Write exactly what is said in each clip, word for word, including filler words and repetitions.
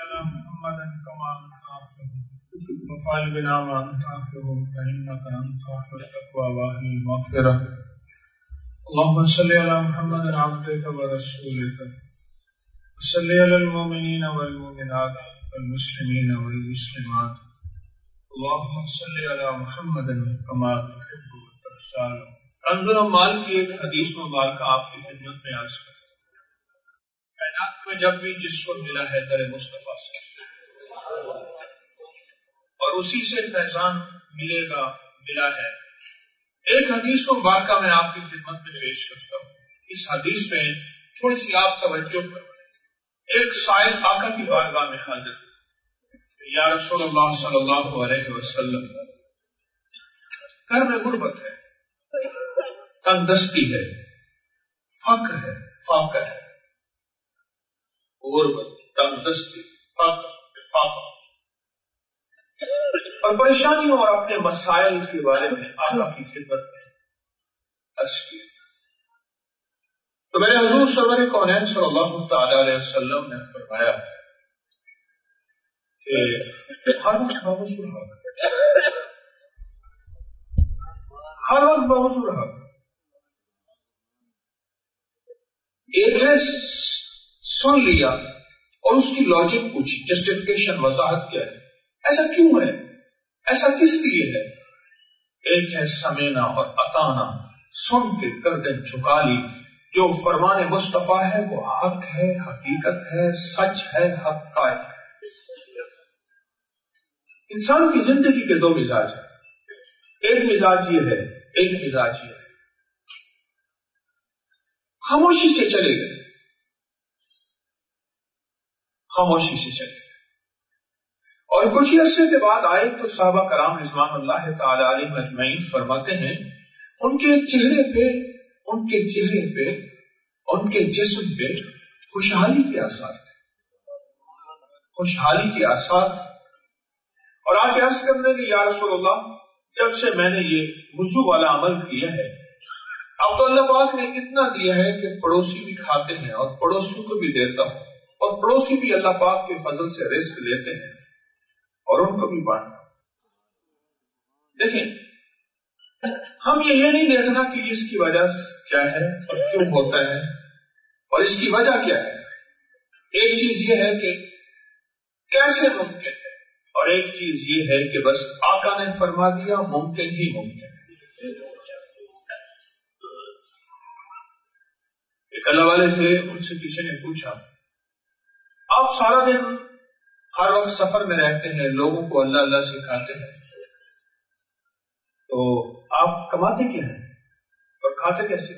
على محمد كما أنت أحب وفعل بنا ما أنت أحب فإنك أنت أحب التقوى وأهل المغفرة. اللهم صل على محمد عبدك ورسولك وصل على المؤمنين والمؤمنات والمسلمين والمسلمات. اللهم صل على محمد كما تحب وترضى. کنز المال کی ایک حدیث مبارکہ آپ کی خدمت میں عرض کرتا ہوں. کائنات میں جب بھی جس کو ملا ہے در مصطفیٰ سے اور اسی سے فیضان ملے گا ملا ہے. ایک حدیث کو مبارکہ میں آپ کی خدمت میں پیش کرتا ہوں. اس حدیث میں تھوڑی سی آپ توجہ کریں. ایک سائل آقا کی بارگاہ میں حاضر ہے. یا رسول اللہ صلی اللہ علیہ وسلم گھر میں غربت ہے, تنگ دستی ہے, فقر ہے, فاقہ ہے. غربت, تنگ دستی, فقر, فاقہ اور پریشانیوں اور اپنے مسائل کے بارے میں آقا کی خدمت میں عرض کیا. تو میرے حضور سرور کونین صلی اللہ تعالی علیہ وسلم نے فرمایا کہ ہر وقت بابوس رہا ہر وقت بابوس رہا ایک ہے سن لیا اور اس کی لاجک پوچھی, جسٹیفیکیشن, وضاحت کیا ہے, ایسا کیوں ہے, ایسا کس لیے ہے. ایک ہے سمینا اور اطانا, سن کے گردن جھکا لی. جو فرمان مصطفیٰ ہے وہ حق ہے, حقیقت ہے, سچ ہے, حق قائم ہے. انسان کی زندگی کے دو مزاج ہیں. ایک مزاج یہ ہے, ایک مزاج یہ ہے خاموشی سے چلے گئے, خاموشی سے چلے گئے. اور کچھ عرصے کے بعد آئے تو صحابہ کرام رضوان اللہ تعالی علیہم اجمعین فرماتے ہیں ان کے چہرے پہ ان کے چہرے پہ ان کے جسم پہ خوشحالی کے آثار تھے, خوشحالی کے آثار تھے. اور آج عرض کرنے کہ یا رسول اللہ جب سے میں نے یہ وضو والا عمل کیا ہے اب تو اللہ پاک نے اتنا دیا ہے کہ پڑوسی بھی کھاتے ہیں اور پڑوسیوں کو بھی دیتا ہوں, اور پڑوسی بھی اللہ پاک کے فضل سے رزق لیتے ہیں اور ان کو بھی بانٹتا ہوں. دیکھیں, ہم یہ نہیں دیکھنا کہ اس کی وجہ کیا ہے اور کیوں ہوتا ہے اور اس کی وجہ کیا ہے. ایک چیز یہ ہے کہ کیسے ممکن ہے, اور ایک چیز یہ ہے کہ بس آقا نے فرما دیا ممکن ہی ممکن ہے. ایک اللہ والے تھے, ان سے کسی نے پوچھا آپ سارا دن ہر وقت سفر میں رہتے ہیں, لوگوں کو اللہ اللہ سکھاتے ہیں, تو آپ کماتے کیا ہیں اور کھاتے کیسے؟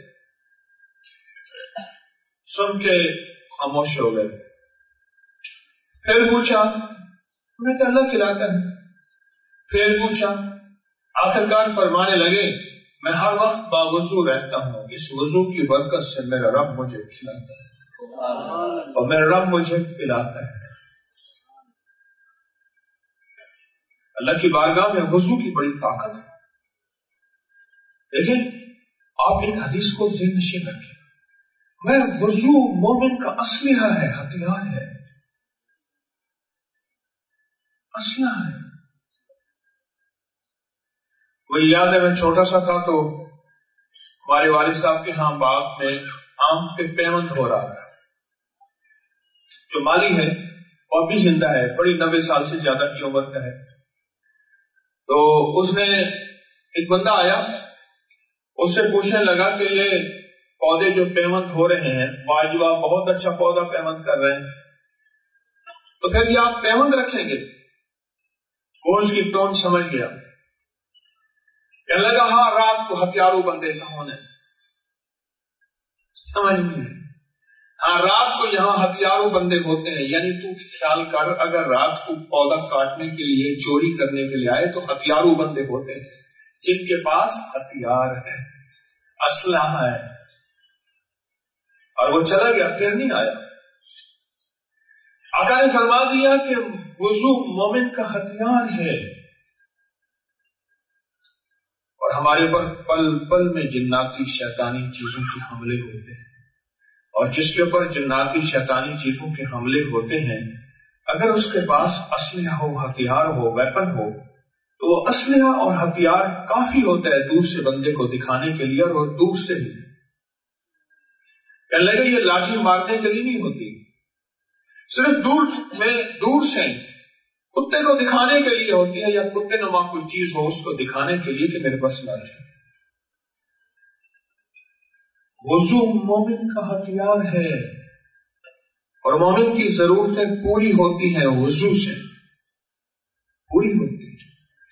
سن کے خاموش ہو گئے. پھر پوچھا انہیں تو اللہ کھلاتا ہے. پھر پوچھا, آخرکار فرمانے لگے میں ہر وقت باوضو رہتا ہوں, اس وضو کی برکت سے میرا رب مجھے کھلاتا ہے اور میرا رب مجھے پلاتا ہے. اللہ کی بارگاہ میں وضو کی بڑی طاقت ہے. لیکن آپ ایک حدیث کو ذہن نشین رکھیں, میں وضو مومن کا اسلحہ ہے, ہتھیار ہے, اسلحہ ہے. وہی یاد ہے میں چھوٹا سا تھا تو ہمارے والد صاحب کے ہاں باغ میں آم پہ پیمند ہو رہا تھا. جو مالی ہے وہ ابھی زندہ ہے, بڑی نبے سال سے زیادہ کی عمر کا ہے. تو اس نے ایک بندہ آیا, اس سے پوچھنے لگا کہ یہ پودے جو پیمند ہو رہے ہیں واجب, آپ بہت اچھا پودا پیمند کر رہے ہیں, تو پھر یہ آپ پیمند رکھیں گے؟ وہ اس کی ٹون سمجھ گیا. کہنے لگا ہاں رات کو ہتھیاروں بندے کہاں ہیں, سمجھ نہیں. ہاں رات کو یہاں ہتھیاروں بندے ہوتے ہیں, یعنی تو خیال کر اگر رات کو پودا کاٹنے کے لیے, چوری کرنے کے لیے آئے تو ہتھیاروں بندے ہوتے ہیں جن کے پاس ہتھیار ہے, اسلحہ ہے. اور وہ چلا گیا, پھر نہیں آیا. آقا نے فرما دیا کہ وضو مومن کا ہتھیار ہے. اور ہمارے پر پل پل میں جناتی شیطانی چیزوں کے حملے ہوتے ہیں, اور جس کے اوپر جناتی شیطانی چیزوں کے حملے ہوتے ہیں اگر اس کے پاس اسلحہ ہو، ہتھیار ہو، ویپن ہو، تو وہ اسلحہ اور ہتھیار کافی ہوتا ہے دور سے بندے کو دکھانے کے لیے، اور وہ دور سے ہی کہنے لگے یہ لاٹھی مارنے کے لیے نہیں ہوتی، صرف دور میں دور سے کتے کو دکھانے کے لیے ہوتی ہے، یا کتے نما کچھ چیز ہو اس کو دکھانے کے لیے کہ میرے پاس لاٹھی۔ وضو مومن کا ہتھیار ہے، اور مومن کی ضرورتیں پوری ہوتی ہیں وضو سے، پوری ہوتی ہیں۔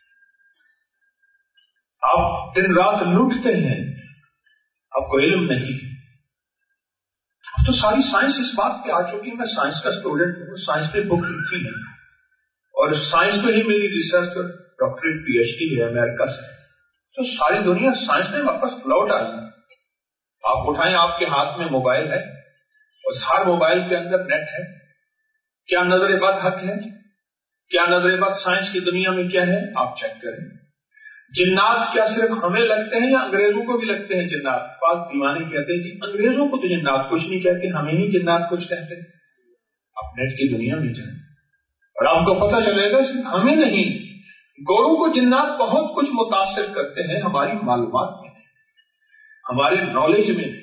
آپ دن رات لوٹتے ہیں، آپ کو علم نہیں۔ اب تو ساری سائنس اس بات پہ آ چکی ہے، میں سائنس کا اسٹوڈنٹ ہوں، سائنس پہ بک لکھی ہے، اور سائنس پہ ہی میری ریسرچ اور ڈاکٹریٹ پی ایچ ڈی ہے امریکہ سے، تو ساری دنیا سائنس نے واپس لوٹ آئی۔ آپ اٹھائیں، آپ کے ہاتھ میں موبائل ہے، اور ہر موبائل کے اندر نیٹ ہے۔ کیا نظر بد حق ہے؟ کیا نظر بد سائنس کی دنیا میں کیا ہے؟ آپ چیک کریں۔ جنات کیا صرف ہمیں لگتے ہیں یا انگریزوں کو بھی لگتے ہیں جنات؟ پاک دیوانے کہتے ہیں جی انگریزوں کو تو جنات کچھ نہیں کہتے، ہمیں ہی جنات کچھ کہتے ہیں۔ آپ نیٹ کی دنیا میں جائیں اور آپ کو پتہ چلے گا صرف ہمیں نہیں، گوروں کو جنات بہت کچھ متاثر کرتے ہیں، ہماری معلومات میں، ہمارے نالج میں۔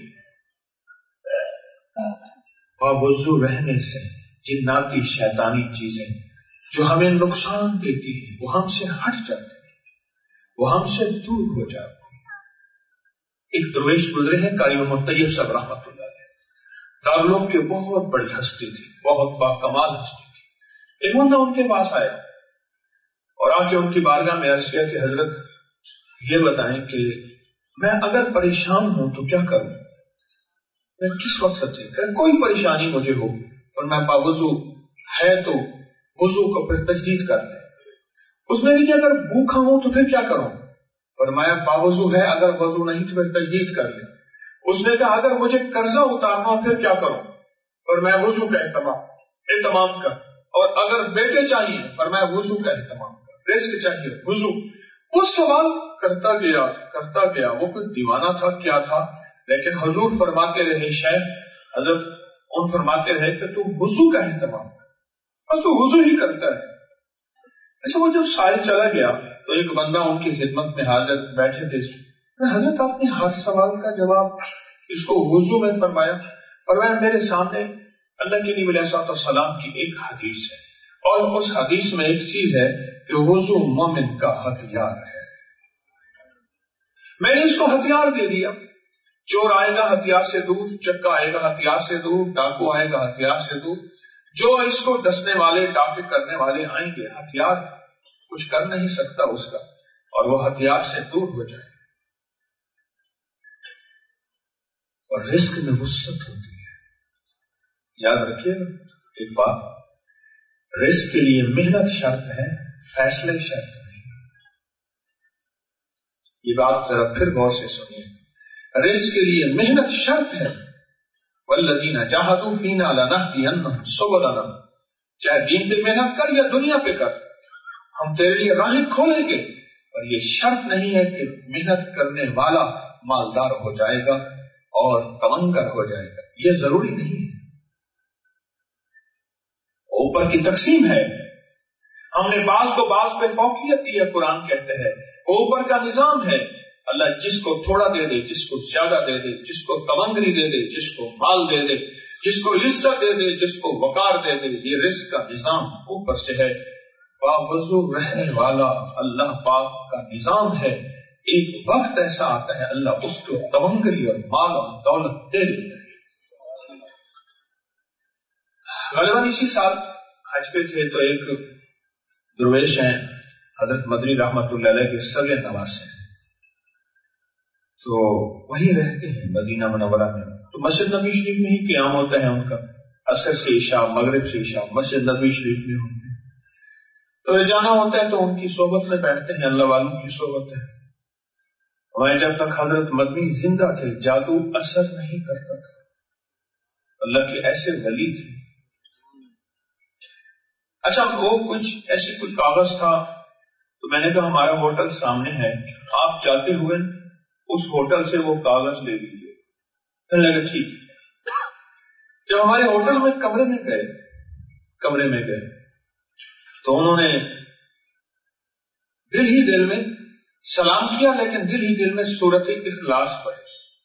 باوضو رہنے سے جناتی شیطانی چیزیں جو ہمیں نقصان دیتی ہیں وہ ہم سے ہٹ جاتی ہیں، وہ ہم سے دور ہو جاتی ہیں۔ ایک درویش گزرے ہیں قاری محمد طیب صاحب رحمۃ اللہ علیہ، دارالعلوم کے بہت بڑی ہستی تھی، بہت باکمال ہستی تھی۔ ایک بندہ ان کے پاس آیا اور آ کے ان کی بارگاہ میں عرض کیا کہ حضرت یہ بتائیں کہ میں اگر پریشان ہوں تو کیا کروں، میں کس وقت سے کہ کوئی پریشانی مجھے ہو اور میں باوضو ہے تو وضو کو پھر تجدید کر لیں۔ اس نے کہ اگر بھوکا ہوں تو پھر کیا کروں، فرمایا باوضو ہے، اگر وضو نہیں تو پھر تجدید کر لیں۔ اس نے کہا اگر مجھے قرضہ اتارنا ہو پھر کیا کروں، فرمایا وضو کا اہتمام اہتمام کر، اور اگر بیٹے چاہیے فرمایا وضو کا اہتمام کر، رزق چاہیے وضو۔ کچھ سوال کرتا گیا کرتا گیا، وہ کوئی دیوانہ تھا کیا تھا، لیکن حضور فرماتے رہے، شیخ حضرت ان فرماتے رہے کہ تو وضو کا اہتمام کر، بس تو وضو ہی کرتا ہے۔ اچھا وہ جب سائل چلا گیا تو ایک بندہ ان کی خدمت میں حاضر بیٹھے تھے، حضرت آپ نے ہر سوال کا جواب اس کو وضو میں فرمایا؟ فرمایا میرے سامنے اللہ کے نبی علیہ السلام کی ایک حدیث ہے، اور اس حدیث میں ایک چیز ہے کہ وضو مومن کا ہتھیار ہے، میں نے اس کو ہتھیار دے دیا۔ چور آئے گا ہتھیار سے دور، چکا آئے گا ہتھیار سے دور، ڈاکو آئے گا ہتھیار سے دور، جو اس کو ڈسنے والے ڈاکے کرنے والے آئیں گے، ہتھیار کچھ کر نہیں سکتا اس کا، اور وہ ہتھیار سے دور ہو جائے۔ اور رزق میں وسعت ہوتی ہے، یاد رکھیے ایک بات، رزق کے لیے محنت شرط ہے، فیصلے شرط نہیں۔ یہ بات ذرا پھر غور سے سنیے، رزق کے لیے محنت شرط ہے، والذین جاہدوا فینا لنہدینہم سبلنا، چاہے دین پہ محنت کر یا دنیا پہ کر، ہم تیرے لیے راہیں کھولیں گے، اور یہ شرط نہیں ہے کہ محنت کرنے والا مالدار ہو جائے گا اور تمنگر ہو جائے گا، یہ ضروری نہیں ہے۔ اوپر کی تقسیم ہے، ہم نے بعض کو بعض پہ فوقیت دی ہے، قرآن کہتے ہیں اوپر کا نظام ہے، اللہ جس کو تھوڑا دے دے، جس کو زیادہ دے دے، جس کو تمنگری دے دے، جس کو مال دے دے، جس کو عزت دے دے، جس کو وقار دے دے، یہ رزق کا نظام اوپر سے ہے۔ باوضو رہنے والا اللہ پاک کا نظام ہے، ایک وقت ایسا آتا ہے اللہ اس کو تمنگری اور مال اور دولت دے دیتا ہے۔ غالباً اسی سال حج پہ تھے تو ایک درویش ہیں حضرت مدنی رحمت اللہ علیہ کے سگے نواسے ہیں، تو وہی رہتے ہیں مدینہ منورہ میں، تو مسجد نبوی شریف میں ہی قیام ہوتا ہے ان کا، عصر سے عشاء، مغرب سے عشاء مسجد نبوی شریف میں ہوتے ہیں، تو جانا ہوتا ہے تو ان کی صحبت میں بیٹھتے ہیں، اللہ والوں کی صحبت ہے۔ ہمارے جب تک حضرت مدنی زندہ تھے جادو اثر نہیں کرتا تھا، اللہ کے ایسے ولی تھے۔ اچھا وہ کچھ ایسے کوئی کاغذ تھا تو میں نے کہا ہمارا ہوٹل سامنے ہے، آپ جاتے ہوئے اس ہوٹل سے وہ کاغذ لے لیجیے۔ کہنے لگا ٹھیک۔ جب ہمارے ہوٹل میں کمرے میں گئے کمرے میں گئے تو انہوں نے دل ہی دل میں سلام کیا، لیکن دل ہی دل میں سورت اخلاص پڑھی،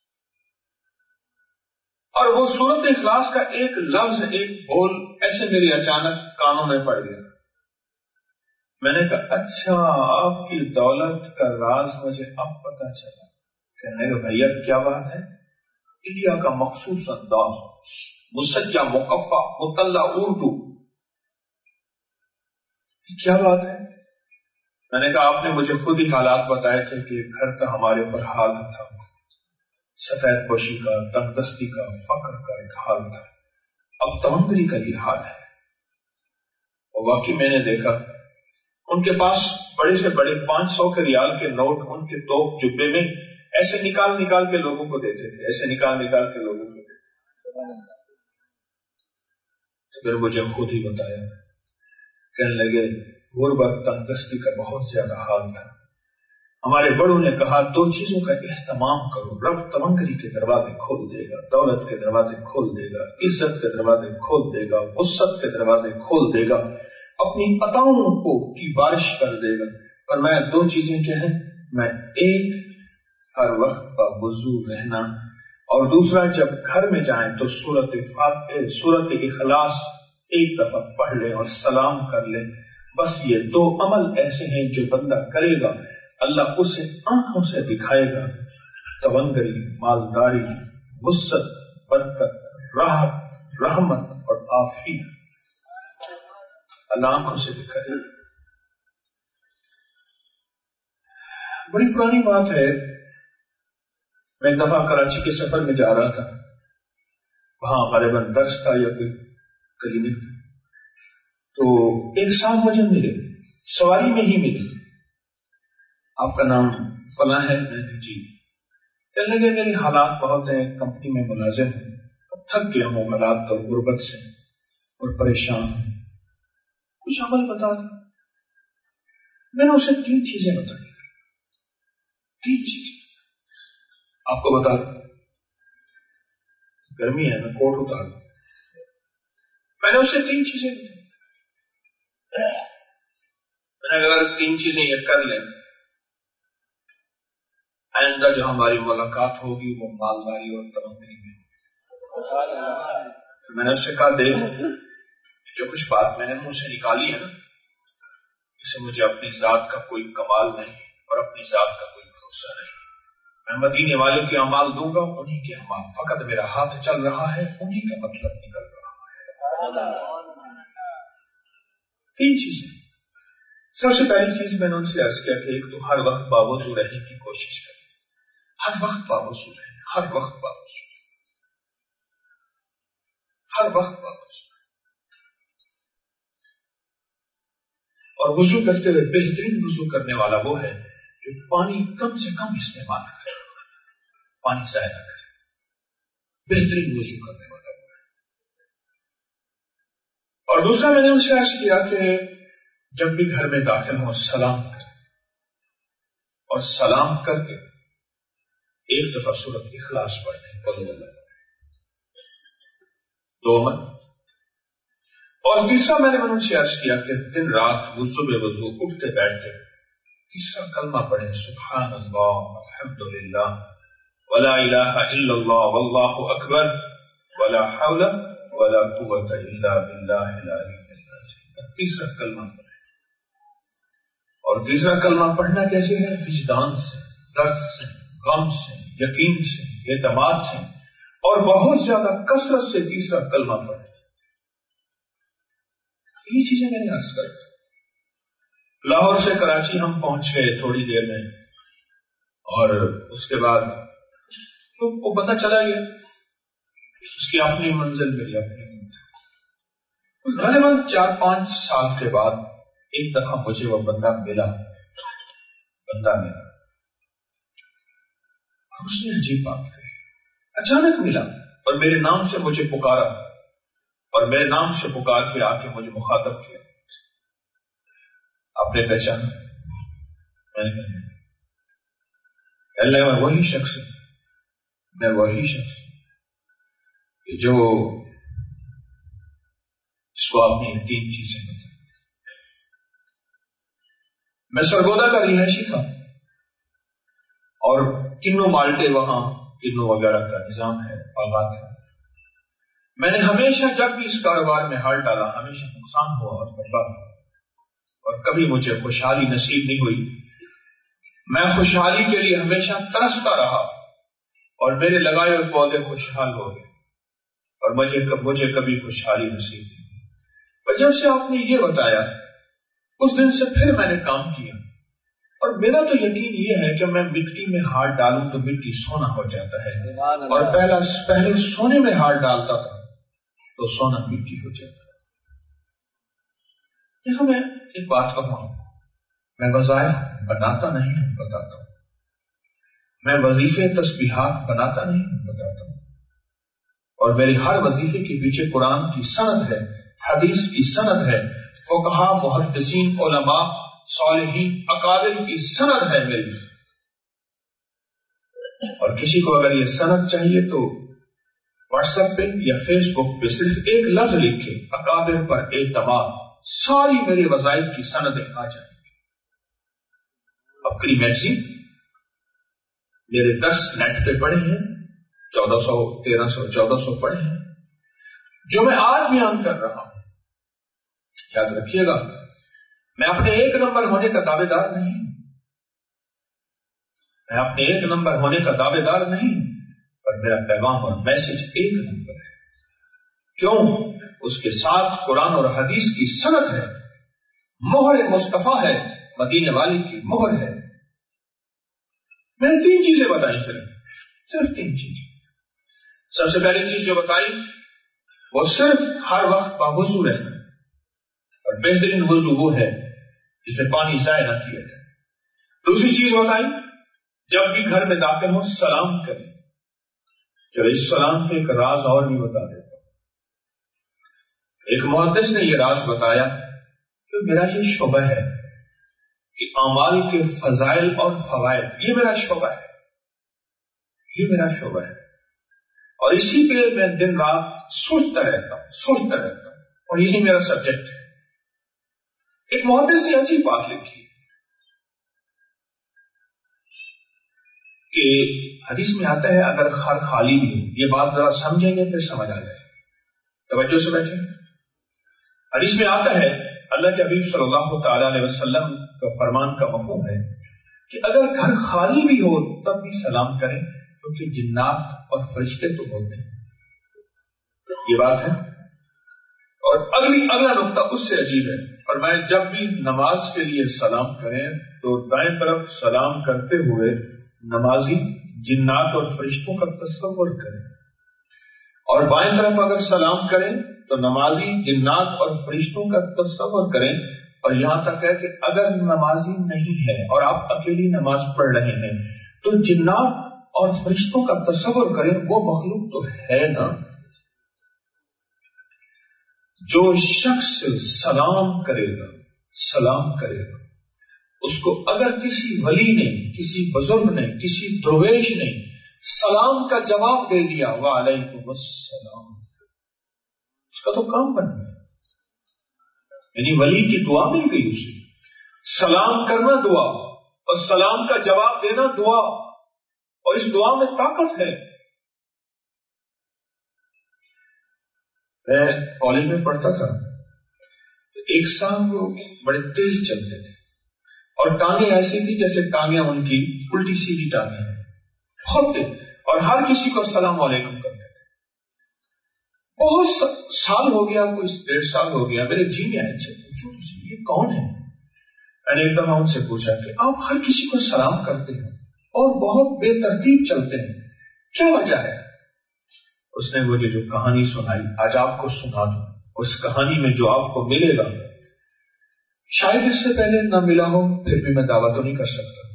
اور وہ سورت اخلاص کا ایک لفظ، ایک بول ایسے میری اچانک کانوں میں پڑ گیا۔ میں نے کہا اچھا آپ کی دولت کا راز مجھے اب پتا چلا۔ کہنے لگا بھیا کیا بات ہے؟ انڈیا کا مخصوص انداز، مسجع مقفع مطلع اردو، کیا بات ہے؟ میں نے کہا آپ نے مجھے خود ہی حالات بتائے تھے کہ گھر کا ہمارے اوپر حال تھا، سفید پوشی کا، تنگ دستی کا، فقر کا ایک حال تھا، اب تمنگری کا یہ حال ہے۔ اور واقعی میں نے دیکھا ان کے پاس بڑے سے بڑے پانچ سو کے ریال کے نوٹ ان کے توپ جبے میں ایسے نکال نکال کے لوگوں کو دیتے تھے، ایسے نکال نکال کے لوگوں کو دیتے تھے۔ تو پھر مجھے خود ہی بتایا، کہنے لگے غربت تنگ دستی کا بہت زیادہ حال تھا، ہمارے بڑوں نے کہا دو چیزوں کا اہتمام کرو، رب تمنگری کے دروازے کھول دے گا، دولت کے دروازے کھول دے گا، عزت کے دروازے کھول دے گا، وسعت کے دروازے کھول دے گا، اپنی عطاؤں کو کی بارش کر دے گا۔ اور میں دو چیزیں کیا ہیں، میں ایک ہر وقت باوضو رہنا، اور دوسرا جب گھر میں جائیں تو سورت فاتحہ سورت اخلاص ایک دفعہ پڑھ لیں اور سلام کر لیں۔ بس یہ دو عمل ایسے ہیں جو بندہ کرے گا اللہ اسے آنکھوں سے دکھائے گا، تونگری، مالداری، وسعت، برکت، راحت، رحمت اور عافیت اللہ آنکھوں سے دکھائے گا۔ بڑی پرانی بات ہے، میں ایک دفعہ کراچی کے سفر میں جا رہا تھا، وہاں غالباً درس تھا یا کوئی کلینک تھا، تو ایک صاحب مجھے ملے، سواری میں ہی ملے، آپ کا نام فلاں ہے؟ میں نے جی۔ کہنے لگے میرے حالات بہت ہیں، کمپنی میں ملازم ہوں، اب تھک گیا ہوں حالات اور غربت سے اور پریشان ہوں، کچھ عمل بتا دیں۔ میں نے اسے تین چیزیں بتائی، تین چیزیں آپ کو بتا دوں، گرمی ہے میں کوٹ اتار دوں، میں نے اسے تین چیزیں بتائی، میں نے اگر تین چیزیں یہ کر لیں آئندہ جو ہماری ملاقات ہوگی وہ مالداری اور تمنگری میں ہوگی۔ تو میں نے اس سے کہا دیکھ جو کچھ بات میں نے منہ سے نکالی ہے نا، اسے مجھے اپنی ذات کا کوئی کمال نہیں اور اپنی ذات کا کوئی بھروسہ نہیں، میں مدینے والے کے اعمال دوں گا، انہی کے اعمال، فقط میرا ہاتھ چل رہا ہے، انہی کا مطلب نکل رہا ہے۔ تین چیزیں، سب سے پہلی چیز میں نے ان سے عرض کیا کہ ایک تو ہر وقت باوضو رہنے کی کوشش کریں، ہر وقت باوضو رہے، ہر وقت باوضو رہے، ہر وقت باوضو رہے، اور وضو کرتے ہوئے بہترین وضو کرنے والا وہ ہے جو پانی کم سے کم استعمال کرے، پانی ضائع نہ کرے، بہترین وضو کرنے والا وہ ہے۔ اور دوسرا میں نے ان سے عرض کیا کہ جب بھی گھر میں داخل ہوں سلام کریں، اور سلام کر کے ایک دفعہ سورت اخلاص پڑھیں، دو من۔ اور تیسرا میں نے ان سے عرض کیا کہ دن رات وضو بے وضو اٹھتے بیٹھتے تیسرا کلمہ پڑھیں، سبحان اللہ الحمدللہ ولا الہ الا اللہ واللہ اکبر ولا حول ولا قوت الا باللہ العلی العظیم، تیسرا کلمہ پڑھیں۔ اور تیسرا کلمہ پڑھنا کیسے ہے؟ وجدان سے، درد سے، غم سے، یقین سے، اعتماد سے، اور بہت زیادہ کثرت سے تیسرا کلمہ پڑھیں۔ یہ چیزیں میں نے عرض کر دی۔ لاہور سے کراچی ہم پہنچ گئے تھوڑی دیر میں، اور اس کے بعد وہ بندہ چلا گیا، اس کی اپنی منزل میری اپنی منزل۔ غالباً چار پانچ سال کے بعد ایک دفعہ مجھے وہ بندہ ملا، بندہ ملا، اور اس نے عجیب بات کہی، اچانک ملا اور میرے نام سے مجھے پکارا، اور میرے نام سے پکار کے آ کے مجھے مخاطب کیا، آپ نے پہچانا؟ میں نے کہا اللہ میں وہی شخص ہوں، میں وہی شخص ہوں کہ جو اس کو آپ نے تین چیزیں بتائی، میں سرگودا کا رہائشی تھا اور کنو مالٹے وہاں کنو وغیرہ کا نظام ہے، باغات ہے. میں نے ہمیشہ جب بھی اس کاروبار میں ہاتھ ڈالا ہمیشہ نقصان ہوا اور برباد ہوا، اور کبھی مجھے خوشحالی نصیب نہیں ہوئی. میں خوشحالی کے لیے ہمیشہ ترستا رہا اور میرے لگائے ہوئے پودے خوشحال ہو گئے اور مجھے مجھے کبھی خوشحالی نصیب نہیں ہوئی. اور جب سے آپ نے یہ بتایا اس دن سے پھر میں نے کام کیا، اور میرا تو یقین یہ ہے کہ میں مٹی میں ہاتھ ڈالوں تو مٹی سونا ہو جاتا ہے، اور پہلا پہلے سونے میں ہاتھ ڈالتا تھا تو سونا مٹی ہو جاتا ہے. دیکھو میں ایک بات کہوں، میں وظائف بناتا نہیں ہوں، بتاتا ہوں. میں وظیفے تسبیحات بناتا نہیں ہوں، بتاتا ہوں. اور میرے ہر وظیفے کے پیچھے قرآن کی سند ہے، حدیث کی سند ہے، فقہا، محدثین، علماء، صالحین، اکابر کی سند ہے میری. اور کسی کو اگر یہ سند چاہیے تو واٹس ایپ پہ یا فیس بک پہ صرف ایک لفظ لکھے، اکابر پر اعتماد، ساری میرے وظائف کی سندیں آ جائیں گی. اپنی میگزین میرے دس نیٹ پہ پڑھے ہیں، چودہ سو تیرہ سو چودہ سو پڑھے ہیں. جو میں آج بیان کر رہا ہوں، یاد رکھیے گا، میں اپنے ایک نمبر ہونے کا دعوے دار نہیں ہوں، میں اپنے ایک نمبر ہونے کا دعوے دار نہیں ہوں، پر میرا پیغام اور میسج ایک نمبر ہے. کیوں؟ اس کے ساتھ قرآن اور حدیث کی سند ہے، مہر مصطفیٰ ہے، مدینے والی کی مہر ہے. میں نے تین چیزیں بتائی، صرف صرف تین چیزیں. سب سے پہلی چیز جو بتائی وہ صرف ہر وقت باوضو رہنا، اور بہترین وضو وہ ہے جس میں پانی ضائع نہ کیا جائے. دوسری چیز بتائی، جب بھی گھر میں داخل ہو سلام کریں. چلو اس سلام پہ ایک راز اور بھی بتا دیتا ہوں. ایک محدث نے یہ راز بتایا کہ میرا یہ شعبہ ہے کہ اعمال کے فضائل اور فوائد، یہ میرا شعبہ ہے، یہ میرا شعبہ ہے، اور اسی پہ میں دن رات سوچتا رہتا ہوں سوچتا رہتا ہوں اور یہی میرا سبجیکٹ ہے. ایک محدث نے اچھی بات لکھی کہ حدیث میں آتا ہے اگر خر خالی بھی ہو، یہ بات ذرا سمجھیں گے پھر سمجھ آ جائے، توجہ سے بیٹھیں. حدیث میں آتا ہے، اللہ کے حبیب صلی اللہ تعالی علیہ وسلم کا فرمان کا مفہوم ہے کہ اگر گھر خالی بھی ہو تب بھی سلام کریں، کیونکہ جنات اور فرشتے تو ہوتے ہیں. یہ بات ہے. اور اگلی اگلا نقطہ اس سے عجیب ہے، فرمایا جب بھی نماز کے لیے سلام کریں تو دائیں طرف سلام کرتے ہوئے نمازی جنات اور فرشتوں کا تصور کریں، اور بائیں طرف اگر سلام کریں تو نمازی جنات اور فرشتوں کا تصور کریں. اور یہاں تک ہے کہ اگر نمازی نہیں ہے اور آپ اکیلی نماز پڑھ رہے ہیں تو جنات اور فرشتوں کا تصور کریں، وہ مخلوق تو ہے نا. جو شخص سلام کرے گا سلام کرے گا اس کو اگر کسی ولی نے، کسی بزرگ نے، کسی درویش نے سلام کا جواب دے دیا وعلیکم السلام، اس کا تو کام بن گیا. یعنی ولی کی دعا مل گئی اسے. سلام کرنا دعا اور سلام کا جواب دینا دعا، اور اس دعا میں طاقت ہے. میں کالج میں پڑھتا تھا، ایک صاحب وہ بڑے تیز چلتے تھے اور ٹانگیں ایسی تھی جیسے ٹانگیں ان کی الٹی سیدھی ٹانگیں ہیں، بہت تیز، اور ہر کسی کو السلام علیکم کرتے تھے. بہت سال ہو گیا، کوئی ڈیڑھ سال ہو گیا، میرے جی میں آئے سے پوچھو تو صحیح یہ کون ہے. میں نے ایک دفعہ ان سے پوچھا کہ آپ ہر کسی کو سلام کرتے ہیں اور بہت بے ترتیب چلتے ہیں، کیا وجہ ہے؟ اس نے مجھے جو کہانی سنائی آج آپ کو سنا دوں. اس کہانی میں جو آپ کو ملے گا شاید اس سے پہلے نہ ملا ہو، پھر بھی میں دعویٰ تو نہیں کر سکتا.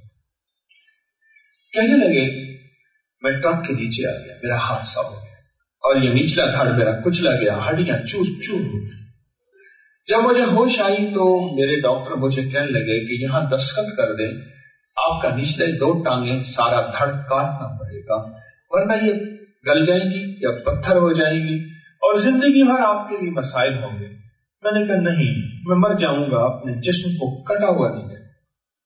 کہنے لگے میں ٹرک کے نیچے آ گیا، میرا حادثہ ہو گیا اور یہ نچلا دھڑ میرا کچلا گیا، ہڈیاں چور چور ہو گئی. جب مجھے ہوش آئی تو میرے ڈاکٹر مجھے کہنے لگے کہ یہاں دستخط کر دیں، آپ کا نچلے دو ٹانگیں سارا دھڑ کاٹنا پڑے گا ورنہ یہ گل جائیں گی یا پتھر ہو جائیں گی اور زندگی بھر آپ کے لیے مسائل ہوں گے. میں نے کہا نہیں، میں مر جاؤں گا، اپنے جسم کو کٹا ہوا نہیں ہے.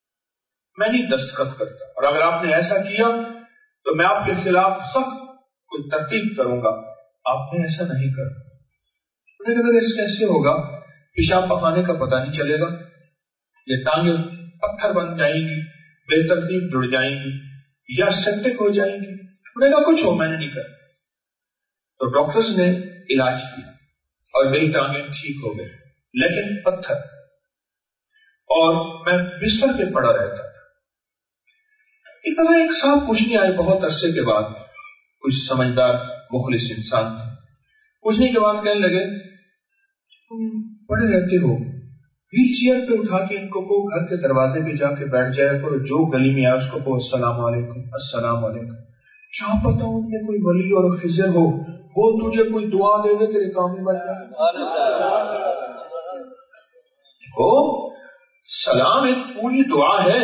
میں نہیں دستخط کرتا، اور اگر آپ نے ایسا کیا تو میں آپ کے خلاف سخت کوئی ترتیب کروں گا، آپ نے ایسا نہیں کرنا۔ اگر اس کیسے ہوگا؟ پیشاب پخانے کا پتہ نہیں چلے گا، یہ ٹانگیں پتھر بن جائیں گی، بے ترتیب جڑ جائیں گی یا سیپٹک ہو جائیں گی۔ انہوں نے کہا کچھ ہو، میں نے نہیں کرنا۔ تو ڈاکٹرز نے علاج کیا اور میری ٹانگیں ٹھیک ہو گئی، لیکن پتھر، اور میں بستر پہ پڑا رہتا تھا۔ ایک دفعہ ایک صاحب پوچھنے آئے بہت عرصے کے بعد، کچھ سمجھدار مخلص انسان تھا، پوچھنے کے بعد کہنے لگے تم پڑے رہتے ہو، ویل چیئر پہ اٹھا کے ان کو کو گھر کے دروازے پہ جا کے بیٹھ جائے کرو، جو گلی میں آئے اس کو کو السلام علیکم السلام علیکم، کیا پتا ان میں کوئی ولی اور خضر ہو، وہ تجھے کوئی دعا دے دے تیرے کام میں بن جائے۔ دیکھو سلام ایک پوری دعا ہے،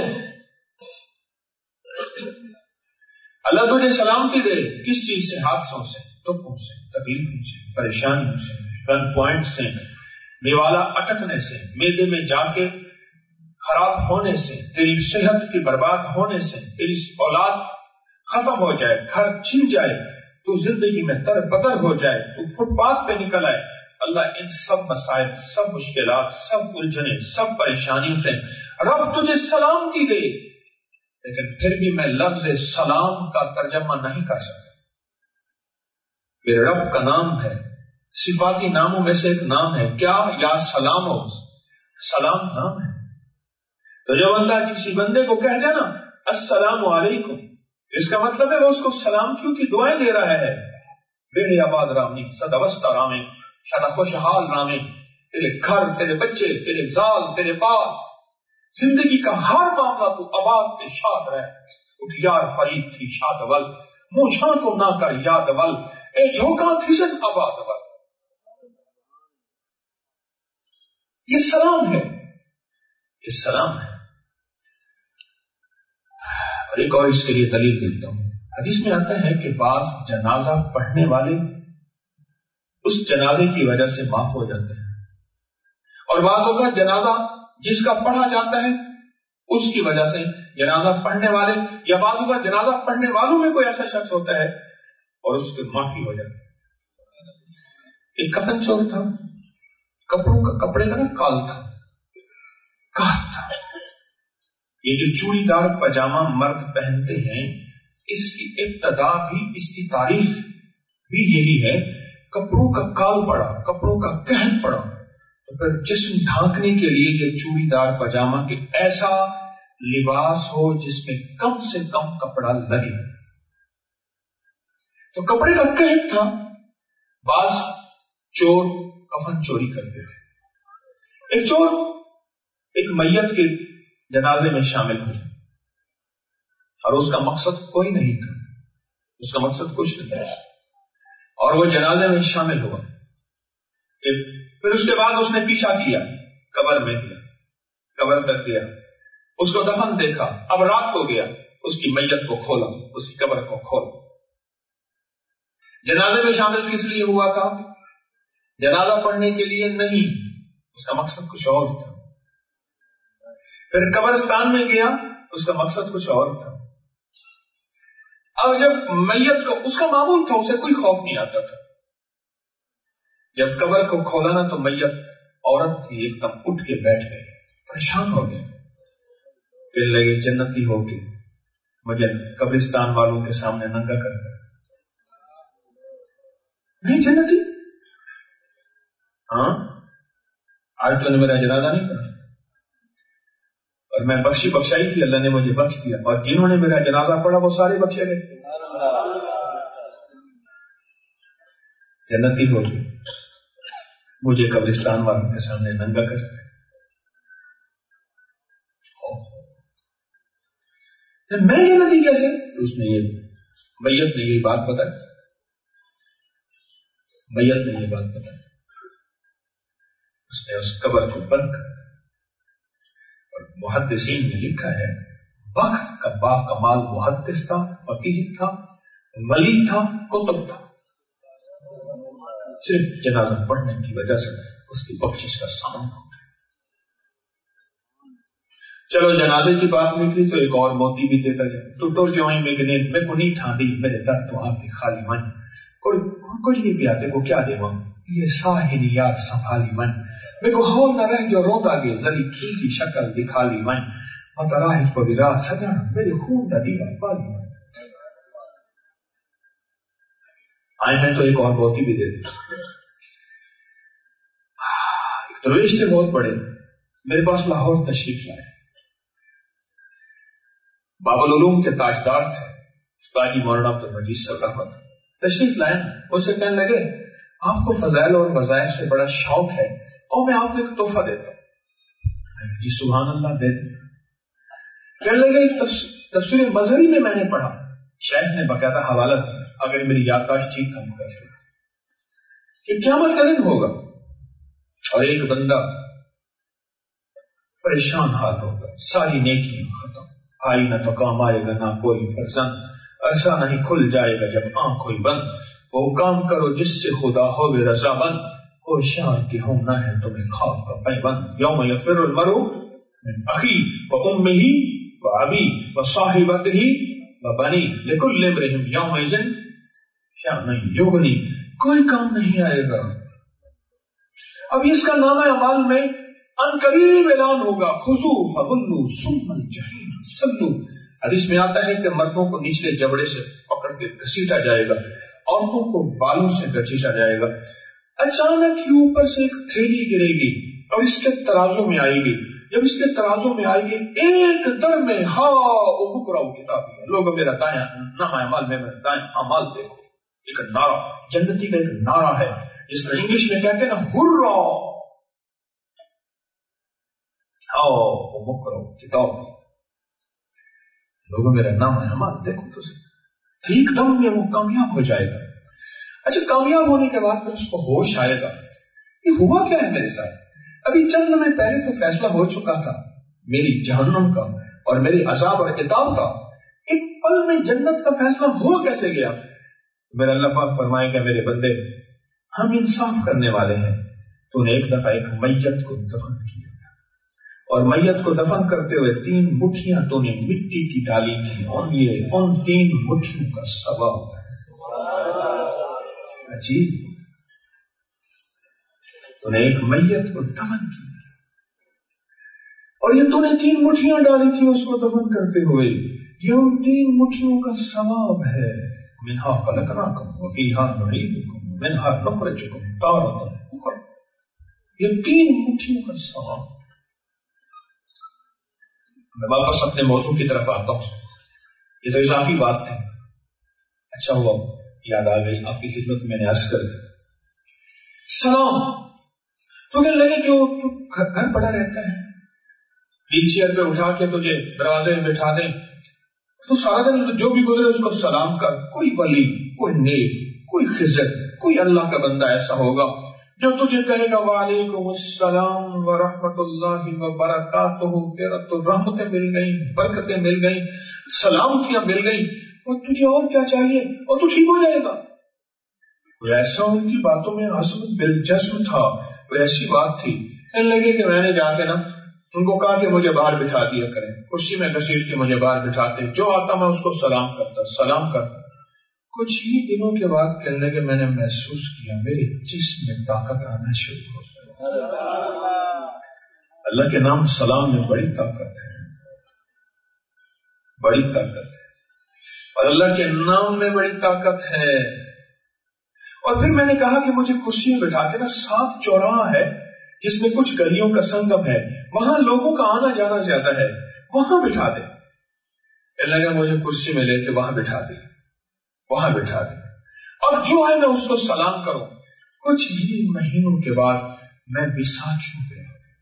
اللہ تجھے سلامتی دے، کس چیز سے؟ حادثوں سے، دکھوں سے، تکلیفوں سے، پریشانیوں سے، گن پوائنٹ سے، میوالا اٹکنے سے، میدے میں جا کے خراب ہونے سے، تیری صحت کی برباد ہونے سے، تیری اولاد ختم ہو جائے، گھر چھن جائے، تو زندگی میں در بدر ہو جائے، تو فٹ پاتھ پہ نکل آئے، اللہ ان سب مسائل، سب مشکلات، سب الجھنیں، سب پریشانیوں سے رب تجھے سلامتی دے۔ لیکن پھر بھی میں لفظ سلام کا ترجمہ نہیں کر سکتا، میرے رب کا نام ہے، صفاتی ناموں میں سے ایک نام ہے، کیا؟ یا سلام ہو، سلام نام ہے۔ تو جب اللہ کسی بندے کو کہہ دے نا السلام علیکم، اس کا مطلب ہے وہ اس کو سلامتیوں کی دعائیں دے رہا ہے۔ بیڑے آباد رامی، سدوستا رامے، شدا خوشحال رامے، تیرے گھر، تیرے بچے، تیرے زال، تیرے بال، زندگی کا ہر معاملہ تو آباد تے شاد رہے۔ اٹھ یار فرید تھی شاد ول، مجھا کو نہ کر یاد ول، اے جھوکا تھی سن آباد ول۔ یہ سلام ہے، یہ سلام ہے۔ اور ایک اور اس کے لیے دلیل دیتا ہوں، حدیث میں آتا ہے کہ بعض جنازہ پڑھنے والے اس جنازے کی وجہ سے معاف ہو جاتے ہیں، اور بعضوں کا جنازہ جس کا پڑھا جاتا ہے اس کی وجہ سے جنازہ پڑھنے والے، یا بعضوں کا جنازہ پڑھنے والوں میں کوئی ایسا شخص ہوتا ہے اور اس کی معافی ہو جاتی ہے۔ ایک کفن چور تھا، کپڑوں کا کپڑے کا نا کال تھا، کال تھا۔ یہ جو چوڑی دار پاجامہ مرد پہنتے ہیں، اس کی ابتدا بھی، اس کی تاریخ بھی یہی ہے، کپڑوں کا کال پڑا، کپڑوں کا قحط پڑا، تو پھر جسم ڈھانکنے کے لیے یہ چوڑی دار پاجامہ کے ایسا لباس ہو جس میں کم سے کم کپڑا لگے۔ تو کپڑے کا قحط تھا، بعض چور کفن چوری کرتے تھے۔ ایک چور ایک میت کے جنازے میں شامل ہوا، اور اس کا مقصد کوئی نہیں تھا، اس کا مقصد کچھ نہیں تھا، اور وہ جنازے میں شامل ہوا۔ پھر اس کے بعد اس نے پیچھا کیا، قبر میں گیا، قبر تک گیا، اس کو دفن دیکھا، اب رات کو گیا، اس کی میت کو کھولا، اس کی قبر کو کھولا۔ جنازے میں شامل کس لیے ہوا تھا؟ جنازہ پڑھنے کے لیے نہیں، اس کا مقصد کچھ اور تھا۔ پھر قبرستان میں گیا، اس کا مقصد کچھ اور تھا۔ اب جب میت کو، اس کا معمول تھا، اسے کوئی خوف نہیں آتا تھا، جب قبر کو کھولا نا تو میت عورت تھی، ایک دم اٹھ کے بیٹھ گئے، پریشان ہو گئے، کہنے لگے جنتی ہو کے مجھے قبرستان والوں کے سامنے ننگا کر دیا۔ نہیں جنتی، ہاں آج تو نے میرا جنازہ نہیں پڑھا، اور میں بخشی بخشائی تھی، اللہ نے مجھے بخش دیا، اور جنہوں نے میرا جنازہ پڑھا وہ سارے بخشے گئے، جنتی ہو گئے، مجھے قبرستان والوں کے سامنے ننگا کر دیا۔ میں جنتی کیسے؟ اس نے یہ میت نے یہ بات بتائی، میت نے یہ بات بتائی، اس نے اس قبر کو بند کر دیا۔ اور محدثین نے لکھا ہے، وقت کا با کمال محدث تھا، فقیہ تھا، ولی تھا، کتب تھا، صرف جنازہ پڑھنے کی وجہ سے اس کی بخشش کا سامان ہو گیا۔ چلو جنازے کی بات نکلی تو ایک اور موتی بھی دیتا جائے. تو ٹر جوئیں مگنے میں کو نہیں ٹھانڈی میرے در تو آپ کی خالی من. کوئی کچھ نہیں پیاتے کو کیا دے وہاں یہ ساحل یار سنبھالی من. میں کو ہو نہ رہ جو روتا گے ذری کھیلی شکل دکھا لی من. متراہج کو رات سجا میرے خون کا دیوا بالی من. آئے ہیں تو ایک اور موتی بھی دے دے. ایک درویش تھے بہت بڑے, میرے پاس لاہور تشریف لائے. باب العلوم کے تاجدار تھے استاد جی مولانا عبد المجید صاحب رحمت. تشریف لائے, اس سے کہنے لگے آپ کو فضائل اور وظائف سے بڑا شوق ہے اور میں آپ کو ایک تحفہ دیتا ہوں. جی سبحان اللہ دے دیں. کہنے لگے تفسیر مظہری میں میں نے پڑھا, شیخ نے باقاعدہ حوالہ دیا, اگر میری یادداشت ٹھیک کام کر کہ قیامت کا دن ہوگا اور ایک بندہ پریشان حال ہوگا, ساری نیکی ختم, آئی نہ تو کام آئے گا نہ کوئی فرزند, ایسا نہیں کھل جائے گا جب آنکھ ہوئی بند. وہ کام کرو جس سے خدا ہو بے رضا بند, کوئی شان کی ہونا ہے تمہیں خواب کا پیبند. یوم یفر المرء من اخی و امہ و ابی و صاحبتہ و بنی لکل امرئ یومئذ شأن یغنی. کوئی کام نہیں آئے گا. اب اس کا نامہ اعمال میں ان قریب اعلان ہوگا, خذوا فغلوا ثم الجحیم صلوا. حدیث میں آتا ہے کہ مردوں کو نچلے جبڑے سے پکڑ کے گھسیٹا جائے گا, عورتوں کو بالوں سے گھسیٹا جائے گا. اچانک ہی اوپر سے ایک تھیلی گرے گی اور اس کے ترازوں میں آئے گی. جب اس کے ترازوں میں آئے گی ایک در میں ہا او بکراؤ کتاب ہے, لوگ میرا دائیں نامہ اعمال میں میرا دائیں اعمال دیکھو. ایک نعرہ جنتی کا ایک نعرہ ہے جس میں انگلش میں کہتے ہیں نا ہرا, ہاؤ او بکراؤ کتاب, لوگوں میرا نام ہے اعمال دیکھو تو ایک دم میں وہ کامیاب ہو جائے گا. اچھا کامیاب ہونے کے بعد پھر اس کو ہوش آئے گا یہ ہوا کیا ہے میرے ساتھ. ابھی چند میں پہلے تو فیصلہ ہو چکا تھا میری جہنم کا اور میری عذاب اور عتاب کا, ایک پل میں جنت کا فیصلہ ہو کیسے گیا. میرا اللہ پاک فرمائے گا میرے بندے ہم انصاف کرنے والے ہیں, تو نے ایک دفعہ ایک میت کو دفن کیا تھا اور میت کو دفن کرتے ہوئے تین مٹھیاں تو نے مٹی کی ڈالی تھی, اور یہ ان تین مٹھیوں کا ثواب عجیب. تو نے ایک میت کو دفن کیا اور یہ تو نے تین مٹھیاں ڈالی تھی اس کو دفن کرتے ہوئے, یہ ان تین مٹھیوں کا ثواب ہے. منہا خلقناکم وفیہا نعیدکم منہا نخرجکم تارۃ اخری. یہ تین مٹھیوں کا ثواب. میں واپس اپنے موضوع کی طرف آتا ہوں, یہ تو اضافی بات تھی. اچھا ہوا یاد آ گئی, آپ کی خدمت میں نے عرض کر دی. سلام تو کہنے لگے جو تو گھر پڑا رہتا ہے, ویل چیئر پہ اٹھا کے تجھے دروازے میں بٹھا دیں تو سارا دن جو بھی گزرے اس کو سلام کر. کوئی ولی, کوئی نیک, کوئی خضر, کوئی اللہ کا بندہ ایسا ہوگا جو تجھے کہے گا وعلیکم السلام ورحمۃ اللہ وبرکاتہ. تیرا تو رحمتیں مل گئیں, برکتیں مل گئیں, سلامتیاں مل گئیں, اور تجھے اور کیا چاہیے, اور تو ٹھیک ہو جائے گا. کوئی ایسا ان کی باتوں میں عزم دلچسپ تھا, کوئی ایسی بات تھی. کہنے لگے کہ میں نے جا کے نا ان کو کہا کہ مجھے باہر بٹھا دیا کریں, کرسی میں گھسیٹ کے مجھے باہر بٹھاتے, جو آتا میں اس کو سلام کرتا سلام کرتا. کچھ ہی دنوں کے بعد کہنے لگے میں نے محسوس کیا میرے جسم میں طاقت آنا شروع ہو گئی. اللہ کے نام سلام میں بڑی طاقت ہے, بڑی طاقت ہے, اور اللہ کے نام میں بڑی طاقت ہے. اور پھر میں نے کہا کہ مجھے کرسی میں بٹھا کے نا سات چوراہا ہے جس میں کچھ گلیوں کا سنگم ہے, وہاں لوگوں کا آنا جانا زیادہ ہے, وہاں بٹھا دے. کہنے لگا مجھے کرسی میں لے کے وہاں بٹھا دے, وہاں بٹھا دے, اور جو ہے میں اس کو سلام کروں. کچھ ہی مہینوں کے بعد میں بیساکھیوں پہ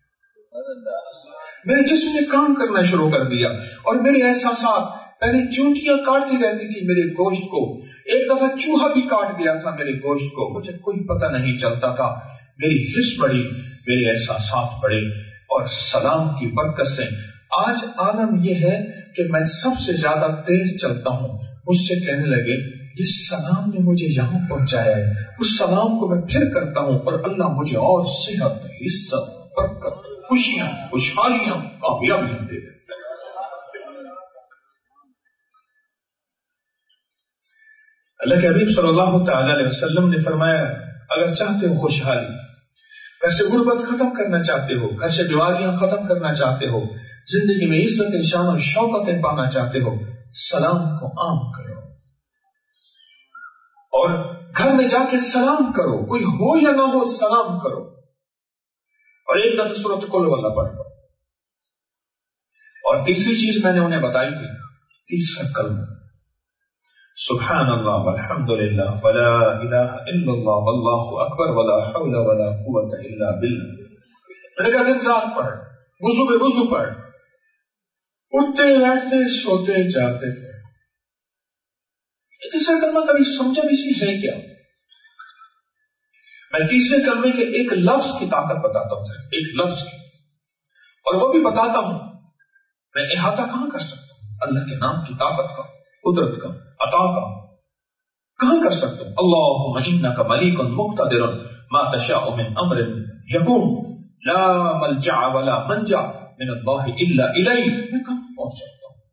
میرے جسم نے کام کرنا شروع کر دیا, اور میرے احساسات, پہلے چونٹیاں کاٹتی رہتی تھی میرے گوشت کو, ایک دفعہ چوہا بھی کاٹ گیا تھا میرے گوشت کو, مجھے کوئی پتہ نہیں چلتا تھا. میری حس بڑھی, میرے احساسات بڑھے, اور سلام کی برکت سے آج عالم یہ ہے کہ میں سب سے زیادہ تیز چلتا ہوں. مجھ سے کہنے لگے جس سلام نے مجھے یہاں پہنچایا ہے اس سلام کو میں پھر کرتا ہوں, اور اللہ مجھے اور صحت, عزت, برکت, خوشیاں, خوشحالیاں, کامیابیاں دے دے. اللہ کے حبیب صلی اللہ تعالی علیہ وسلم نے فرمایا اگر چاہتے ہو خوشحالی، گھر سے غربت ختم کرنا چاہتے ہو، گھر سے بیماریاں ختم کرنا چاہتے ہو، زندگی میں عزت شان اور شوکتیں پانا چاہتے ہو، سلام کو عام کرو اور گھر میں جا کے سلام کرو، کوئی ہو یا نہ ہو سلام کرو، اور ایک دفعہ سورۃ قل واللہ پڑھو۔ اور تیسری چیز میں نے انہیں بتائی تھی، تیسرا کلمہ سبحان اللہ والحمد للہ ولا الہ الا اللہ واللہ اکبر ولا حول ولا قوة الا باللہ۔ میں نے کہا دن رات پڑھ، وضو بے وضو پڑھ، اٹھتے بیٹھتے سوتے جاگتے تھے۔ تیسرا کلمہ کبھی سمجھا بھی سی ہے کیا؟ میں تیسرے کلمے کے ایک لفظ کی طاقت بتاتا ہوں، ایک لفظ کی، اور وہ بھی بتاتا ہوں میں احاطہ کہاں کر سکتا ہوں اللہ کے نام کی طاقت کا، قدرت کا، عطا کا کہاں کر سکتا ہوں۔ اللہم انک ملیک مقتدر ما تشاء من امر یکون لا ملجا ولا منجا من اللہ الا الیہ۔ میں کہاں پہنچ سکتا ہوں؟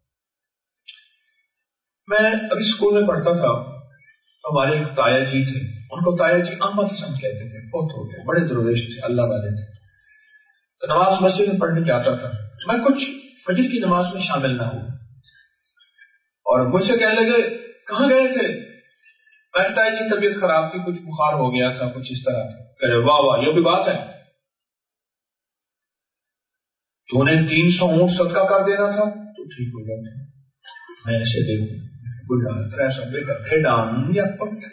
میں ابھی اسکول میں پڑھتا تھا، ہمارے ایک تایا جی تھے، ان کو تایا جی احمد حسن کہتے تھے، فوت ہو گئے، بڑے درویش تھے، اللہ والے تھے۔ تو نماز مسجد میں پڑھنے جاتا تھا، میں کچھ فجر کی نماز میں شامل نہ ہوں، اور مجھ سے کہنے لگے کہاں گئے تھے؟ میں کہتا جی طبیعت خراب تھی، کچھ بخار ہو گیا تھا، کچھ اس طرح تھا۔ کہہ رہے واہ واہ یہ بھی بات ہے، تو نے تین سو اونٹ صدقہ کر دینا تھا تو ٹھیک ہو جاتا۔ میں ایسے دیکھوں یا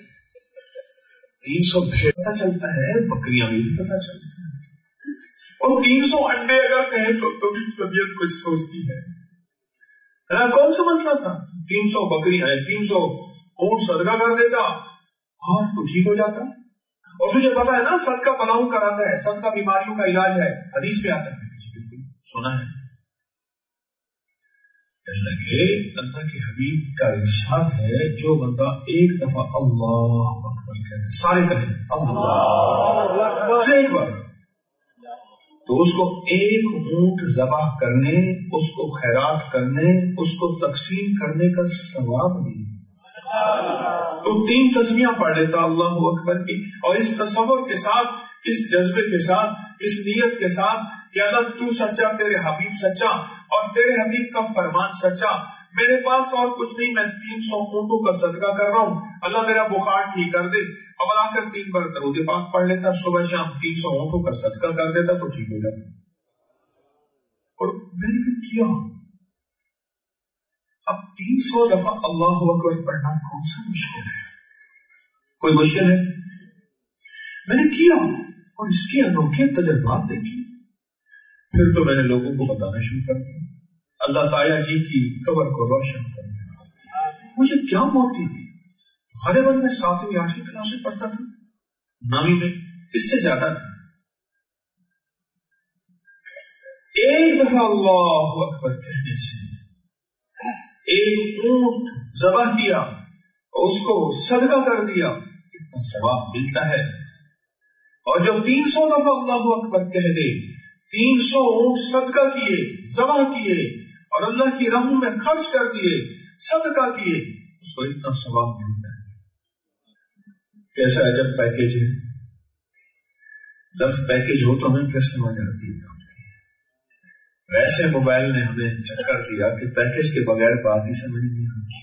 تین سو بھیڑ پتا چلتا ہے، بکریاں بھی پتا چلتا ہے، اور تین سو انڈے اگر کہیں تو تو بھی طبیعت کچھ سوچتی ہے۔ کون سا مسئلہ تھا؟ تین سو بکریاں ہیں، تین سو اونٹ صدقہ کر دیتا اور تو ٹھیک ہو جاتا۔ اور تجھے پتا ہے نا صدقہ بلاؤں کراتا ہے، صدقہ بیماریوں کا علاج ہے، حدیث میں آتا ہے، بالکل سنا ہے۔ لگے اللہ کے حبیب کا ارشاد ہے جو بندہ ایک دفعہ اللہ اکبر کہتا ہے، سارے کہیں اللہ اکبر ایک بار، تو اس کو ایک اونٹ ذبح کرنے، اس کو خیرات کرنے، اس کو تقسیم کرنے کا ثواب نہیں۔ تو تین تسبیحاں پڑھ لیتا اللہ اکبر کی، اور اس تصور کے ساتھ، اس جذبے کے ساتھ، اس نیت کے ساتھ کہ اللہ تو سچا، تیرے حبیب سچا، اور تیرے حبیب کا فرمان سچا، میرے پاس اور کچھ نہیں، میں تین سو اونٹوں کا صدقہ کر رہا ہوں، اللہ میرا بخار ٹھیک کر دے، اب آ کر تین بار درود پاک پڑھ لیتا، صبح شام تین سو اونٹوں کا صدقہ کر دیتا تو ٹھیک ہو جاتا۔ اور میں نے کیا اب تین سو دفعہ اللہ اکبر پڑھنا کون سا مشکل ہے؟ کوئی مشکل ہے؟ میں نے کیا اور اس کے انوکھے تجربات دیکھے، پھر تو میں نے لوگوں کو بتانا شروع کر دیا، اللہ تایا جی کی قبر کو روشن کر دیا۔ مجھے کیا موتی تھی، غالباً میں ساتویں آٹھویں کلاس میں پڑھتا تھا، نویں میں، اس سے زیادہ نہیں۔ ایک دفعہ اللہ اکبر کہنے سے ایک اونٹ ذبح کیا اور اس کو صدقہ کر دیا، اتنا ثواب ملتا ہے۔ اور جو تین سو دفعہ اللہ اکبر کہہ دے، تین سو اونٹ صدقہ کیے، ذبح کیے اور اللہ کی راہوں میں خرچ کر دیے، صدقہ کیے، اس کو اتنا ثواب ملتا ہے۔ کیسا عجب پیکیج ہے۔ لفظ پیکیج ہو تو ہمیں پھر سمجھ آتی ہے، ویسے موبائل نے ہمیں چکر دیا کہ پیکیج کے بغیر بات ہی سمجھ نہیں آتی۔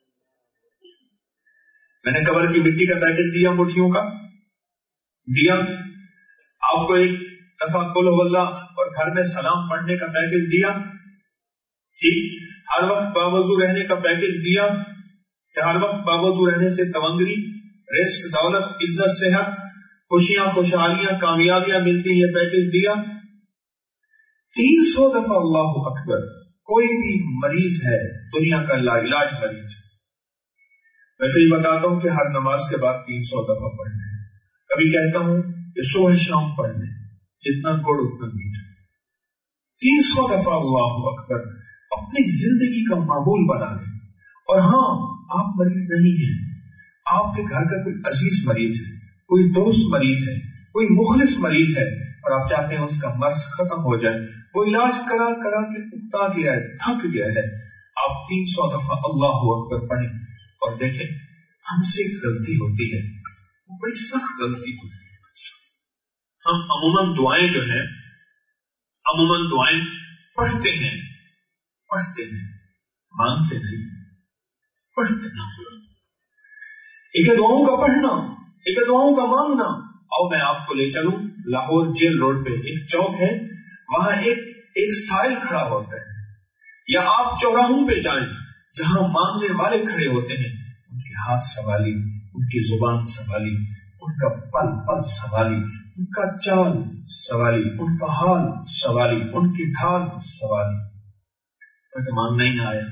میں نے قبر کی مٹی کا پیکیج دیا، مٹھیوں کا دیا، آپ کو ایک دفعہ قل ہو اللہ اور گھر میں سلام پڑھنے کا پیکیج دیا، ٹھیک، ہر وقت باوضو رہنے کا پیکیج دیا کہ ہر وقت باوضو رہنے سے تونگری، رزق، دولت، عزت، صحت، خوشیاں، خوشحالیاں، کامیابیاں ملتی، یہ پیکیج دیا۔ تین سو دفعہ اللہ اکبر۔ کوئی بھی مریض ہے دنیا کا لا علاج مریض ہے، میں تو یہ بتاتا ہوں کہ ہر نماز کے بعد تین سو دفعہ پڑھنے، کبھی کہتا ہوں کہ صبح شام پڑھنے، جتنا گڑ اتنا میٹھا، تین سو دفعہ اللہ اکبر اپنی زندگی کا معمول بنا لیں۔ اور ہاں، آپ مریض نہیں ہیں، آپ کے گھر کا کوئی عزیز مریض ہے، کوئی دوست مریض ہے، کوئی مخلص مریض ہے، اور آپ چاہتے ہیں اس کا مرض ختم ہو جائے، وہ علاج کرا کرا کے اکتا گیا ہے، تھک گیا ہے، آپ تین سو دفعہ اللہ اکبر پڑھیں اور دیکھیں ہم سے غلطی ہوتی ہے، وہ بڑی سخت غلطی ہوتی ہے. ہم عموماً دعائیں جو ہیں عموماً دعائیں پڑھتے ہیں پڑھتے ہیں مانگتے نہیں، پڑھتے نہیں. ایک ہے دعاؤں کا پڑھنا، ایک ہے دعاؤں کا مانگنا. اور میں آپ کو لے چلوں لاہور جیل روڈ پہ ایک چوک ہے، وہاں ایک ایک سائل کھڑا ہوتا ہے. یا آپ چوراہوں پہ جائیں جہاں مانگنے والے کھڑے ہوتے ہیں، ان کے ہاتھ سنبھالی، ان کی زبان سنبھالی، ان کا پل پل سنبھالی، ان کا چال سنبھالی، ان کا حال سنبھالی، ان کی ڈھال سنبھالی. ہمیں تو مانگنا ہی نہ آیا،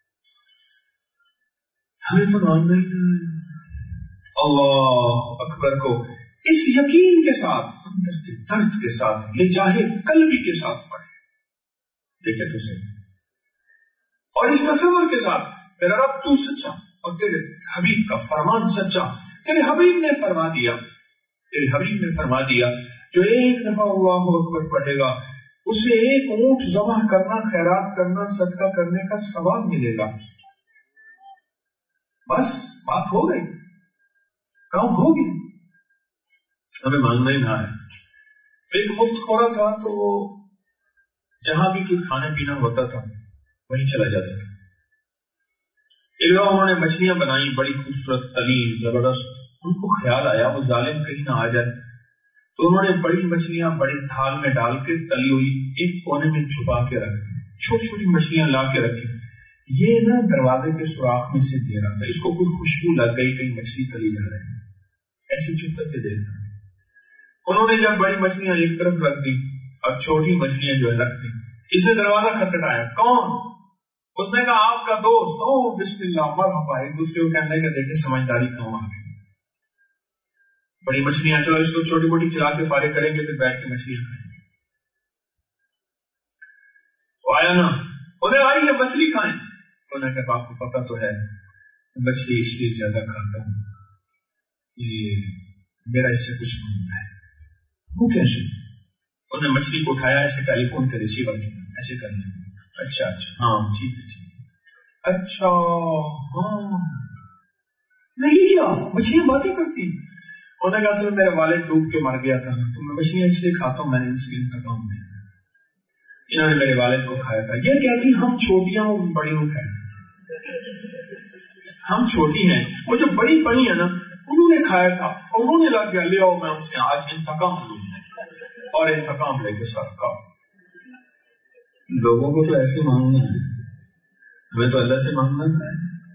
ہمیں تو مانگنا ہی نہ آیا. اللہ اکبر کو اس یقین کے ساتھ، اندر کے درد کے ساتھ، لے چاہے قلبی کے ساتھ پڑھے، دیکھے تو صحیح، اور اس تصور کے ساتھ میرا رب تو سچا اور تیرے حبیب کا فرمان سچا. تیرے حبیب نے فرما دیا تیرے حبیب نے فرما دیا جو ایک دفعہ اللہ اکبر پڑھے گا اسے ایک اونٹ ذبح کرنا، خیرات کرنا، صدقہ کرنے کا ثواب ملے گا. بس بات ہو گئی، کام ہو گیا. ہمیں مانگنا ہی نہ ہے. ایک مفت خورا تھا تو وہ جہاں بھی کوئی کھانا پینا ہوتا تھا وہیں چلا جاتا تھا. ایک دفعہ انہوں نے مچھلیاں بنائی بڑی خوبصورت تلین زبردست. ان کو خیال آیا وہ ظالم کہیں نہ آ جائے، تو انہوں نے بڑی مچھلیاں بڑی تھال میں ڈال کے تلی ہوئی ایک کونے میں چھپا کے رکھ دی. چھوٹی چھوٹی مچھلیاں لا کے رکھی. یہ نا دروازے کے سوراخ میں سے دے رہا تھا، اس کو کوئی خوشبو لگ گئی کہیں مچھلی تلی جا رہی ہے، ایسی چھپ کر کے دے رہا. انہوں نے جب بڑی مچھلیاں ایک طرف رکھ دی اور چھوٹی مچھلیاں جو ہے رکھ دی، اس نے دروازہ کھٹکھٹایا. کون؟ اس نے کہا آپ کا دوست. او بسم اللہ مرحبا. ایک دوسرے کو کہنے لگے دیکھیں سمجھداری کہاں آ گئی. بڑی مچھلیاں چلو اس کو چھوٹی موٹی کھلا کے فارغ کریں گے پھر بیٹھ کے مچھلیاں کھائیں گے. وہ آیا نا، انہیں آئی ہے مچھلی کھائیں. انہوں نے کہا آپ کو پتا تو ہے مچھلی اس لیے زیادہ کھاتا ہوں کہ میرا اس سے کچھ مانگنا ہے. وہ کیسے؟ انہوں نے مچھلی کو اٹھایا، ایسے ٹیلی فون کے ریسیور کیا، ایسے کرنے. اچھا اچھا ہاں ٹھیک ہے ٹھیک ہے. اچھا ہاں نہیں کیا مچھلیاں باتیں کرتی. انہوں نے کہا اصل میرے والد ڈوب کے مر گیا تھا تو میں مچھلیاں اس لیے کھاتا ہوں، میں نے اس کے انتقام میں انہوں نے میرے والد کو کھایا تھا. یہ کہتی ہم چھوٹیاں وہ بڑی کو کھایا، ہم چھوٹی ہیں وہ جو بڑی بڑی ہے نا انہوں نے کھایا تھا اور انہوں نے لگ گیا لے آؤ میں ان سے آج انتقام لوں اور انتقام لے کے ساتھ کھاؤ. لوگوں کو تو ایسے مانگنا ہے، ہمیں تو اللہ سے مانگنا ہے.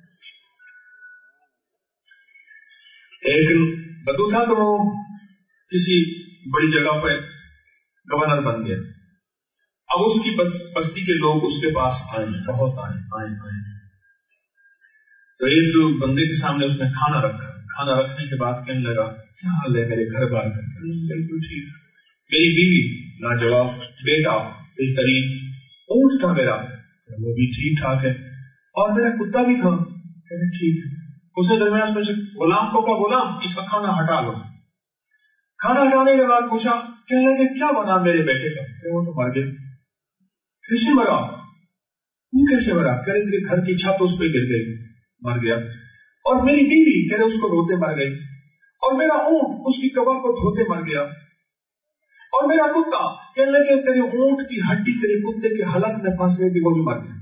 ایک بدو تھا تو وہ کسی بڑی جگہ پہ گورنر بن گیا. اب اس کی بستی کے لوگ اس کے پاس آئے، بہت آئے آئے آئے تو ایک بندے کے سامنے اس نے کھانا رکھا. کھانا رکھنے کے بعد کہنے لگا کیا حال ہے میرے گھر بار کا؟ بالکل ٹھیک. میری بیوی لاجواب، بیٹا بہترین، اونٹ تھا میرا وہ بھی ٹھیک ٹھاک ہے، اور میرا کتا بھی تھا ٹھیک ہے. اس نے درمیان میں سے غلام کو کہا غلام اس کا کھانا ہٹا لو. کھانا ہٹانے کے بعد پوچھا کہنے لگے کیا بنا میرے بیٹے کا؟ وہ تو مر گیا. کیسے مرا؟ وہ کیسے مرا؟ کہہ رہے تیرے گھر کی چھت اس پہ گر گئی، مر گیا. اور میری بیوی کہہ رہے اس کو روتے مر گئی، اور میرا اونٹ اس کی کبر کو دھوتے مر گیا، اور میرا کتا کہنے لگے تیرے اونٹ کی ہڈی تیرے کتے کے حلق میں پھنس گئی تھی وہ بھی مر گیا.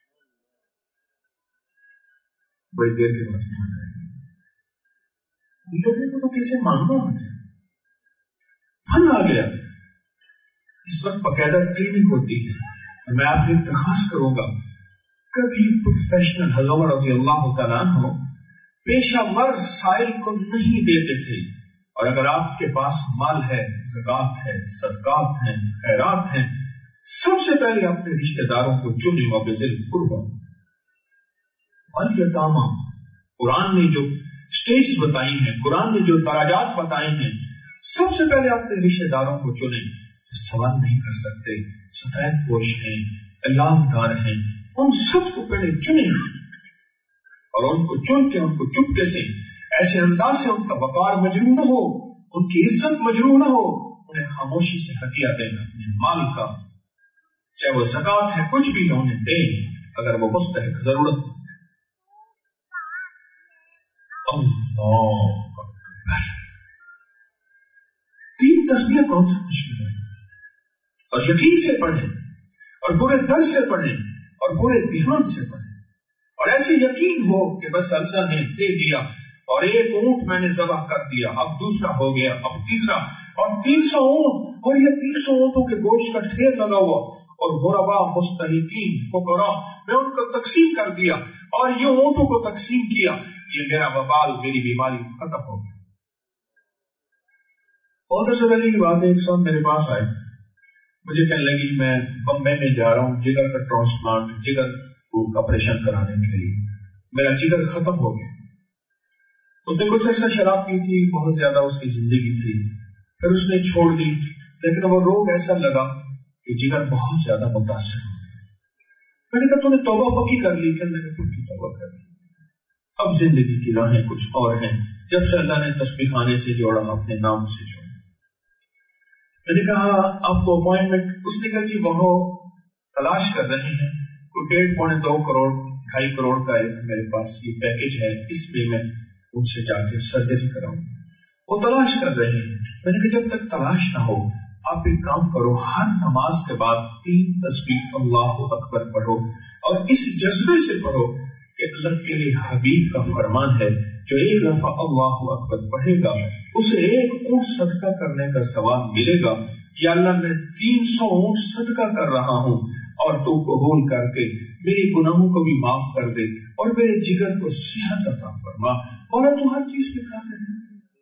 بڑی دیر کے بعد سمجھ آئے لوگوں کو تو کیسے مانگنا ہو گیا، فن آ گیا. اس وقت باقاعدہ ٹریننگ ہوتی ہے. میں آپ سے درخواست کروں گا کبھی پروفیشنل حضرت رضی اللہ تعالیٰ عنہ پیشہ ور سائل کو نہیں دیتے تھے. اور اگر آپ کے پاس مال ہے، زکات ہے، صدقات ہیں، خیرات ہیں، سب سے پہلے اپنے رشتہ داروں کو چنے وبذل قربا. والیتاما قرآن نے جو سٹیج بتائی ہیں، قرآن نے جو درجات بتائے ہیں، سب سے پہلے اپنے رشتہ داروں کو چنے جو سوال نہیں کر سکتے، سفید پوش ہیں، اعلان دار ہیں، ان سب کو پہلے چنے اور ان کو چن کے ان کو چپکے سے ایسے انداز سے ان کا وقار مجروح نہ ہو، ان کی عزت مجروح نہ ہو، انہیں خاموشی سے ہتھیار دینا اپنے مال کا، چاہے وہ زکات ہے کچھ بھی ہے انہیں دیں اگر وہ مستحق ضرورت. اللہ اکبر. تین تسبیح کون سی مشکل ہے؟ اور یقین سے پڑھیں اور پورے دل سے پڑھیں اور پورے دھیان سے پڑھیں اور ایسے یقین ہو کہ بس اللہ نے دے دیا اور ایک اونٹ میں نے ذبح کر دیا، اب دوسرا ہو گیا، اب تیسرا، اور تین سو اونٹ، اور یہ تین سو اونٹوں کے گوشت کا ڈھیر لگا ہوا، اور غربا مستحقین فقراء میں ان کو تقسیم کر دیا اور یہ اونٹوں کو تقسیم کیا، یہ میرا وبال، میری بیماری ختم ہو گئی. بہت اچھا لگی کی بات ہے. ایک ساتھ میرے پاس آئے، مجھے کہنے لگی میں بمبئی میں جا رہا ہوں جگر کا ٹرانسپلانٹ، جگر کو آپریشن کرانے کے لیے، میرا جگر ختم ہو گیا. اس نے کچھ ایسا شراب پی تھی، بہت زیادہ اس کی زندگی تھی، پھر اس نے چھوڑ دی، لیکن وہ روگ ایسا لگا کہ جگر بہت زیادہ متاثر ہو گیا. میں نے کہا تو نے توبہ پکی کر لی؟ کہ میں نے پکی توبہ کر لی، اب زندگی کی راہیں کچھ اور ہیں. جب سے اللہ نے تسبیح خانے سے جوڑا، اپنے نام سے جوڑا. میں نے کہا آپ کو اپوائنٹمنٹ؟ اس نے کہا جی وہ تلاش کر رہے ہیں، کوئی ڈیڑھ پونے دو کروڑ ڈھائی کروڑ کا میرے پاس یہ پیکج ہے، اس میں میں ان سے جا کے سرجری کراؤں. وہ تلاش کر رہے ہیں. میں نے کہا جب تک تلاش نہ ہو آپ ایک کام کرو، ہر نماز کے بعد تین تسبیح اللہ اکبر پڑھو اور اس جذبے سے پڑھو کہ اللہ کے لیے حبیب کا فرمان ہے جو ایک دفعہ اللہ اکبر پڑھے گا اسے ایک اونٹ صدقہ کرنے کا ثواب ملے گا. یا اللہ میں تین سو اونٹ صدقہ کر رہا ہوں اور تو قبول کر کے میرے گناہوں کو بھی معاف کر دے اور میرے جگر کو صحت عطا فرما. اور تو ہر چیز پہ قادر ہے.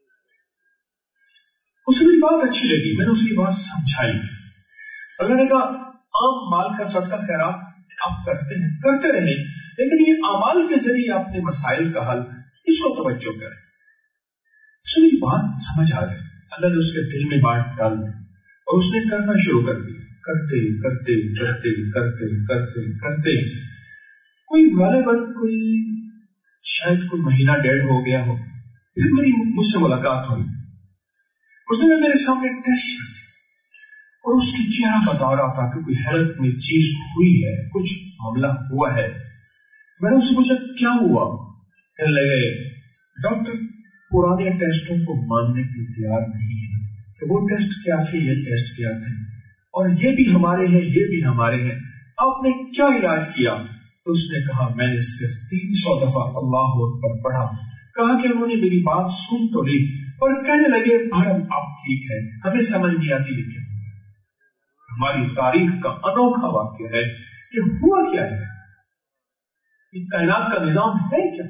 اسے میری بات اچھی لگی، میں نے اس کی بات سمجھائی. اللہ نے کہا عام مال کا صدقہ خیرات آپ کرتے ہیں، کرتے رہیں، لیکن یہ اعمال کے ذریعے اپنے مسائل کا حل، اس کو توجہ کریں. اسے میری بات سمجھ آ گئی. اللہ نے اس کے دل میں بات ڈال دی اور اس نے کرنا شروع کر دیا. کرتے کرتے کرتے کرتے کرتے کرتے کوئی غالباً کوئی شاید کوئی مہینہ ڈیڑھ ہو گیا ہو، پھر میری مجھ سے ملاقات ہوئی. اس نے میرے سامنے ٹیسٹ کیا اور اس کی چہرہ بتا رہا تھا کہ کوئی حیرت میں چیز ہوئی ہے، کچھ معاملہ ہوا ہے. میں نے اس سے پوچھا کیا ہوا؟ کہنے لگے ڈاکٹر پرانے ٹیسٹوں کو ماننے کی تیار نہیں ہے کہ وہ ٹیسٹ کیا تھے، یہ ٹیسٹ کیا تھے، اور یہ بھی ہمارے ہیں، یہ بھی ہمارے ہیں، آپ نے کیا علاج کیا؟ تو اس نے کہا میں نے صرف تین سو دفعہ اللہ اکبر پڑھا. کہا کہ انہوں نے میری بات سن تو لی اور کہنے لگے بھرم آپ ٹھیک ہے، ہمیں سمجھ نہیں آتی لیکن ہماری تاریخ کا انوکھا واقعہ ہے کہ ہوا کیا ہے، یہ کائنات کا نظام ہے کیا.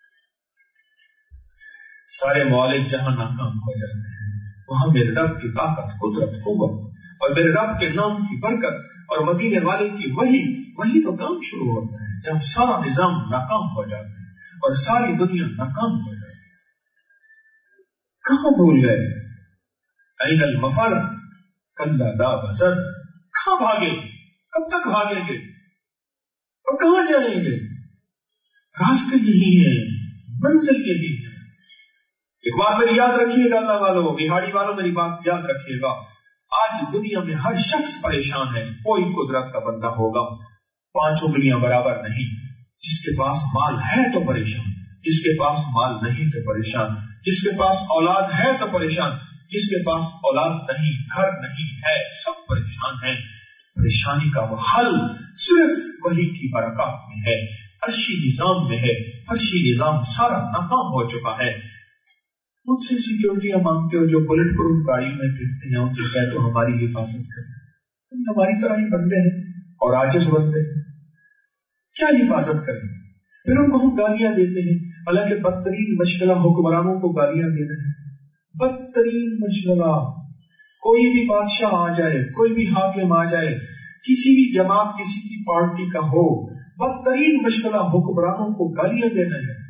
سارے معالج جہاں ناکام ہو جاتے ہیں وہاں میرے رب کی طاقت، قدرت، قوت اور میرے رب کے نام کی برکت اور مدینے والے کی وہی وہی تو کام شروع ہوتا ہے جب سارا نظام ناکام ہو جاتا ہے اور ساری دنیا ناکام ہو جاتی ہے. کہاں بھول گئے؟ این المفر کلا لا وزر. کہاں بھاگے؟ کب تک بھاگیں گے اور کہاں جائیں گے؟ راستے یہی ہیں، منزل یہی ہے. ایک بات میری یاد رکھیے گا اللہ والوں، بہاڑی والوں میری بات یاد رکھیے گا. آج دنیا میں ہر شخص پریشان ہے. کوئی قدرت کا بندہ ہوگا پانچ انگلیاں برابر نہیں. جس کے پاس مال ہے تو پریشان، جس کے پاس مال نہیں تو پریشان، جس کے پاس اولاد ہے تو پریشان، جس کے پاس اولاد نہیں، گھر نہیں ہے، سب پریشان ہیں. پریشانی کا وہ حل صرف وحی کی برکات میں ہے، عرشی نظام میں ہے. فرشی نظام سارا ناکام ہو چکا ہے. مجھ سے سیکورٹیاں مانگتے ہو جو بلٹ پروف گاڑیوں میں پھرتے ہیں، ان سے کہتے ہو ہماری حفاظت کریں. ہماری طرح ہی بندے ہیں اور عاجز بندے ہیں، کیا حفاظت کریں؟ پھر ان کو ہم گالیاں دیتے ہیں، حالانکہ بدترین مشغلہ حکمرانوں کو گالیاں دینا ہے. بدترین مشغلہ. کوئی بھی بادشاہ آ جائے، کوئی بھی حاکم آ جائے، کسی بھی جماعت کسی کی پارٹی کا ہو، بدترین مشغلہ حکمرانوں کو گالیاں دینا ہے.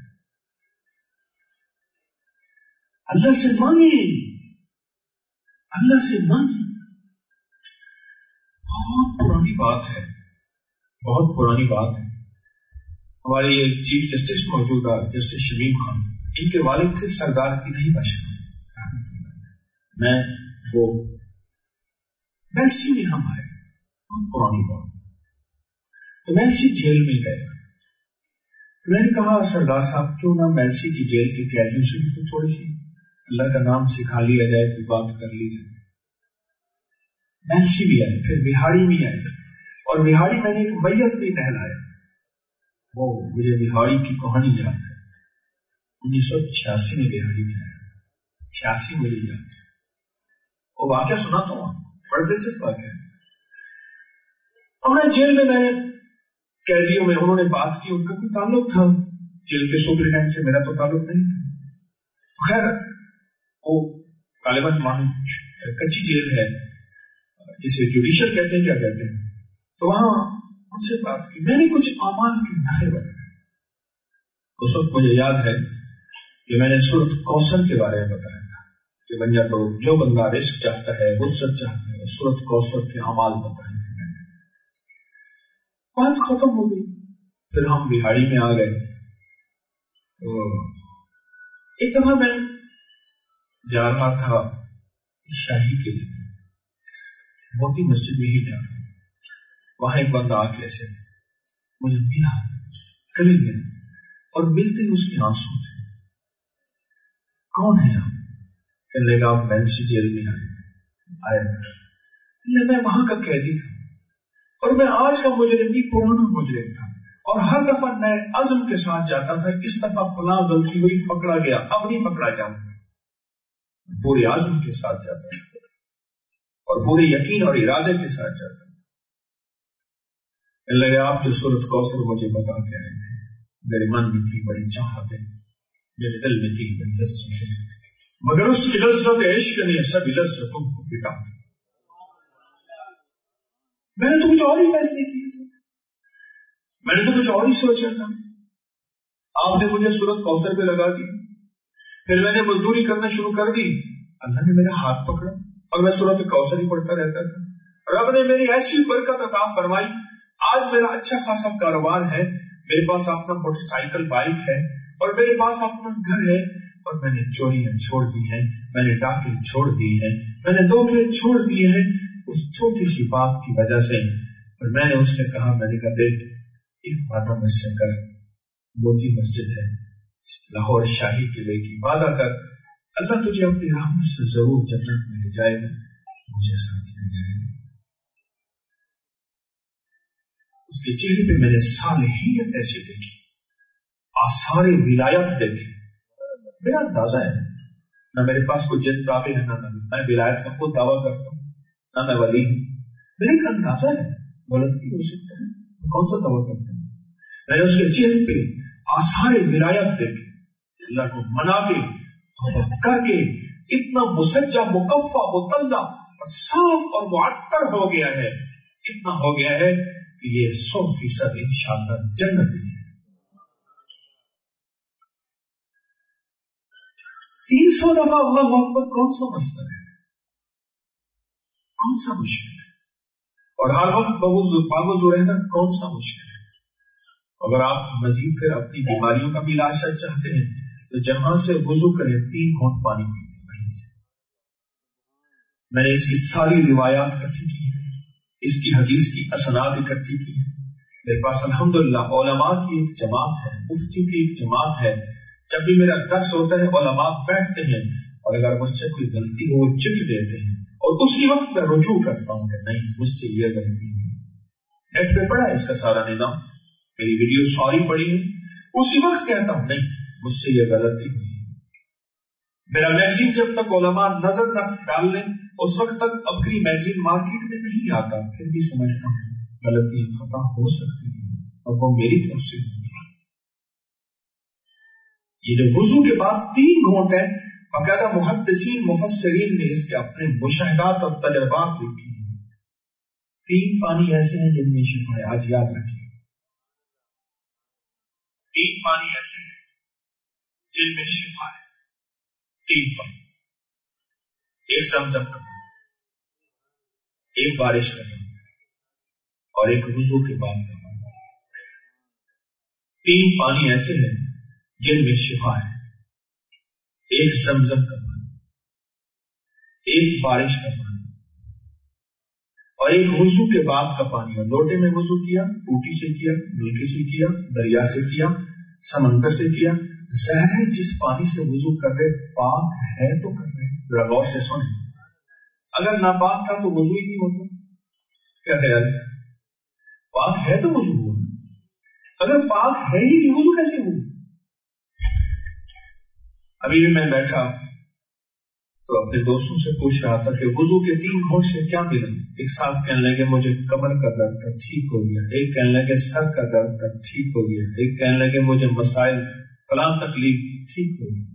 اللہ سے مانگے، اللہ سے مانگے. بہت پرانی بات ہے، بہت پرانی بات ہے. ہمارے یہ چیف جسٹس موجودہ جسٹس شمیم خان، ان کے والد تھے سردار الہی بادشاہ. میں وہ میلسی میں ہم آئے، بہت پرانی بات. تو میلسی جیل میں گئے تو میں نے کہا سردار صاحب کیوں نہ میلسی کی جیل کے قیدیوں سے بھی تھوڑی سی اللہ کا نام سکھا لیا جائے, کوئی بات کر لی جائے. میلسی بھی آئے, پھر بہاڑی بھی آئے, اور بہاڑی میں نے ایک میت بھی نہلایا. وہ مجھے بہاڑی کی کہانی یاد ہے, انیس سو چھیاسی میں بہاڑی میں آیا, چھیاسی مجھے یاد ہے. وہ واقعہ سناتا ہوں, بڑا دلچسپ واقعہ ہے. ہمارے جیل میں میں قیدیوں میں انہوں نے بات کی, ان کا کوئی تعلق تھا جیل کے سپرنٹینڈنٹ سے, میرا تو تعلق نہیں تھا. خیر وہ غالباً وہاں کچی جیل ہے جسے جوڈیشل کہتے ہیں, کیا کہتے ہیں, تو وہاں ان سے بات کی. میں نے کچھ اعمال کے نفع بتائے. اس وقت مجھے یاد ہے کہ میں نے سورۃ کوثر کے بارے میں بتایا تھا کہ بنیا تو جو بندہ رزق چاہتا ہے, وسعت چاہتا ہے, سورۃ کوثر کے اعمال بتائے تھے میں نے. بات ختم ہو گئی. پھر ہم بہاڑی میں آ گئے. تو ایک دفعہ میں جا رہا تھا شاہی کے لیے, موتی مسجد میں ہی جا رہا. وہاں ایک بندہ آ کے ایسے مجھے ملا, گلے ملا, اور ملتے اس کے آنسو تھے. کون ہے آپ؟ کہنے لگا آپ میلسی جیل میں آئے تھے. آیا تھا میں وہاں کا قیدی تھا, اور میں آج کا مجرم بھی پرانا مجرم تھا, اور ہر دفعہ نئے عزم کے ساتھ جاتا تھا. اس دفعہ فلاں غلطی ہوئی, پکڑا گیا, اب نہیں پکڑا جاؤں. پورے عزم کے ساتھ جاتا تھا اور پورے یقین اور ارادے کے ساتھ جاتا تھا. لگے آپ جو سورۃ کوثر مجھے بتا کے آئے تھے, میرے من میں تھی بڑی چاہت ہے, میرے دل میں تھی بڑی لذت ہے, مگر اس کی لذت عشق نے سبھی لذتوں کو مٹا دی. میں نے تو کچھ اور ہی فیصلے کیے تھے, میں نے تو کچھ اور ہی سوچا تھا. آپ نے مجھے سورۃ کوثر پہ لگا دی, پھر میں نے مزدوری کرنا شروع کر دی. اللہ نے میرا ہاتھ پکڑا اور میں سورۃ کوثر ہی پڑھتا رہتا تھا. رب نے میری ایسی برکت عطا فرمائی, آج میرا اچھا خاصا کاروبار ہے, میرے پاس اپنا موٹر سائیکل بائک ہے, اور میرے پاس اپنا گھر ہے, اور میں نے چوریاں چھوڑ دی ہیں, میں نے ڈاکے چھوڑ دیے ہیں, میں نے دھوکے چھوڑ دیے ہیں اس چھوٹی سی بات کی وجہ سے. اور میں نے اس سے کہا, میں نے کہا دیکھ ایک وعدہ مجھ سے کر, موتی مسجد ہے لاہور شاہی قلعے کی, وعدہ کر, اللہ تجھے اپنی رحمت سے ضرور جنت میں لے جائے گا, مجھے ساتھ لے جائے گا. اس کے چہرے پہ میں نے صالحیت ایسے دیکھی, آثار ولایت دیکھی. میرا اندازہ ہے نہ میرے پاس کوئی جن تابع ہے, نہ میں ولایت کا خود دعویٰ کرتا ہوں, نہ میں ولی ہوں. میرے ایک اندازہ ہے, غلط بھی ہو سکتا ہے, میں کون سا دعویٰ کرتا ہوں. میں نے اس کے چہرے پہ آثار ولایت دیکھی, اللہ کو منا کے کر کے اتنا مسجع مکفہ مطلع اور صاف اور معطر ہو گیا ہے, اتنا ہو گیا ہے کہ یہ سو فیصد انشاءاللہ جنت ہے. تین سو دفعہ اللہ اکبر کون سا مسئلہ ہے, کون سا مشکل ہے, اور ہر وقت باوضو رہنا کون سا مشکل ہے. اگر آپ مزید پھر اپنی بیماریوں کا بھی علاج چاہتے ہیں تو جہاں سے وضو کریں تین گھونٹ پانی پینے, وہیں سے. میں نے اس کی ساری روایات اکٹھی کی ہیں, اس کی حدیث کی اسناد اکٹھی کی ہے. میرے پاس الحمدللہ علماء کی ایک جماعت ہے, مفتی کی ایک جماعت ہے. جب بھی میرا درس ہوتا ہے علماء بیٹھتے ہیں, اور اگر مجھ سے کوئی غلطی ہو وہ چٹ دیتے ہیں, اور اسی وقت میں رجوع کرتا ہوں کہ نہیں مجھ سے یہ غلطی ہے. نیٹ پہ پڑھا ہے اس کا سارا نظام, میری ویڈیو ساری پڑھی ہے, اسی وقت کہتا ہوں نہیں مجھ سے یہ غلطی ہوئی. میرا میگزین جب تک علماء نظر نہ ڈال لیں اس وقت تک اپنی میگزین مارکیٹ میں نہیں آتا, پھر بھی سمجھتا ہوں غلطی خطا ہو سکتی ہے اور وہ میری طرف سے ہوگی. یہ جو وضو کے بعد تین گھونٹ ہے, باقاعدہ محدثین مفسرین نے اس کے اپنے مشاہدات اور تجربات لکھے ہیں. تین پانی ایسے ہیں جن میں شفا ہے, آج یاد رکھیے. تین پانی ایسے ہیں جن میں شفا ہے. تین پانی, ایک زمزم کا پانی, ایک بارش کا پانی, اور ایک وضو کے بعد کا پانی. تین پانی ایسے ہیں جن میں شفا ہے. ایک زمزم کا پانی, ایک بارش کا پانی, اور ایک وضو کے بعد کا پانی. اور لوٹے میں وضو کیا, ٹوٹی سے کیا, نلکے سے کیا, دریا سے کیا, سمندر سے کیا. ظاہر ہے جس پانی سے وضو کر رہے پاک ہے تو کر رہے. ذرا غور سے سنیں, اگر ناپاک تھا تو وضو ہی نہیں ہوتا. کیا خیال ہے؟ پاک ہے تو وضو ہوا, اگر پاک ہے ہی نہیں وضو کیسے ہوا؟ ابھی بھی میں بیٹھا تو اپنے دوستوں سے پوچھ رہا تھا کہ وضو کے تین گھونٹ سے کیا ملا. ایک صاحب کہنے لگے مجھے کمر کا درد تھا ٹھیک ہو گیا, ایک کہنے لگے سر کا درد تھا ٹھیک ہو گیا, ایک کہنے لگے مجھے مسائل فلاں تکلیف ٹھیک ہو گیا.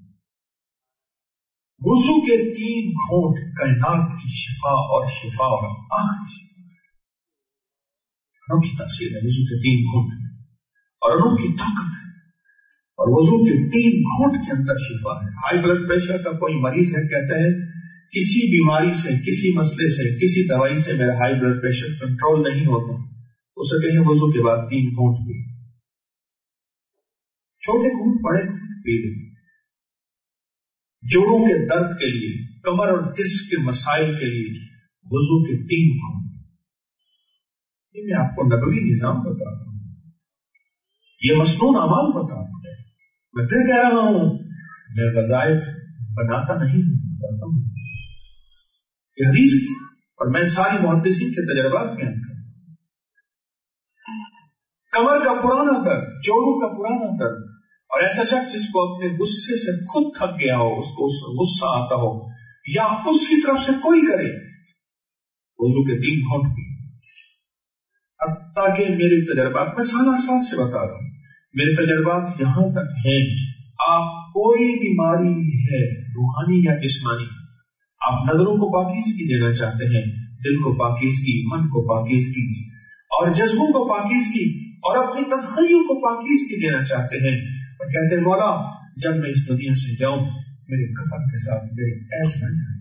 وضو کے تین گھونٹ کائنات کی شفا اور شفا اور آخری شفا ہے. انہوں کی تاثیر ہے وضو کے تین گھونٹ اور انہوں کی طاقت ہے, اور وضو کے تین گھونٹ کے اندر شفا ہے. ہائی بلڈ پریشر کا کوئی مریض ہے, کہتا ہے کسی بیماری سے, کسی مسئلے سے, کسی دوائی سے میرا ہائی بلڈ پریشر کنٹرول نہیں ہوتا, اسے کہیں وضو کے بعد تین گھونٹ پی, چھوٹے گھونٹ بڑے گھونٹ پی لیں. جوڑوں کے درد کے لیے, کمر اور ڈسک کے مسائل کے لیے وضو کے تین گھونٹ. یہ میں آپ کو نبوی نظام بتا رہا ہوں, یہ مسنون اعمال بتا رہا ہوں. میں پھر کہہ رہا ہوں, میں وظائف بناتا نہیں ہوں, بتاتا ہوں. یہ حدیث کی اور میں ساری محدثین کے تجربات بیان کرتا ہوں. کمر کا پرانا درد, جوڑوں کا پرانا درد, اور ایسا شخص جس کو اپنے غصے سے خود تھک گیا ہو, اس کو غصہ آتا ہو یا اس کی طرف سے کوئی کرے, وضو کے تین گھونٹ پی. تاکہ میرے تجربات, میں سالہ سال سے بتا رہا ہوں, میرے تجربات یہاں تک ہیں. آپ کوئی بیماری ہے روحانی یا جسمانی, آپ نظروں کو پاکیزگی دینا چاہتے ہیں, دل کو پاکیزگی, من کو پاکیزگی اور جذبوں کو پاکیزگی اور اپنی تنہائیوں کو پاکیزگی دینا چاہتے ہیں, اور کہتے ہیں مولا جب میں اس دنیا سے جاؤں میرے کفن کے ساتھ میرے عیب نہ جائیں,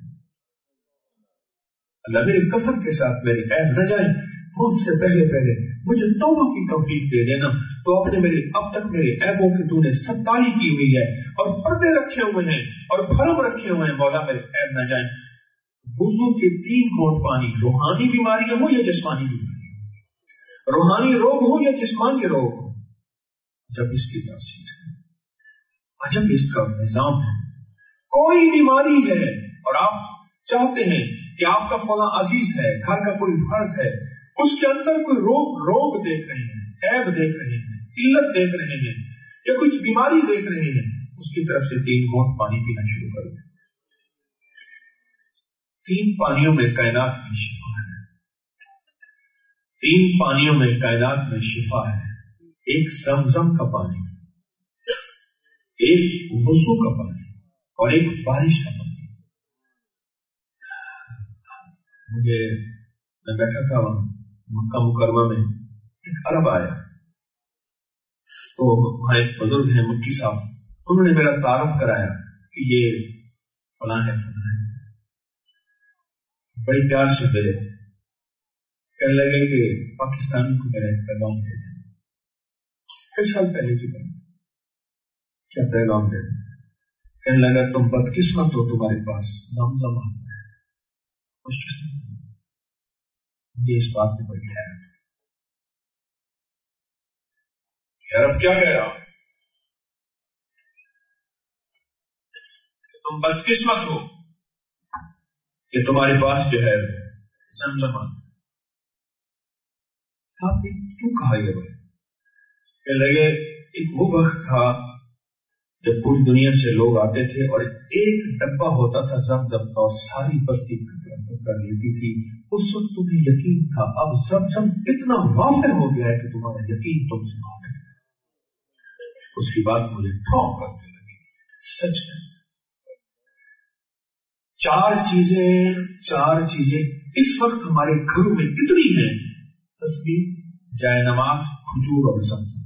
اللہ میرے کفن کے ساتھ میرے عیب نہ جائیں, موت سے پہلے پہلے مجھے توبہ کی توفیق دے دینا. تو اپنے میرے اب تک میرے عیبوں کی تو نے ستاری کی ہوئی ہے اور پردے رکھے ہوئے ہیں اور بھرم رکھے ہوئے ہیں, مولا میرے عیب نہ جائیں. وضو کے تین گھونٹ پانی, روحانی بیماریاں ہو یا جسمانی بیماریاں, روحانی روگ ہو یا جسمانی روگ ہو, جب اس کی تاثیر ہے, جب اس کا نظام ہے, کوئی بیماری ہے اور آپ چاہتے ہیں کہ آپ کا فلاں عزیز ہے, گھر کا کوئی فرد ہے, اس کے اندر کوئی روگ روگ دیکھ رہے ہیں, عیب دیکھ رہے ہیں, علت دیکھ رہے ہیں یا کچھ بیماری دیکھ رہے ہیں, اس کی طرف سے تین گھونٹ پانی پینا شروع کر دیں. تین پانیوں میں کائنات میں شفا ہے, تین پانیوں میں کائنات میں شفا ہے. ایک زمزم کا پانی, ایک وضو کا پانی اور ایک بارش کا پانی. مجھے میں بیٹھا تھا وہاں مکہ مکرمہ میں, ایک عرب آیا, تو وہاں ایک بزرگ ہیں مکی صاحب, انہوں نے میرا تعارف کرایا کہ یہ فلاں ہے فلاں ہے, بڑی پیار سے ملے, کہنے لگے کہ پاکستان کو میرا ایک پیغام دے دیں. کئی سال پہلے کی بات, کیا پیغام دے دیں؟ کہنے لگا تم بدقسمت ہو, تمہارے پاس زمزم آتا ہے, خوش قسمت. مجھے اس بات میں بڑی حیرت ہے. عرب کیا کہہ رہا کہ تم بدقسمت ہو کہ تمہارے پاس جو ہے زمزم آتا ہے. آپ نے کیوں کہا یہ بات؟ کہ لگے ایک وہ وقت تھا جب پوری دنیا سے لوگ آتے تھے اور ایک ڈبہ ہوتا تھا زمزم کا, اور ساری بستی کترا کترا لیتی تھی. اس وقت تمہیں یقین تھا, اب زمزم اتنا وافر ہو گیا ہے کہ تمہارا یقین تم سے بات ہے. اس کی بات مجھے ٹھونک کرنے لگی, سچ ہے. چار چیزیں چار چیزیں اس وقت ہمارے گھروں میں اتنی ہیں, تسبیح, جائے نماز, کھجور اور زمزم.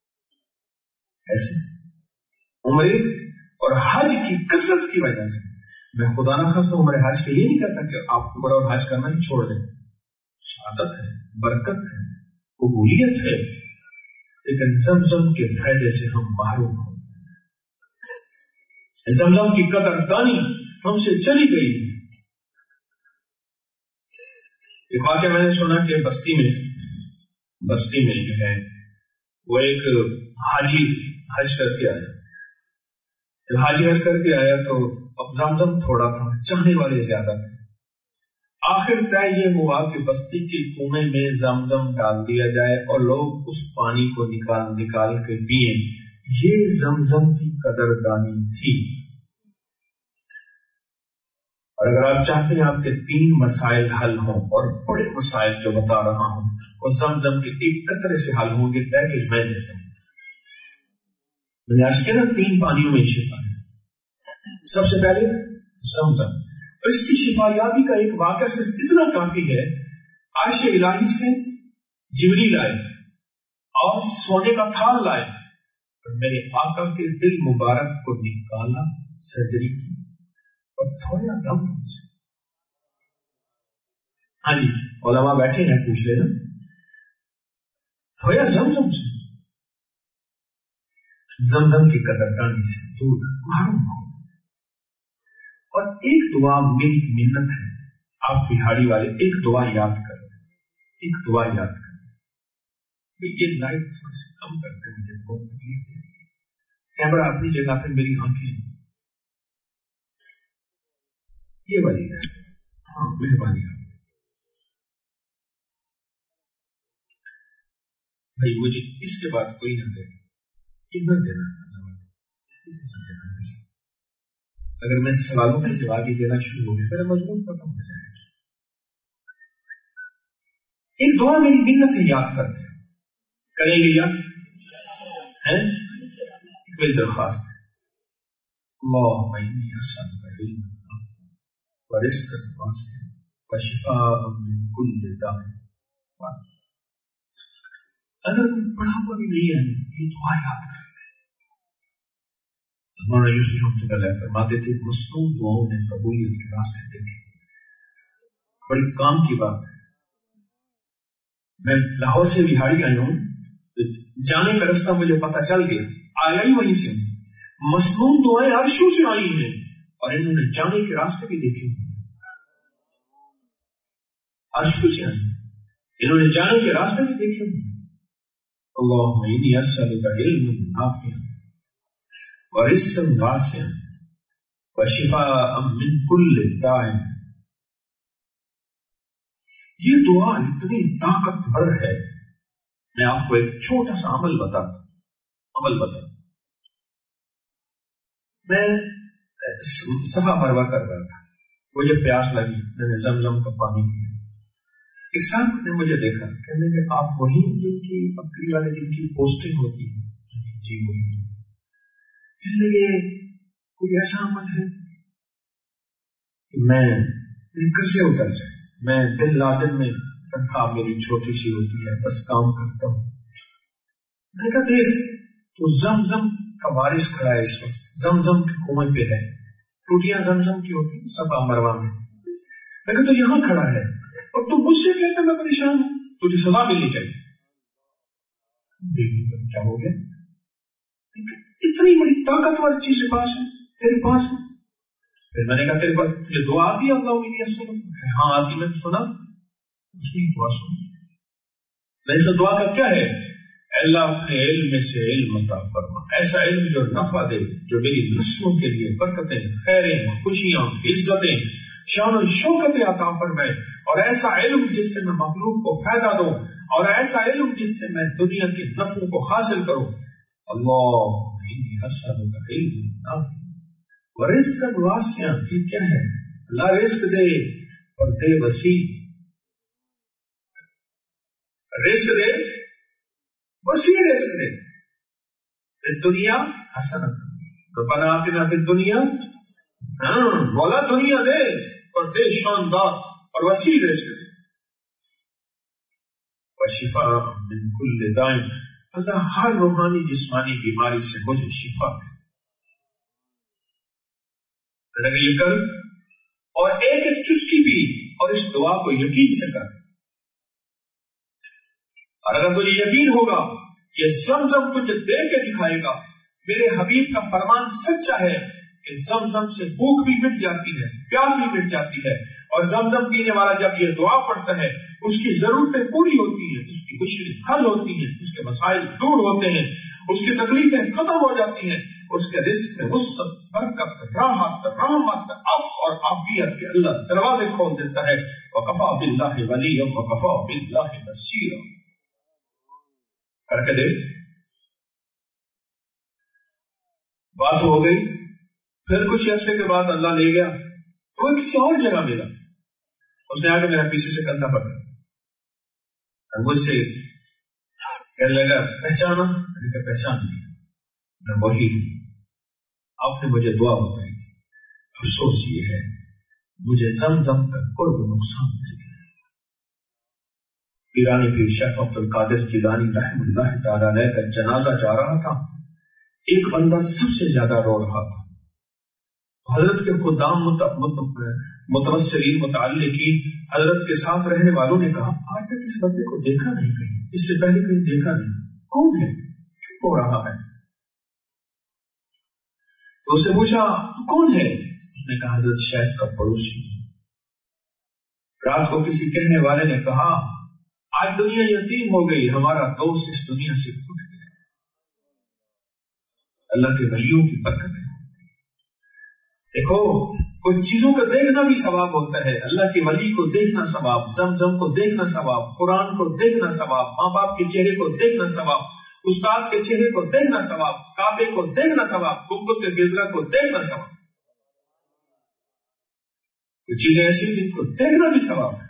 ایسے عمرے اور حج کی کثرت کی وجہ سے, میں خدا نہ خواستہ عمرے حج کے یہ نہیں کہتا کہ آپ عمرہ اور حج کرنا ہی چھوڑ دیں, سعادت ہے, برکت ہے, قبولیت ہے, لیکن زمزم کے فائدے سے ہم محروم ہو گئے. زمزم کی قدر دانی ہم سے چلی گئی. ایک واقعہ میں نے سنا کہ بستی میں بستی میں جو ہے وہ ایک حاجی حج کر کے آیا. جب حاجی حج کر کے آیا تو اب زمزم تھوڑا تھا, چاہنے والے زیادہ تھے. آخر طے یہ ہوا کہ بستی کے کنویں میں زمزم ڈال دیا جائے اور لوگ اس پانی کو نکال نکال کے پئیں. یہ زمزم کی قدردانی تھی. اور اگر آپ چاہتے ہیں آپ کے تین مسائل حل ہوں, اور بڑے مسائل جو بتا رہا ہوں وہ زمزم کے ایک قطرے سے حل ہوں گے, پیکج میں دیتا ہوں. میں نے آج کہا نا تین پانیوں میں شفا ہے. سب سے پہلے زمزم, اور اس کی شفا یابی کا ایک واقعہ صرف اتنا کافی ہے. عرش الہی سے جبریل آئے اور سونے کا تھال لائے اور میرے آقا کے دل مبارک کو نکالا, سرجری کی اور تھوڑا دم سے. ہاں جی, علماء بیٹھے ہیں, پوچھ لینا. تھوڑا زمزم سے, زمزم کی قدردانی سے دودھ محروم ہو. اور ایک دعا میری منت ہے, آپ بہاڑی والے ایک دعا یاد کریں, ایک دعا یاد کریں. یہ لائٹ تھوڑا سا کم کرتے ہیں, مجھے بہت تکلیف دے رہی ہے. کیمرہ اپنی جگہ پہ, میری آنکھیں یہ والی ہے. ہاں مہربانی آپ بھائی, مجھے اس کے بعد کوئی نہ دے, یہ نہ دینا, مجھے اگر میں سوالوں کا جواب ہی دینا شروع ہو گیا میرا مضمون ختم ہو جائے گا. ایک دعا میری منت ہے, یاد کرتے ہیں, کریں گے یاد ہے. ایک میری درخواست ہے, اللہم انی اسألک علما ورزقا واسعا وشفاء من کل داء. اگر کوئی پڑھا ہوا بھی نہیں ہے یہ دعا یاد کر لے. مولانا یوسف رحمۃ اللہ علیہ فرماتے تھے مصنوع دعاؤں نے قبولیت کے راستے دیکھے. بڑی کام کی بات ہے. میں لاہور سے بہاڑی آیا ہوں, تو جانے کا رستہ مجھے پتہ چل گیا, آیا ہی وہیں سے. مصنوع دعائیں عرشوں سے آئی ہیں اور انہوں نے جانے کے راستے بھی دیکھے ہوئے. عرشوں سے آئی, انہوں نے جانے کے راستے بھی دیکھے ہوئے. اللہم انی اسألک علما نافعا ورزقا واسعا وشفاء من کل داء. یہ دعا اتنی طاقتور ہے. میں آپ کو ایک چھوٹا سا عمل بتا عمل بتا میں صفا مروا کر رہا تھا, مجھے پیاس لگی, میں نے زمزم کا پانی پیا. ایک صاحب نے مجھے دیکھا, کہنے کہ آپ وہی جن کی بکری والے جن کی پوسٹنگ ہوتی ہے؟ جی وہی. کہنے لگے کوئی ایسا عمل ہے کہ میں کیسے اتر جائے, میں بن لادن میں تنخواہ میری چھوٹی سی ہوتی ہے, بس کام کرتا ہوں. میں نے کہا دیکھ تو زمزم کا وارث کھڑا ہے اس وقت, زمزم کے کنویں پہ ہے, ٹوٹیاں زمزم کی ہوتی ہیں صفا مروا میں. میں کہا تو یہاں کھڑا ہے اور تو مجھ سے کہتا میں پریشان ہوں, تجھے سزا ملنی چاہیے. دیکھیے کیا ہو گیا, اتنی بڑی طاقتور چیز پاس ہے تیرے پاس ہے. پھر میں نے کہا تیرے پاس تجھے دعا آتی ہے اللہ انی اسألک؟ ہاں آتی. میں سنا اس کی دعا سن. میں اس دعا کا کیا ہے, اللہ اپنے علم سے علم عطا فرما, ایسا علم جو نفع دے, جو میری نسلوں کے لیے برکتیں, خیریں, خوشیاں, عزتیں, شان و شوکتیں عطا فرمائے, اور ایسا علم جس سے میں مخلوق کو فائدہ دوں, اور ایسا علم جس سے میں دنیا کے نفعوں کو حاصل کروں. اللہ انی اسألک علما نافعا ورزقا واسعا. یہ کیا ہے, اللہ رزق دے اور دے وسیع, رزق دے وسیع رزق دے. فی الدنیا حسنۃ ربنا آتنا فی الدنیا, ہاں مولا دنیا دے اور دے شاندار اور وسیع رزق دے. وشفاء من کل داء, اللہ ہر روحانی جسمانی بیماری سے مجھے شفا دے. یہ کر اور ایک ایک چسکی بھی اور اس دعا کو یقین سے کر. اور اگر تجھے یقین ہوگا یہ زمزم تجھے دے کے دکھائے گا. میرے حبیب کا فرمان سچا ہے کہ زمزم سے بھوک بھی مٹ جاتی ہے, پیاس بھی مٹ جاتی ہے, اور زمزم پینے والا جب یہ دعا پڑھتا ہے اس کی ضرورتیں پوری ہوتی ہیں، اس کی مشکلیں حل ہوتی ہیں، اس کے مسائل دور ہوتے ہیں، اس کی تکلیفیں ختم ہو جاتی ہیں، اس کے رزق میں وسعت، برکت، راحت، رحمت، عفو اور عافیت کے اللہ دروازے کھول دیتا ہے۔ وَكَفَى بِاللَّهِ وَلِيًّا وَكَفَى بِاللَّهِ نَصِيرًا۔ کر کے دیکھ، بات ہو گئی، پھر کچھ عرصے کے بعد اللہ لے گیا، وہ کسی اور جگہ ملا، اس نے آگے میرا پیچھے سے کندھا پکڑا اور مجھ سے کہنے لگا پہچانا؟ میں نے کہا پہچان لیا، میں وہی ہوں، آپ نے مجھے دعا بتائی تھی، افسوس یہ ہے مجھے زمزم کا قرب نقصان دے گیا۔ پیرانی پیر شیخ عبد القادر جیلانی رحم اللہ تعالی علیہ کا جنازہ جا رہا تھا، ایک بندہ سب سے زیادہ رو رہا تھا، حضرت کے خدام متوسرین متعلقین حضرت کے ساتھ رہنے والوں نے کہا آج تک اس بندے کو دیکھا نہیں، کہیں اس سے پہلے کہیں دیکھا نہیں، کون ہے، چپ ہو رہا ہے؟ تو اسے پوچھا تو کون ہے؟ اس نے کہا حضرت شیخ کا پڑوسی۔ رات کو کسی کہنے والے نے کہا آج دنیا یتیم ہو گئی، ہمارا دوست اس دنیا سے اٹھ گیا۔ اللہ کے ولیوں کی برکتیں، دیکھو کچھ چیزوں کا دیکھنا بھی ثواب ہوتا ہے، اللہ کے ولی کو دیکھنا ثواب، زمزم کو دیکھنا ثواب، قرآن کو دیکھنا ثواب، ماں باپ کے چہرے کو دیکھنا ثواب، استاد کے چہرے کو دیکھنا ثواب، کعبے کو دیکھنا ثواب، گنبد خضرا کو دیکھنا ثواب۔ یہ چیزیں ایسی جن کو دیکھنا بھی ثواب ہے۔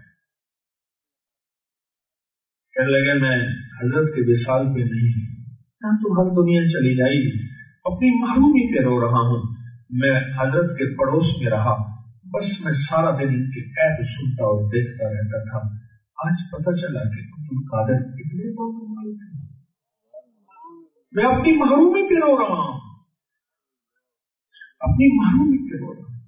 کہنے لگے میں حضرت کے وصال پہ نہیں ہوں، تو ہر دنیا چلی جائے گی، اپنی محرومی پہ رو رہا ہوں، میں حضرت کے پڑوس میں رہا، بس میں سارا دن ان کے عیب سنتا اور دیکھتا رہتا تھا، آج پتہ چلا کہ عبد القادر اتنے بال تھے، میں اپنی محرومی پہ رو رہا ہوں، اپنی محرومی پہ رو رہا ہوں۔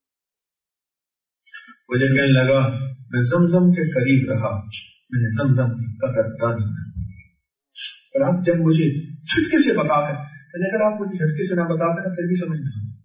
مجھے کہنے لگا میں زمزم کے قریب رہا، میں نے زمزم کی قدر دانی نہ کی، اور آپ جب مجھے جھٹکے سے بتا کر، اگر آپ مجھے جھٹکے سے نہ بتاتے نا پھر بھی سمجھ نہ آتا،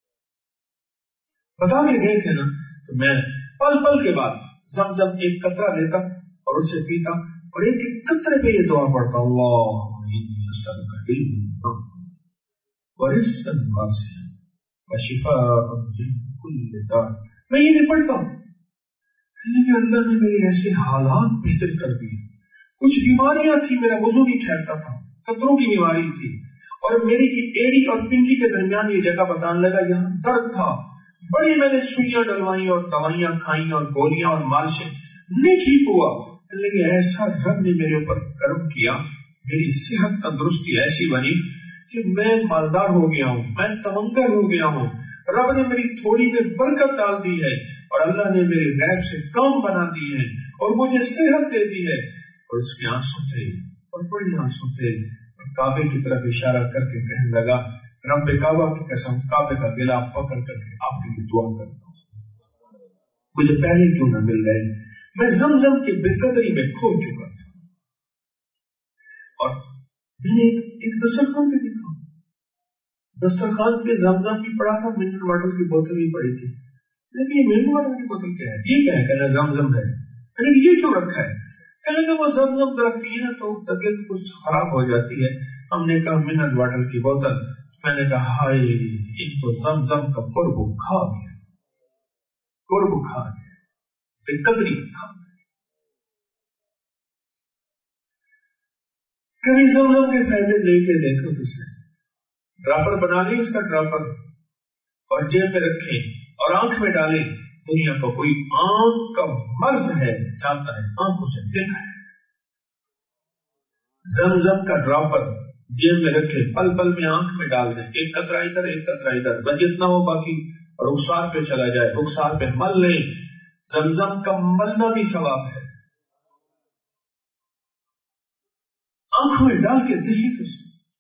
بتا کے گئے تھے نا، تو میں پل پل کے بعد زمزم ایک قطرہ لیتا اور اس سے پیتا، اور ایک ایک قطرے پہ یہ دعا پڑھتا، اللہم انی اسألک علما نافعا ورزقا واسعا وشفاء من کل داء۔ میں یہ نہیں پڑھتا ہوں کہ اللہ نے میرے ایسے حالات بہتر کر دیے، کچھ بیماریاں تھی، میرا وضو نہیں ٹھہرتا تھا، قطروں کی بیماری تھی، اور میری ایڑی اور پنڈلی کے درمیان یہ جگہ بتانے لگا یہاں درد تھا، بڑی میں نے سوئیاں ڈلوائی اور دوائیاں کھائیں اور گولیاں اور مالشیں، نہیں ٹھیک ہوا، لیکن ایسا رب نے میرے اوپر کرم کیا، میری صحت تندرستی ایسی بنی کہ میں مالدار ہو گیا ہوں، میں تمنگر ہو گیا ہوں، رب نے میری تھوڑی میں برکت ڈال دی ہے، اور اللہ نے میرے غیب سے کام بنا دی ہے، اور مجھے صحت دے دی ہے۔ اور اس کے آنسو تھے، اور بڑے آنسو تھے، اور کعبے کی طرف اشارہ کر کے کہنے لگا رب کعبہ کی قسم، کعبے کا گلا پکڑ کر کے آپ کے لیے دعا کرتا ہوں، مجھے پہلے کیوں نہ مل گئے، میں زمزم کی بے قدری میں کھو چکا تھا۔ اور میں نے ایک دسترخوان پہ دیکھا، دسترخوان پہ زمزم بھی پڑا تھا، منرل واٹر کی بوتل بھی پڑی تھی، لیکن یہ منرل واٹر کی بوتل کیا ہے، یہ کیا ہے، کہنا زمزم ہے، لیکن یہ کیوں رکھا ہے، کہنے کہ وہ زمزم رکھتی ہے نا تو طبیعت کچھ خراب ہو جاتی ہے، ہم نے کہا منرل واٹر کی بوتل، میں نے کہا ہائے ان کو زمزم کا قرب کھا گیا، قرب کھا گیا، بے قدری کھا گیا۔ کبھی زمزم کے فائدے لے کے دیکھو تو سے ڈراپر بنا لیں اس کا ڈراپر، اور جیب میں رکھیں اور آنکھ میں ڈالیں، دنیا کو کوئی آنکھ کا مرض ہے جانتا ہے، آنکھوں سے دیکھا ہے، زمزم کا ڈراپر جیب میں رکھے، پل پل میں آنکھ میں ڈال دیں، ایک قطرہ ادھر ایک قطرہ ادھر، بس جتنا ہو باقی رخسار پہ چلا جائے، رخسار پہ مل لیں، زمزم کا ملنا بھی ثواب ہے، آنکھوں میں ڈال کے دیکھیں تو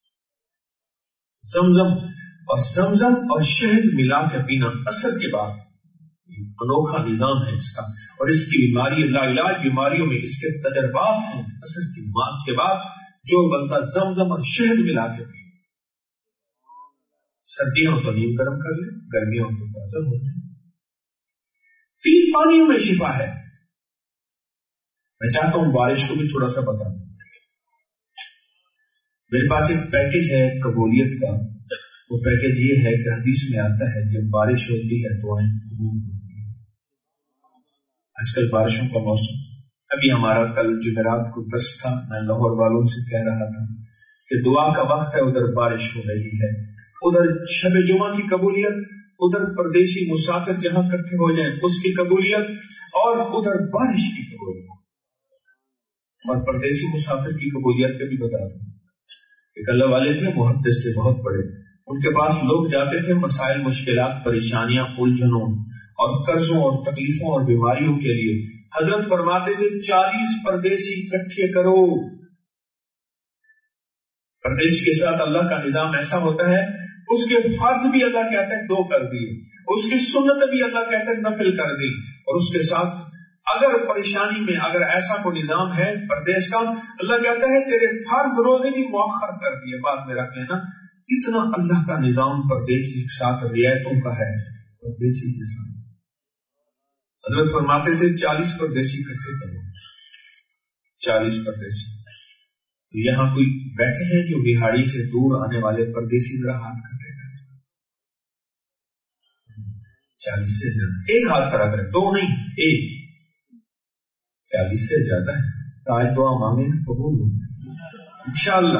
زمزم، اور زمزم اور شہد ملا کے پینا اثر کے بعد، انوکھا نظام ہے اس کا، اور اس کی بیماری لا علاج بیماریوں میں اس کے تجربات ہیں، اثر کی مارچ کے بعد جو بندہ زمزم اور شہد ملا کے پی، سردیوں تو نیم گرم کر لے، گرمیوں تو تازہ ہو جائے، تین پانیوں میں شفا ہے، میں چاہتا ہوں بارش کو بھی تھوڑا سا بتا دوں. میرے پاس ایک پیکج ہے قبولیت کا. وہ پیکج یہ ہے کہ حدیث میں آتا ہے جب بارش ہوتی ہے دعائیں قبول ہوتی ہیں. آج کل بارشوں کا موسم. ابھی ہمارا کل جمعرات کو درس تھا. میں لاہور والوں سے کہہ رہا تھا کہ دعا کا وقت ہے, ادھر بارش ہو رہی ہے, ادھر شب جمعہ کی قبولیت, ادھر پردیسی مسافر جہاں اکٹھے ہو جائیں اس کی قبولیت, اور ادھر بارش کی قبولیت. اور پردیسی مسافر کی قبولیت کا بھی بتا دوں. ایک اللہ والے تھے, محدث تھے, بہت بڑے. ان کے پاس لوگ جاتے تھے مسائل, مشکلات, پریشانیاں, الجھنوں اور قرضوں اور تکلیفوں اور بیماریوں کے لیے. حضرت فرماتے تھے چالیس پردیسی اکٹھے کرو. پردیسی کے ساتھ اللہ کا نظام ایسا ہوتا ہے, اس کے فرض بھی اللہ کہتا ہے دو کر دیے, اس کی سنت بھی اللہ کہتا ہے نفل کر دی, اور اس کے ساتھ اگر پریشانی میں اگر ایسا کوئی نظام ہے پردیس کا, اللہ کہتا ہے تیرے فرض روزے بھی مؤخر کر دیے, بعد میں رکھ لینا. اتنا اللہ کا نظام پردیسی کے ساتھ رعایتوں کا ہے. پردیسی کے ساتھ حضرت فرماتے تھے چالیس پردیسی اکٹھے کرو. چالیس پردیسی. تو یہاں کوئی بیٹھے ہیں جو بہاڑی سے دور آنے والے پردیسی, ذرا ہاتھ کٹے گا. چالیس سے زیادہ. ایک ہاتھ کھڑا کرے, دو نہیں, ایک. چالیس سے زیادہ ہے. آج دعا مانگے نا قبول ہو انشاءاللہ,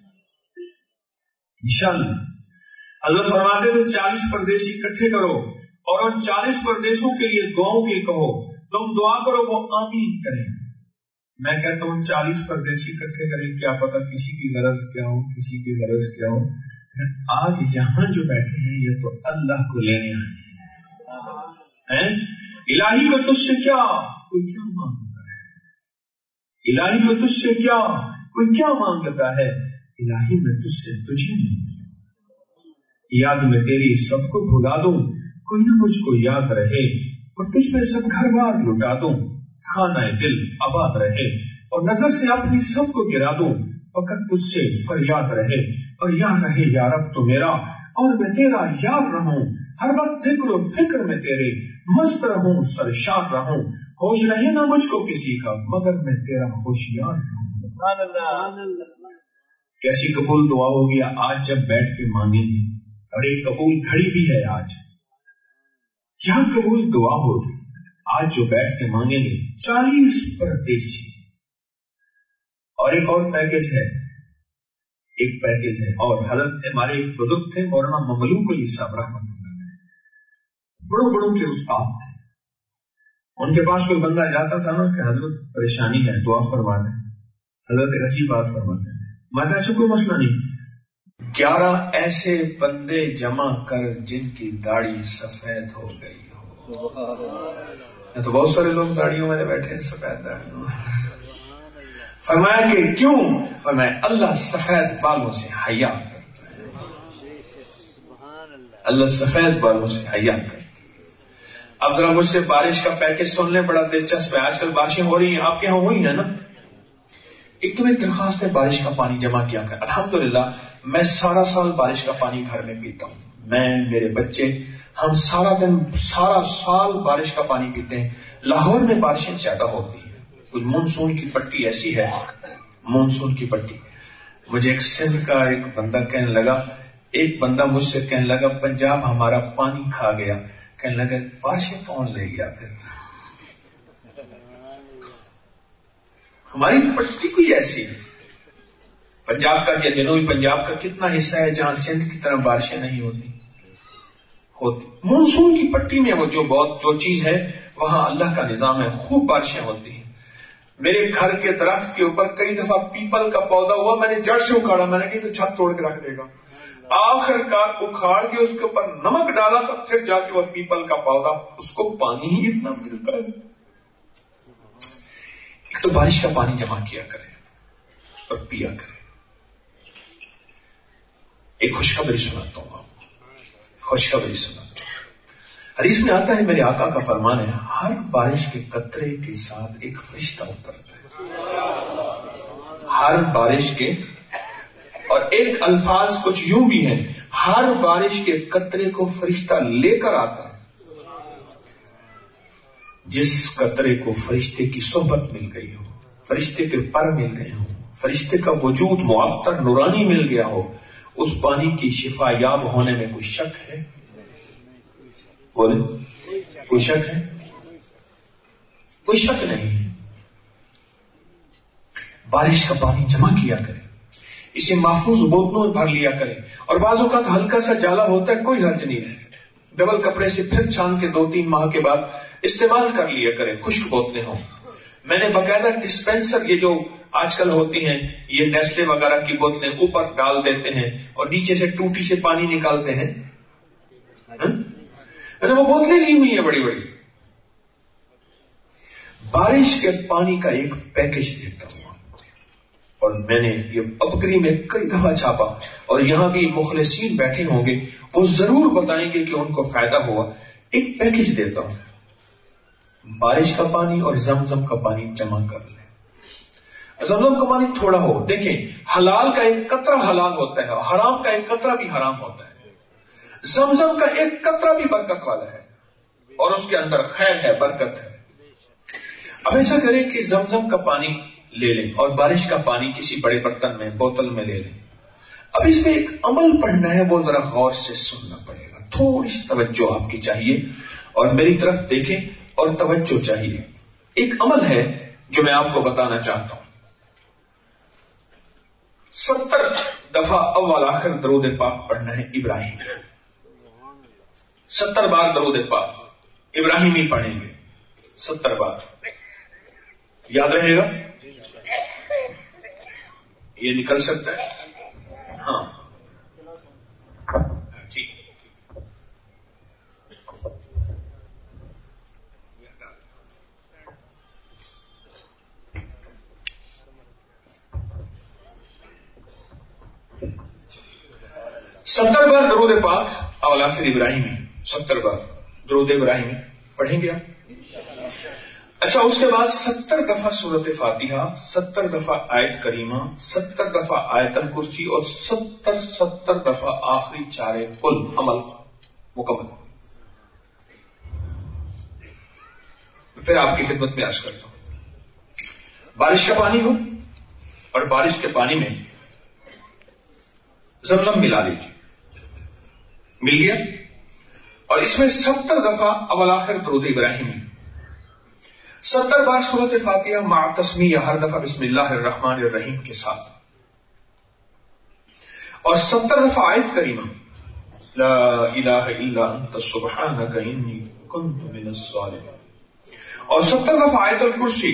انشاءاللہ. حضرت فرماتے تھے چالیس پردیسی اکٹھے کرو, اور ان چالیس پردیسوں کے لیے دعاؤں کے کہو. تم دعا کرو وہ آمین کریں. میں کہتا ہوں چالیس پردیسی اکٹھے کریں, کیا پتا کسی کی غرض کیا ہو, کسی کی غرض کیا ہو. آج یہاں جو بیٹھے ہیں یہ تو اللہ کو لینے آئے ہیں. الہی کو تجھ سے کیا, کوئی کیا مانگتا ہے. الہی کو تجھ سے کیا, کوئی کیا مانگتا ہے. الہی میں تجھ سے تجھے مانگتا. یاد میں تیری سب کو بھلا دوں, کوئی نہ مجھ کو یاد رہے, اور تجھ میں سب گھر بار لٹا دوں. خانہ دل آباد رہے, اور نظر سے اپنی سب کو گرا دوں. فقط تجھ سے فریاد رہے, اور یاد رہے یا رب تو میرا, اور میں تیرا یاد رہوں. ہر وقت ذکر و فکر میں تیرے, مست رہوں سرشار رہوں. ہوش رہے نہ مجھ کو کسی کا, مگر میں تیرا ہوشیار رہوں. کیسی قبول دعا ہوگی آج جب بیٹھ کے مانگیں گے. اور ایک قبول گھڑی بھی ہے آج. کیا قبول دعا ہوگی آج جو بیٹھ کے مانگیں گے. چالیس پردیسی. اور ایک اور پیکج ہے, ایک پیکج ہے. اور حضرت ہمارے ایک بزرگ تھے مولانا مملوک علی صاحب رحمۃ اللہ علیہ, بڑوں بڑوں کے استاد تھے. ان کے پاس کوئی بندہ جاتا تھا نا کہ حضرت پریشانی ہے دعا فرما دیں. حضرت ایک اچھی بات فرماتے ہیں, میں ایسا کوئی مسئلہ نہیں. گیارہ ایسے بندے جمع کر جن کی داڑھی سفید ہو گئی ہو. تو بہت سارے لوگ داڑھیوں میں بیٹھے ہیں, سفید داڑھیوں. فرمایا کہ کیوں؟ فرمایا اللہ سفید بالوں سے حیا کرتا ہے. اللہ سفید بالوں سے حیا کرتا ہے. اب ذرا مجھ سے بارش کا پیکج سن لیں, بڑا دلچسپ ہے. آج کل بارشیں ہو رہی ہیں, آپ کے یہاں ہوئی ہیں نا. ایک تو میری درخواست ہے بارش کا پانی جمع کیا کر. الحمدللہ میں سارا سال بارش کا پانی گھر میں پیتا ہوں. میں, میرے بچے, ہم سارا دن سارا سال بارش کا پانی پیتے ہیں. لاہور میں بارشیں زیادہ ہوتی ہیں. کچھ مونسون کی پٹی ایسی ہے, مونسون کی پٹی. مجھے ایک سندھ کا ایک بندہ کہنے لگا, ایک بندہ مجھ سے کہنے لگا پنجاب ہمارا پانی کھا گیا. کہنے لگا بارشیں کون لے گیا پھر, ہماری پٹی کوئی ایسی ہے. پنجاب کا یا جنوبی پنجاب کا کتنا حصہ ہے جہاں سندھ کی طرح بارشیں نہیں ہوتی ہوتی مونسون کی پٹی میں وہ جو بہت جو چیز ہے وہاں اللہ کا نظام ہے, خوب بارشیں ہوتی ہیں. میرے گھر کے درخت کے اوپر کئی دفعہ پیپل کا پودا ہوا, میں نے جڑ سے اکھاڑا, میں نے کہا تو چھت توڑ کے رکھ دے گا. آخر کار اکھاڑ کے اس کے اوپر نمک ڈالا تو پھر جا کے وہ پیپل کا پودا, اس کو پانی ہی اتنا ملتا ہے. ایک تو بارش کا پانی جمع کیا کرے اور پیا کرے. ایک خوشخبری سناتا ہوں آپ کو, خوشخبری سناتا ہوں. حدیث میں آتا ہے, میرے آقا کا فرمان ہے, ہر بارش کے قطرے کے ساتھ ایک فرشتہ اترتا ہے. ہر بارش کے, اور ایک الفاظ کچھ یوں بھی ہیں, ہر بارش کے قطرے کو فرشتہ لے کر آتا ہے. جس قطرے کو فرشتے کی صحبت مل گئی ہو، فرشتے کے پر مل گئے ہوں، فرشتے کا وجود معطر نورانی مل گیا ہو، اس پانی کی شفا یاب ہونے میں کوئی شک ہے؟ بولے، کوئی شک ہے؟ کوئی شک نہیں. بارش کا پانی جمع کیا کرے، اسے محفوظ بوتلوں میں بھر لیا کرے، اور بعض اوقات ہلکا سا جالا ہوتا ہے، کوئی حرج نہیں ہے، ڈبل کپڑے سے پھر چھان کے دو تین ماہ کے بعد استعمال کر لیا کرے، خشک بوتلیں ہوں. میں نے باقاعدہ ڈسپینسر، یہ جو آج کل ہوتی ہیں یہ نیسلے وغیرہ کی بوتلیں، اوپر ڈال دیتے ہیں اور نیچے سے ٹوٹی سے پانی نکالتے ہیں. میں نے وہ بوتلیں لی ہوئی ہیں بڑی بڑی. بارش کے پانی کا ایک پیکج دیتا ہوں، اور میں نے یہ ابکری میں کئی دفعہ چھاپا، اور یہاں بھی مخلصین بیٹھے ہوں گے، وہ ضرور بتائیں گے کہ ان کو فائدہ ہوا. ایک پیکج دیتا ہوں، بارش کا پانی اور زمزم کا پانی جمع کر لیں. زمزم کا پانی تھوڑا ہو، دیکھیں حلال کا ایک قطرہ حلال ہوتا ہے، حرام کا ایک قطرہ بھی حرام ہوتا ہے. زمزم کا ایک قطرہ بھی برکت والا ہے، اور اس کے اندر خیر ہے، برکت ہے. اب ایسا کریں کہ زمزم کا پانی لے لیں اور بارش کا پانی کسی بڑے برتن میں، بوتل میں لے لیں. اب اس میں ایک عمل پڑھنا ہے، وہ ذرا غور سے سننا پڑے گا، تھوڑی سی توجہ آپ کی چاہیے، اور میری طرف دیکھیں اور توجہ چاہیے. ایک عمل ہے جو میں آپ کو بتانا چاہتا ہوں. ستر دفعہ اول آخر درود پاک پڑھنا ہے ابراہیم. ستر بار درود پاک ابراہیمی پڑھیں گے، ستر بار. یاد رہے گا؟ یہ نکل سکتا ہے؟ ہاں ٹھیک. ستر بار درود پاک اول آخر ابراہیمی، ستر بار درود ابراہیمی پڑھیں گے آپ. اچھا، اس کے بعد ستر دفعہ سورت فاتحہ، ستر دفعہ آیت کریمہ، ستر دفعہ آیت الکرسی، اور ستر ستر دفعہ آخری چارے کل عمل مکمل. پھر آپ کی خدمت میں عرض کرتا ہوں، بارش کا پانی ہو اور بارش کے پانی میں زمزم ملا لیجیے، مل گیا، اور اس میں ستر دفعہ اول آخر درود ابراہیمی، ستر بار سورت فاتحہ مع تسمیہ، ہر دفعہ بسم اللہ الرحمن الرحیم کے ساتھ، اور ستر دفعہ آیت کریمہ لا الہ الا انت سبحانک انی کنت من الظالمین، اور ستر دفعہ آیت الکرسی،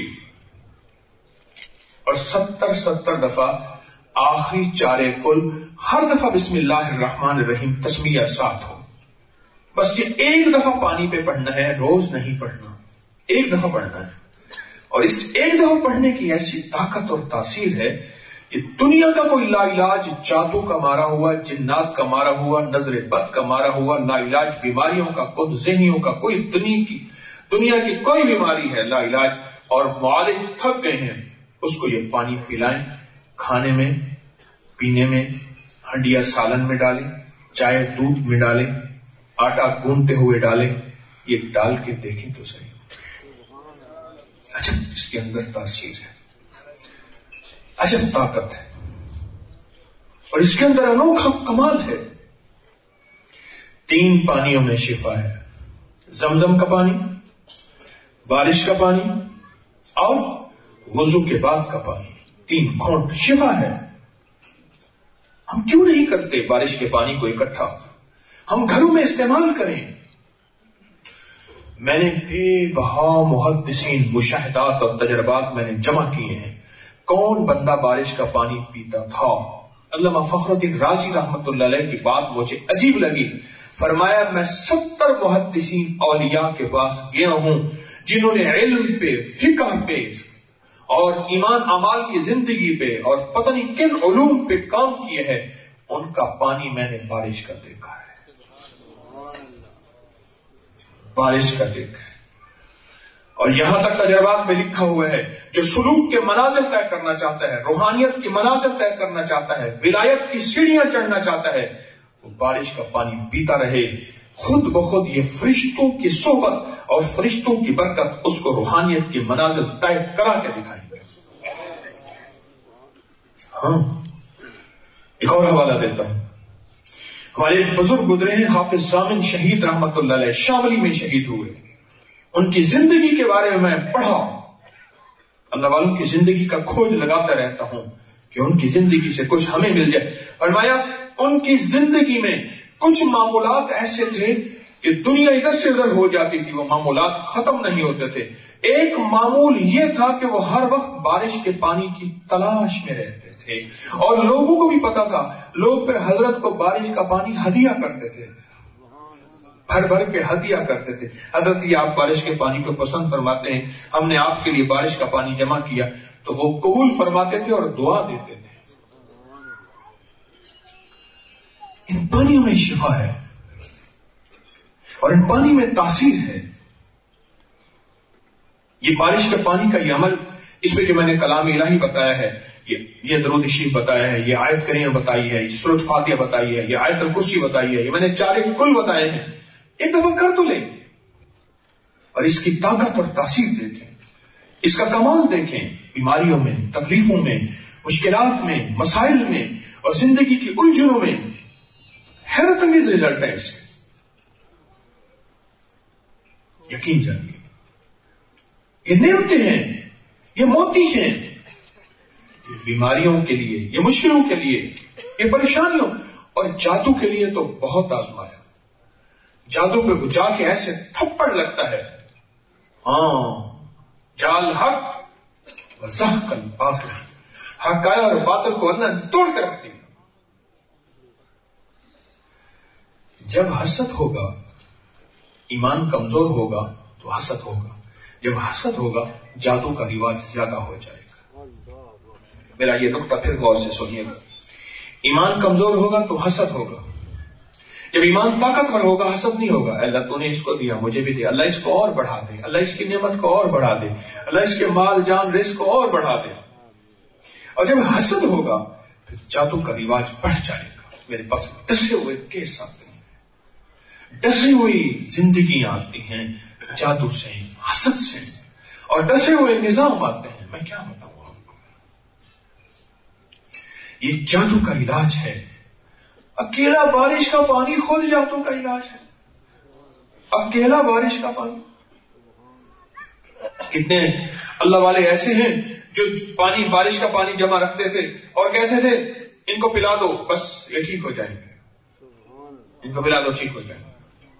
اور ستر ستر دفعہ آخری چارے کل، ہر دفعہ بسم اللہ الرحمن الرحیم تسمیہ ساتھ ہو. بس یہ ایک دفعہ پانی پہ پڑھنا ہے، روز نہیں پڑھنا، ایک دفعہ پڑھنا ہے. اور اس ایک دفعہ پڑھنے کی ایسی طاقت اور تاثیر ہے کہ دنیا کا کوئی لا علاج جادو کا مارا ہوا، جنات کا مارا ہوا، نظر بد کا مارا ہوا، لا علاج بیماریوں کا، خود ذہنیوں کا، کوئی دنیا کی دنیا کی کوئی بیماری ہے لا علاج، اور معالج تھک گئے ہیں، اس کو یہ پانی پلائیں، کھانے میں، پینے میں، ہنڈیا سالن میں ڈالیں، چائے دودھ میں ڈالیں، آٹا گوندتے ہوئے ڈالیں، یہ ڈال کے دیکھیں تو صحیح. عجب اس کے اندر تاثیر ہے، عجب طاقت ہے، اور اس کے اندر انوکھا کمال ہے. تین پانیوں میں شفا ہے، زمزم کا پانی، بارش کا پانی، اور وضو کے بعد کا پانی. تین گھونٹ شفا ہے. ہم کیوں نہیں کرتے بارش کے پانی کو اکٹھا، ہم گھروں میں استعمال کریں. میں نے بے بہا محدثین، مشاہدات اور تجربات میں نے جمع کیے ہیں. کون بندہ بارش کا پانی پیتا تھا؟ علامہ فخر الدین رازی رحمت اللہ علیہ کی بات مجھے عجیب لگی. فرمایا میں ستر محدثین اولیاء کے پاس گیا ہوں جنہوں نے علم پہ، فقہ پہ، اور ایمان اعمال کی زندگی پہ، اور پتہ نہیں کن علوم پہ کام کیے ہیں. ان کا پانی میں نے بارش کا دیکھا ہے، بارش کا دیکھا ہے. اور یہاں تک تجربات میں لکھا ہوا ہے، جو سلوک کے منازل طے کرنا چاہتا ہے، روحانیت کی منازل طے کرنا چاہتا ہے، ولایت کی سیڑھیاں چڑھنا چاہتا ہے، وہ بارش کا پانی پیتا رہے. خود بخود یہ فرشتوں کی صحبت اور فرشتوں کی برکت اس کو روحانیت کی منازل طے کرا کے دکھائیں گے. ہاں ایک اور حوالہ دیتا ہوں. ہمارے ایک بزرگ گزرے ہیں حافظ ضامن شہید رحمت اللہ علیہ، شاملی میں شہید ہوئے. ان کی زندگی کے بارے میں میں پڑھا، اللہ والوں کی زندگی کا کھوج لگاتا رہتا ہوں کہ ان کی زندگی سے کچھ ہمیں مل جائے. فرمایا ان کی زندگی میں کچھ معمولات ایسے تھے کہ دنیا ادھر سے ادھر ہو جاتی تھی، وہ معمولات ختم نہیں ہوتے تھے. ایک معمول یہ تھا کہ وہ ہر وقت بارش کے پانی کی تلاش میں رہتے تھے، اور لوگوں کو بھی پتا تھا. لوگ پھر حضرت کو بارش کا پانی ہدیہ کرتے تھے، بھر بھر کے ہدیہ کرتے تھے. حضرت یہ آپ بارش کے پانی کو پسند فرماتے ہیں، ہم نے آپ کے لیے بارش کا پانی جمع کیا. تو وہ قبول فرماتے تھے اور دعا دیتے تھے. ان پانیوں میں شفا ہے اور ان پانی میں تاثیر ہے. یہ بارش کے پانی کا یہ عمل، اس میں جو میں نے کلام الہی بتایا ہے، یہ درود شریف بتایا ہے، یہ آیت کریمہ بتائی ہے، یہ سورۃ فاتحہ بتائی ہے، یہ آیت الکرسی بتائی ہے، یہ میں نے چارے کل بتائے ہیں. ایک دفعہ کر تو لیں اور اس کی طاقت اور تاثیر دیکھیں، اس کا کمال دیکھیں. بیماریوں میں، تکلیفوں میں، مشکلات میں، مسائل میں اور زندگی کی الجھنوں میں حیرت انگیز رزلٹ ہے. اس یقین جانیے یہ نعمتیں ہیں، یہ موتی ہیں. بیماریوں کے لیے، یہ مشکلوں کے لیے، یہ پریشانیوں اور جادو کے لیے تو بہت آزمایا. جادو پہ جا کے ایسے تھپڑ لگتا ہے. ہاں جال حق وزحق الباطل، حق آیا اور باطل کو اللہ نے توڑ کر رکھ دیا. جب حسد ہوگا، ایمان کمزور ہوگا تو حسد ہوگا. جب حسد ہوگا جادو کا رواج زیادہ ہو جائے گا. میرا یہ نقطہ پھر غور سے سنیے گا. ایمان کمزور ہوگا تو حسد ہوگا. جب ایمان طاقتور ہوگا حسد نہیں ہوگا. اللہ تو نے اس کو دیا، مجھے بھی دے، اللہ اس کو اور بڑھا دے، اللہ اس کی نعمت کو اور بڑھا دے، اللہ اس کے مال جان رزق کو اور بڑھا دے. اور جب حسد ہوگا پھر جادو کا رواج بڑھ جائے گا. میرے پاس ڈسے ہوئے کیس آتے ہیں، ڈسی ہوئی زندگیاں آتی ہیں جادو سے، حسد سے، اور ڈسے ہوئے نظام آتے ہیں. میں کیا بتاؤں آپ کو، یہ جادو کا علاج ہے. اکیلا بارش کا پانی خود جادو کا علاج ہے. اکیلا بارش کا پانی. کتنے اللہ والے ایسے ہیں جو پانی، بارش کا پانی جمع رکھتے تھے اور کہتے تھے ان کو پلا دو بس یہ ٹھیک ہو جائیں گے، ان کو پلا دو ٹھیک ہو جائیں گے.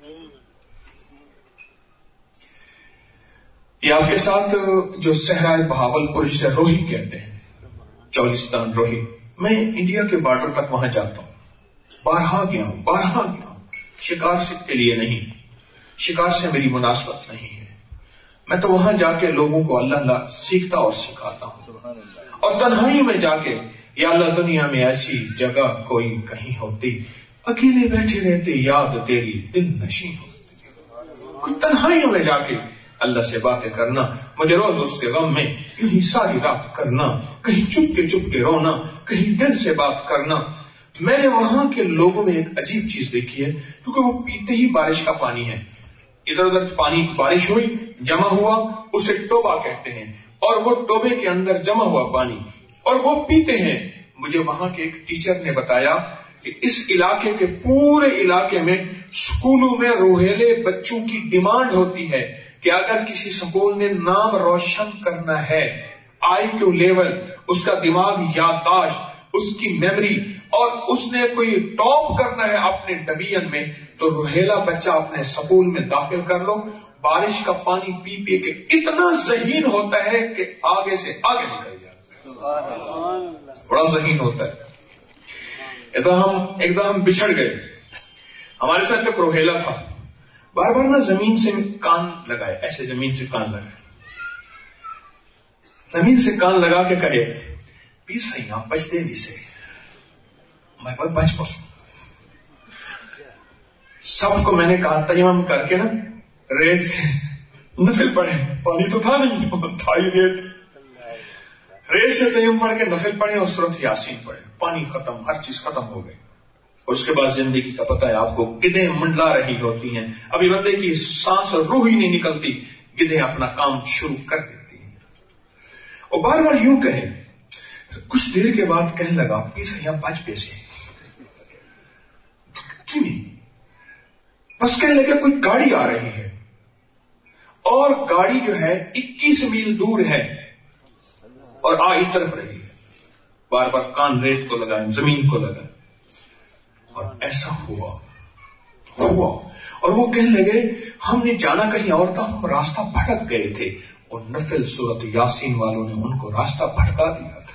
یہ آپ کے ساتھ جو صحرائے بہاول پور جسے روہی کہتے ہیں، چولستان روہی، میں انڈیا کے بارڈر تک وہاں جاتا ہوں. بارہا گیا ہوں، بارہا گیا ہوں. شکار سے کے لیے نہیں، شکار سے میری مناسبت نہیں ہے. میں تو وہاں جا کے لوگوں کو اللہ اللہ سیکھتا اور سکھاتا ہوں. اور تنہائی میں جا کے، یا اللہ دنیا میں ایسی جگہ کوئی کہیں ہوتی، اکیلے بیٹھے رہتے یاد تیری دل نشیں ہوتی. تنہائیوں میں جا کے اللہ سے باتیں کرنا، مجھے روز اس کے غم میں یوں ساری رات کرنا، کہیں چپ کے چپ کے رونا، کہیں دل سے بات کرنا. میں نے وہاں کے لوگوں میں ایک عجیب چیز دیکھی ہے، کیونکہ وہ پیتے ہی بارش کا پانی ہے. ادھر ادھر پانی، بارش ہوئی، جمع ہوا، اسے ٹوبا کہتے ہیں، اور وہ ٹوبے کے اندر جمع ہوا پانی اور وہ پیتے ہیں. مجھے وہاں کے ایک ٹیچر نے بتایا کہ اس علاقے کے پورے علاقے میں اسکولوں میں روہیلے بچوں کی ڈیمانڈ ہوتی ہے کہ اگر کسی اسکول نے نام روشن کرنا ہے، آئی کیو لیول، اس کا دماغ، یادداشت، اس کی میموری، اور اس نے کوئی ٹاپ کرنا ہے اپنے ڈویژن میں، تو روہیلا بچہ اپنے سکول میں داخل کر لو. بارش کا پانی پی پی کے اتنا ذہین ہوتا ہے کہ آگے سے آگے نکل جاتا ہے، بڑا ذہین ہوتا ہے. ایک دم ہم ایک دم ہم بچھڑ گئے. ہمارے ساتھ ایک روہیلا تھا، بار بار نا زمین سے کان لگائے، ایسے زمین سے کان لگائے، زمین سے کان لگا کے کہے پیر سہی آپ بچ دے بھی سے میں کوئی بچ پسوں. سب کو میں نے کہا تیمم کر کے نا ریت سے نفل پڑھے. پانی تو تھا نہیں، تھا ہی ریت. ریت سے تیمم پڑھ کے نفل پڑھے اور سورۃ یاسین پڑھے. پانی ختم، ہر چیز ختم ہو گئی. اور اس کے بعد زندگی کا پتہ ہے آپ کو، گدھیں منڈلا رہی ہوتی ہیں، ابھی بندے کی سانس اور روح ہی نہیں نکلتی، گدھیں اپنا کام شروع کر دیتی ہیں. اور بار بار یوں کہے، کچھ دیر کے بعد کہنے لگا پیسے یا بچ پیسے کیوں نہیں، بس کہنے لگا کوئی گاڑی آ رہی ہے اور گاڑی جو ہے اکیس میل دور ہے اور آ اس طرف رہی ہے. بار بار کان ریت کو لگائیں، زمین کو لگائیں. اور ایسا ہوا ہوا اور وہ کہنے لگے ہم نے جانا کہیں اور تھا، ہم راستہ بھٹک گئے تھے. اور نفل سورت یاسین والوں نے ان کو راستہ بھٹکا دیا تھا.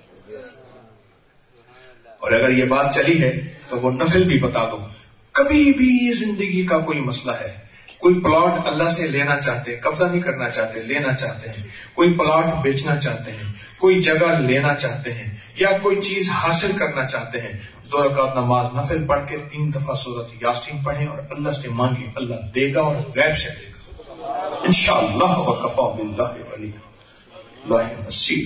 اور اگر یہ بات چلی ہے تو وہ نفل بھی بتا دو. کبھی بھی زندگی کا کوئی مسئلہ ہے، کوئی پلاٹ اللہ سے لینا چاہتے، قبضہ نہیں کرنا چاہتے، لینا چاہتے ہیں، کوئی پلاٹ بیچنا چاہتے ہیں، کوئی جگہ لینا چاہتے ہیں، یا کوئی چیز حاصل کرنا چاہتے ہیں، دو رکعت نماز نفل پڑھ کے تین دفعہ سورت یاسین پڑھیں اور اللہ سے مانگیں، اللہ دے گا اور غیب سے دے گا انشاءاللہ. وکفا باللہ ولی اللہ نصیر.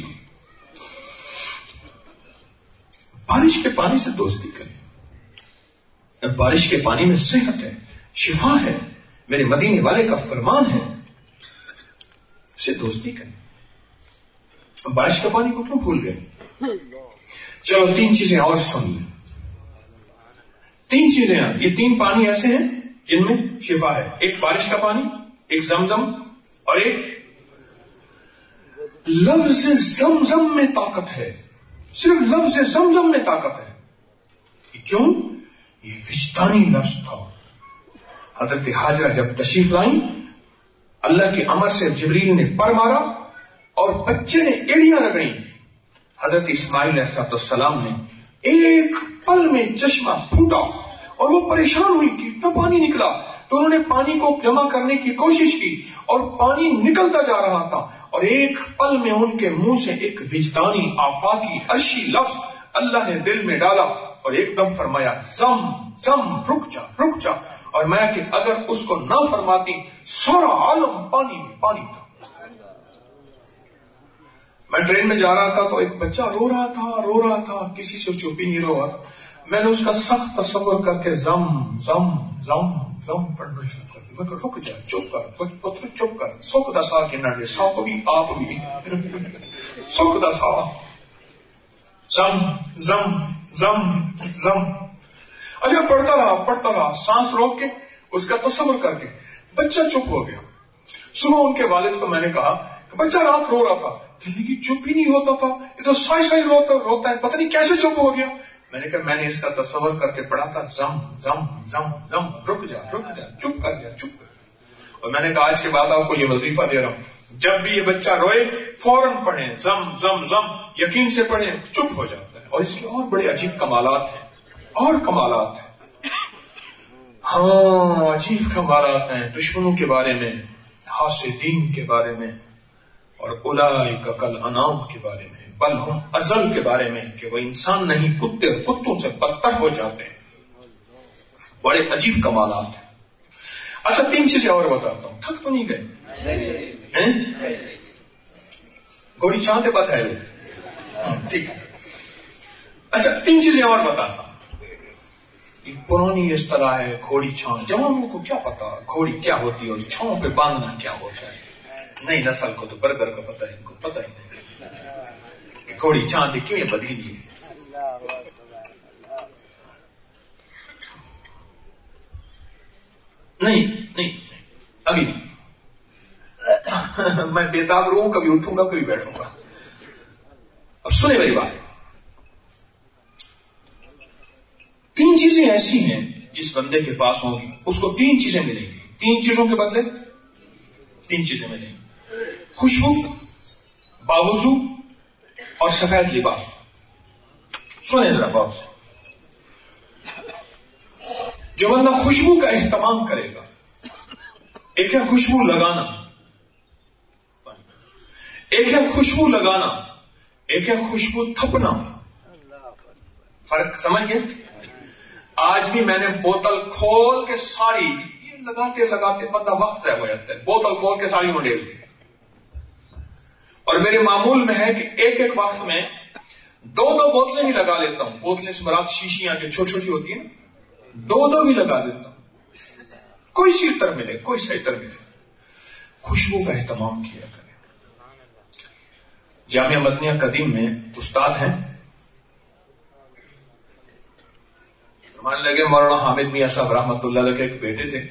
بارش کے پانی سے دوستی کریں. بارش کے پانی میں صحت ہے، شفا ہے، میرے مدینے والے کا فرمان ہے، اسے دوستی کریں. بارش کا پانی کو کیوں بھول گئے؟ چلو تین چیزیں اور سن لیں. تین چیزیں ہیں، یہ تین پانی ایسے ہیں جن میں شفا ہے. ایک بارش کا پانی، ایک زمزم، اور ایک لفظ زمزم میں طاقت ہے. صرف لفظ زمزم میں طاقت ہے. کیوں؟ یہ وجدانی لفظ تھا. حضرت حاجرہ جب تشریف لائیں، اللہ کے امر سے جبریل نے پر مارا اور بچے نے ایڑیاں رگڑیں. حضرت اسماعیل علیہ السلام نے ایک پل میں چشمہ پھوٹا اور وہ پریشان ہوئی کہ اتنا پانی نکلا. تو انہوں نے پانی کو جمع کرنے کی کوشش کی اور پانی نکلتا جا رہا تھا اور ایک پل میں ان کے منہ سے ایک وجدانی آفاقی عرشی لفظ اللہ نے دل میں ڈالا اور ایک دم فرمایا زم زم، رک جا رک جا. اور میں کہ اگر اس کو نہ فرماتی سارا عالم پانی میں پانی تھا. میں ٹرین میں جا رہا تھا تو ایک بچہ رو رہا تھا رو رہا تھا کسی سے چپ ہی نہیں رہا. میں نے اس کا سخت تصور کر کے زم زم زم زم پڑھنا شروع کر دیا. میں کہ رک جا، چپ کر، پتر چپ کر، سکھ دسا کے نہ دے سو کو بھی آپ بھی سکھ دسا زم زم زم زم. اچھا پڑھتا رہا پڑھتا رہا سانس روک کے اس کا تصور کر کے. بچہ چپ ہو گیا. صبح ان کے والد کو میں نے کہا کہ بچہ رات رو رہا تھا. کہنے کی چپ ہی نہیں ہوتا تھا، یہ تو سائی سائی روتا روتا ہے، پتہ نہیں کیسے چپ ہو گیا. میں نے کہا میں نے اس کا تصور کر کے پڑھا تھا زم زم زم زم، رک جا رک جا، چپ کر جا چپ کر. اور میں نے کہا آج کے بعد آپ کو یہ وظیفہ دے رہا ہوں، جب بھی یہ بچہ روئے فوراً پڑھیں زم زم زم، یقین سے پڑھیں، چپ ہو جاتا ہے. اور اس کے اور بڑے عجیب کمالات ہیں اور کمالات ہیں. ہاں عجیب کمالات ہیں دشمنوں کے بارے میں، حاسدین کے بارے میں، اور اولئک کالانعام کے بارے میں، بل ہم ازل کے بارے میں کہ وہ انسان نہیں کتے اور کتوں سے بدتر ہو جاتے ہیں. بڑے عجیب کمالات ہیں. اچھا تین چیزیں اور بتاتا ہوں، تھک تو نہیں گئے؟ گھوڑی چاند بات ہے ٹھیک ہے. اچھا تین چیزیں اور بتاتا ہوں. پرانی اصطلاح ہے گھوڑی چھاؤں. جوانوں کو کیا پتا گھوڑی کیا ہوتی ہے اور چھاؤں پہ باندھنا کیا ہوتا ہے. نئی نسل کو تو برگر کا پتہ ہے، ان کو پتہ ہی نہیں کہ گھوڑی چھاؤں سے کیوں یہ بدلی ہے. نہیں نہیں ابھی نہیں. میں بےتاب رہوں، کبھی اٹھوں گا کبھی بیٹھوں گا. اب سنے میری بات. تین چیزیں ایسی ہیں جس بندے کے پاس ہوں گی اس کو تین چیزیں ملیں گی. تین چیزوں کے بدلے تین چیزیں ملیں گی: خوشبو، باوضو اور سفید لباس. سنیں ذرا بات سے. جو بندہ خوشبو کا اہتمام کرے گا، ایک ہے خوشبو لگانا، ایک ہے خوشبو لگانا، ایک ہے خوشبو تھپنا. فرق سمجھ گئے؟ آج بھی میں نے بوتل کھول کے ساری یہ لگاتے لگاتے بندہ وقت ضائع ہو جاتا ہے. بوتل کھول کے ساری مڈیل. اور میرے معمول میں ہے کہ ایک ایک وقت میں दो दो बोतलें भी लगा लेता हूं, बोतलें से मुराद शीशियां जो छोटी छोटी होती है, दो दो भी लगा देता हूं, कोई सी इतर मिले, कोई सा इतर मिले, खुशबू का एहतमाम किया करें। जामिया मदनिया कदीम में उस्ताद हैं, मान लगे मौलाना हामिद मियां साहब रहमतुल्लाह अलैह के एक बेटे थे,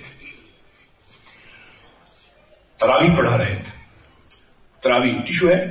तरावी पढ़ा रहे थे। तरावी टिशू है,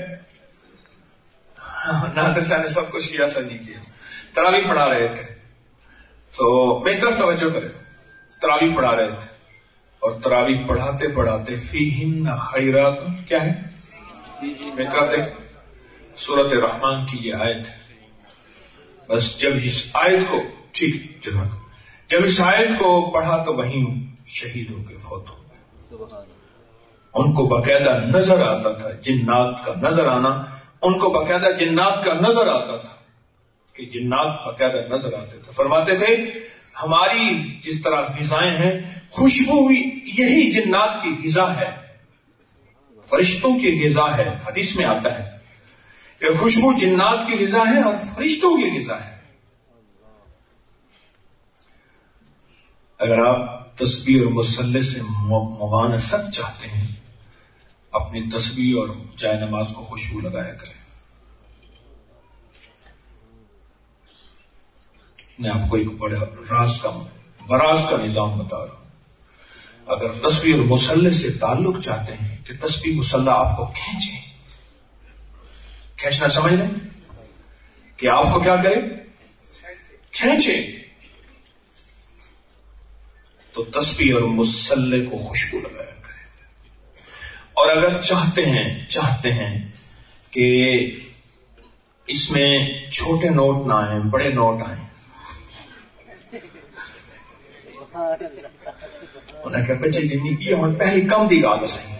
नादर शाह ने सब कुछ किया, सर नहीं किया। तरावी पढ़ा रहे थे, तो मेरी तरफ तवज्जो करें, तरावी पढ़ा रहे थे और तरावी पढ़ाते पढ़ाते फीहिन्ना खैरात, क्या है मेरी तरफ देख, सूरत रहमान की ये आयत है। बस जब इस आयत को, ठीक जनाब, जब इस आयत को पढ़ा तो वहीं शहीद हो गए, फौत हो गए। उनको बकायदा नजर आता था, जिन्नात का नजर आना, उनको बकायदा जिन्नात का नजर आता था, कि जिन्नात बकायदा नजर आते थे। फरमाते थे हमारी जिस तरह ग़िज़ाएं हैं, खुशबू भी यही जिन्नात की ग़िज़ा है, फरिश्तों की ग़िज़ा है। हदीस में आता है कि खुशबू जिन्नात की ग़िज़ा है और फरिश्तों की ग़िज़ा है। अगर आप तस्बीह और मुसल्ले से मुवानसत चाहते हैं, अपनी तस्बीह और जाए नमाज को खुशबू लगाया करें। मैं आपको एक बड़ा राज का बराज का निजाम बता रहा हूं। अगर तस्बीह और मुसल्ले से ताल्लुक चाहते हैं कि तस्बीह मुसल्ला आपको खींचे, खींचना समझ लें कि आपको क्या करे, खींचे, तो तस्बीह और मुसल्ले को खुशबू लगाया करें। और अगर चाहते हैं चाहते हैं कि इसमें छोटे नोट ना आए, बड़े नोट आए, उन्हें क्या बच्चे जिन्नी ये हम पहले कम दी गाल सही,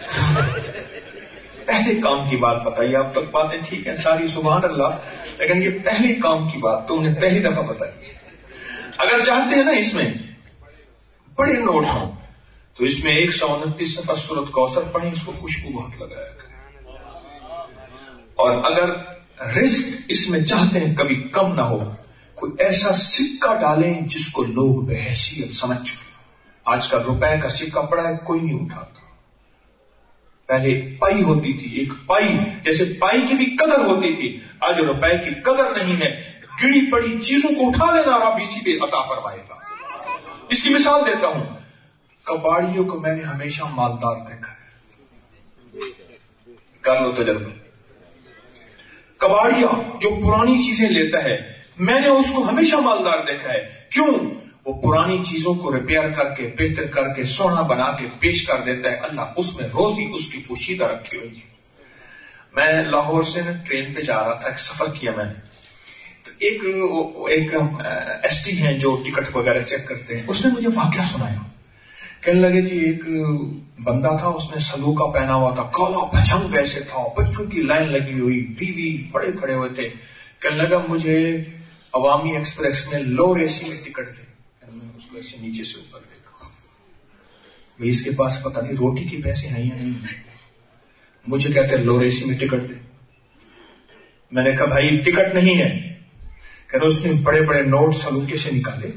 पहले काम की बात बताइए। अब तक बातें ठीक है सारी, सुभान अल्लाह, लेकिन ये पहले काम की बात तो उन्हें पहली दफा बताइए। अगर चाहते हैं ना इसमें बड़े नोट हो, तो इसमें एक सौ उनतीस सफा सूरत कौसर पढ़े, इसको खुशबू बहुत लगाया करें। और अगर रिस्क इसमें चाहते हैं कभी कम ना हो, कोई ऐसा सिक्का डालें जिसको लोग बेहैसियत समझ चुके। आजकल रुपए का सिक्का पड़ा है, कोई नहीं उठाता। पहले पाई होती थी, एक पाई, जैसे पाई की भी कदर होती थी, आज रुपए की कदर नहीं है। गिरी पड़ी चीजों को उठा लेना और आप इसी पे अता फरमाएगा। इसकी मिसाल देता हूं, कबाड़ियों को मैंने हमेशा मालदार देखा है, कर लो तजर्बा। कबाड़िया जो पुरानी चीजें लेता है, मैंने उसको हमेशा मालदार देखा है। क्यों? वो पुरानी चीजों को रिपेयर करके, बेहतर करके, सोना बना के पेश कर देता है। अल्लाह उसमें रोजी उसकी पोशीदा रखी हुई है। मैं लाहौर से ना ट्रेन पे जा रहा था, एक सफर किया मैंने, तो एक एक एसटी हैं जो टिकट वगैरह चेक करते हैं, उसने मुझे वाकया सुनाया। कहने लगे जी एक बंदा था, उसने सलूका पहना हुआ था, काला भजंग वैसे था, बच्चों की लाइन लगी हुई, बीवी बड़े खड़े हुए थे। कहने लगा मुझे अवामी एक्सप्रेस में लोअर एसी में टिकट दे। मैंने उसको ऐसे नीचे से ऊपर देखा, भाई इसके पास पता नहीं रोटी के पैसे हैं या नहीं, मुझे कहते हैं लोअर एसी में टिकट दे। मैंने कहा भाई टिकट नहीं है। कहते उसने बड़े बड़े नोट सलूके से निकाले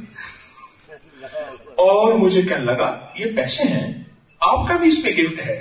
और मुझे कहने लगा ये पैसे हैं, आपका भी इसमें गिफ्ट है।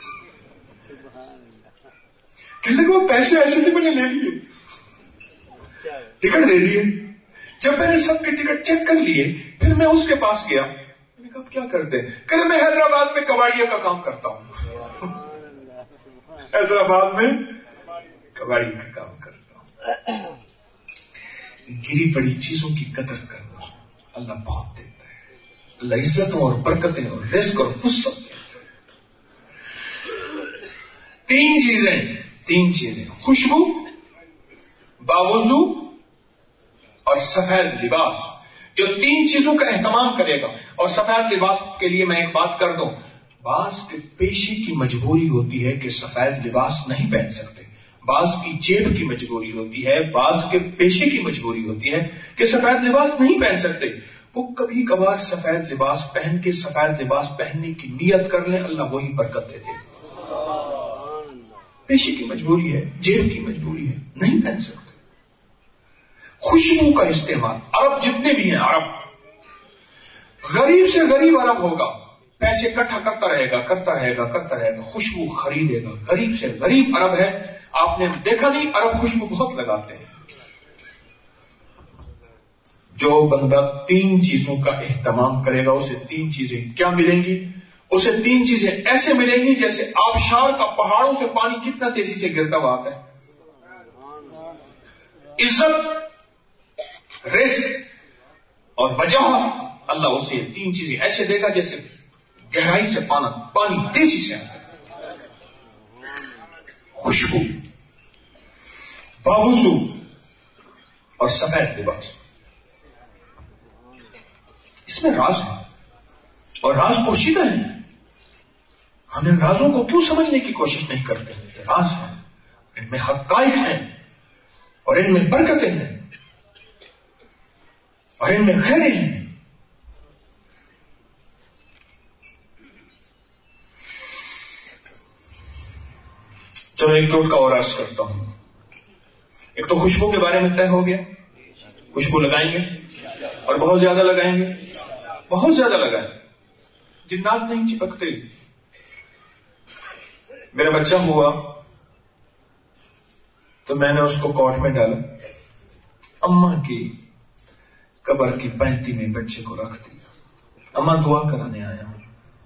कहने लगा वो पैसे ऐसे थे, मैंने ले लिए, टिकट दे दिए। जब मैंने सबके टिकट चेक कर लिए, फिर मैं उसके पास गया, मैंने कहा क्या करते हैं? कहते मैं हैदराबाद में कबाड़िया का काम करता हूं। हैदराबाद में कबाड़ी का काम करता हूं। गिरी पड़ी चीजों की कदर करना अल्लाह बहुत देता है। अल्लाह इज्जतों और बरकतें और रिस्क और फुर्सत देता है। तीन चीजें तीन चीजें खुशबू, बावुजू और सफेद लिबास। जो तीन चीजों का एहतमाम करेगा, और सफेद लिबास के लिए मैं एक बात कर दूं, बास के पेशे की मजबूरी होती है कि सफेद लिबास नहीं पहन सकते, बास की जेब की मजबूरी होती है, बास के पेशे की मजबूरी होती है कि सफेद लिबास नहीं पहन सकते। वो कभी कभार सफेद लिबास पहन के सफेद लिबास पहनने की नियत कर लें, अल्लाह वही बरकत दे दे। पेशे की मजबूरी है, जेब की मजबूरी है, नहीं पहन सकते। خوشبو کا استعمال. عرب جتنے بھی ہیں، عرب غریب سے غریب عرب ہوگا، پیسے اکٹھا کرتا رہے گا کرتا رہے گا کرتا رہے گا، خوشبو خریدے گا. غریب سے غریب عرب ہے، آپ نے دیکھا نہیں، عرب خوشبو بہت لگاتے ہیں. جو بندہ تین چیزوں کا اہتمام کرے گا اسے تین چیزیں کیا ملیں گی؟ اسے تین چیزیں ایسے ملیں گی جیسے آبشار کا پہاڑوں سے پانی کتنا تیزی سے گرتا ہوا آتا ہے. عزت، رزق اور وجاہت، اللہ اسے تین چیزیں ایسے دے گا جیسے گہرائی سے پانا پانی تیزی سے آتا ہے. خوشبو، باوضو اور سفید لباس، اس میں راز ہے اور راز پوشیدہ ہے. ہم ان رازوں کو کیوں سمجھنے کی کوشش نہیں کرتے؟ یہ راز ہے، ان میں حقائق ہیں اور ان میں برکتیں ہیں اور ان میں خیریں ہیں. چلو ایک ٹوٹکا اور عرض کرتا ہوں. ایک تو خوشبو کے بارے میں طے ہو گیا، خوشبو لگائیں گے اور بہت زیادہ لگائیں گے، بہت زیادہ لگائیں. جنات نہیں چپکتے. میرا بچہ ہوا تو میں نے اس کو کوٹ میں ڈالا، اماں کی قبر کی پینتی میں بچے کو رکھ دیا. اماں دعا کرانے آیا ہوں.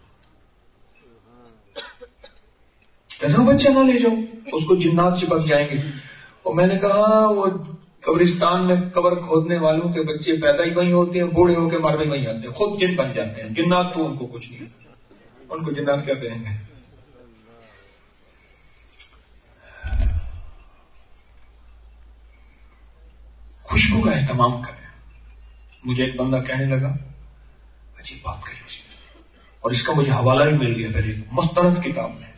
کہتا بچہ نہ لے جاؤ، اس کو جنات چپک جائیں گے. اور میں نے کہا وہ قبرستان میں قبر کھودنے والوں کے بچے پیدا ہی وہیں ہوتے ہیں، بوڑھے ہو کے مر بھی وہیں آتے ہیں، خود جن بن جاتے ہیں. جنات تو ان کو کچھ نہیں، ان کو جنات کیا کہیں گے. خوشبو کا اہتمام کریں. مجھے ایک بندہ کہنے لگا، عجیب بات کہی اس نے، اور اس کا مجھے حوالہ بھی مل گیا پہلے مستند کتاب میں.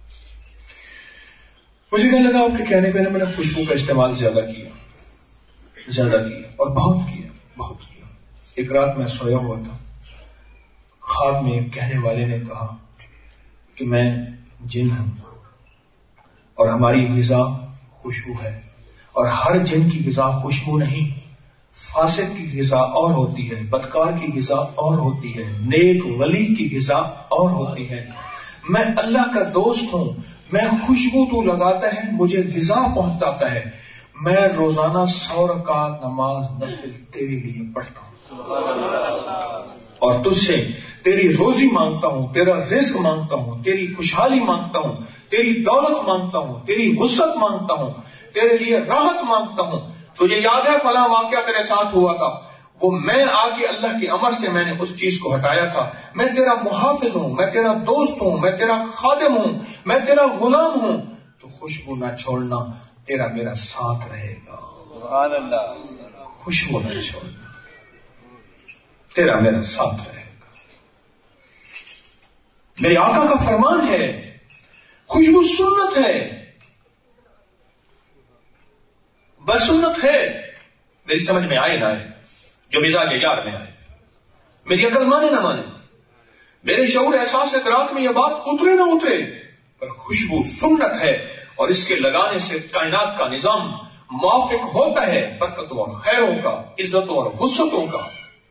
مجھے کہنے لگا آپ کے کہنے پہ میں نے خوشبو کا استعمال زیادہ کیا زیادہ کیا اور بہت کیا بہت کیا. ایک رات میں سویا ہوا تھا، خواب میں کہنے والے نے کہا کہ میں جن ہوں اور ہماری غذا خوشبو ہے، اور ہر جن کی غذا خوشبو نہیں. فاسق کی غذا اور ہوتی ہے، بدکار کی غذا اور ہوتی ہے، نیک ولی کی غذا اور ہوتی ہے. میں اللہ کا دوست ہوں، میں خوشبو تو لگاتا ہے، مجھے غذا پہنچاتا ہے. میں روزانہ سو رکعت نماز نفل تیرے لیے پڑھتا ہوں اور تجھ سے تیری روزی مانگتا ہوں، تیرا رزق مانگتا ہوں، تیری خوشحالی مانگتا ہوں، تیری دولت مانگتا ہوں، تیری وسعت مانگتا ہوں، تیرے لیے راحت مانگتا ہوں. تجھے یاد ہے فلاں واقعہ تیرے ساتھ ہوا تھا، وہ میں آگے اللہ کے امر سے میں نے اس چیز کو ہٹایا تھا. میں تیرا محافظ ہوں، میں تیرا دوست ہوں، میں تیرا خادم ہوں، میں تیرا غلام ہوں. تو خوشبو نہ چھوڑنا، تیرا میرا ساتھ رہے گا. سبحان اللہ. خوشبو نہ چھوڑنا، تیرا میرا ساتھ رہے گا. میرے آقا کا فرمان ہے، خوشبو سنت ہے، بس سنت ہے. میری سمجھ میں آئے نہ آئے، جو مزاج یار میں آئے، میری عقل مانے نہ مانے، میرے شعور احساس ادراک میں یہ بات اترے نہ اترے، پر خوشبو سنت ہے اور اس کے لگانے سے کائنات کا نظام موافق ہوتا ہے برکتوں اور خیروں کا، عزتوں اور وسعتوں کا.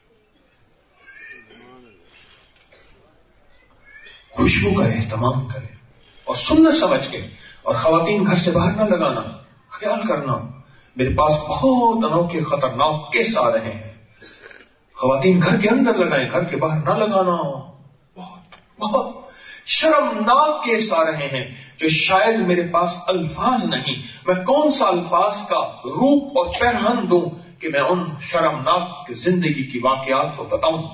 خوشبو کا اہتمام کریں اور سنت سمجھ کے. اور خواتین گھر سے باہر نہ لگانا، خیال کرنا. میرے پاس بہت انوکھے خطرناک کیس آ رہے ہیں. خواتین گھر کے اندر لگائیں، گھر کے باہر نہ لگانا. بہت بہت شرمناک کیس آ رہے ہیں جو شاید میرے پاس الفاظ نہیں، میں کون سا الفاظ کا روپ اور پیرہن دوں کہ میں ان شرمناک زندگی کی واقعات کو بتاؤں.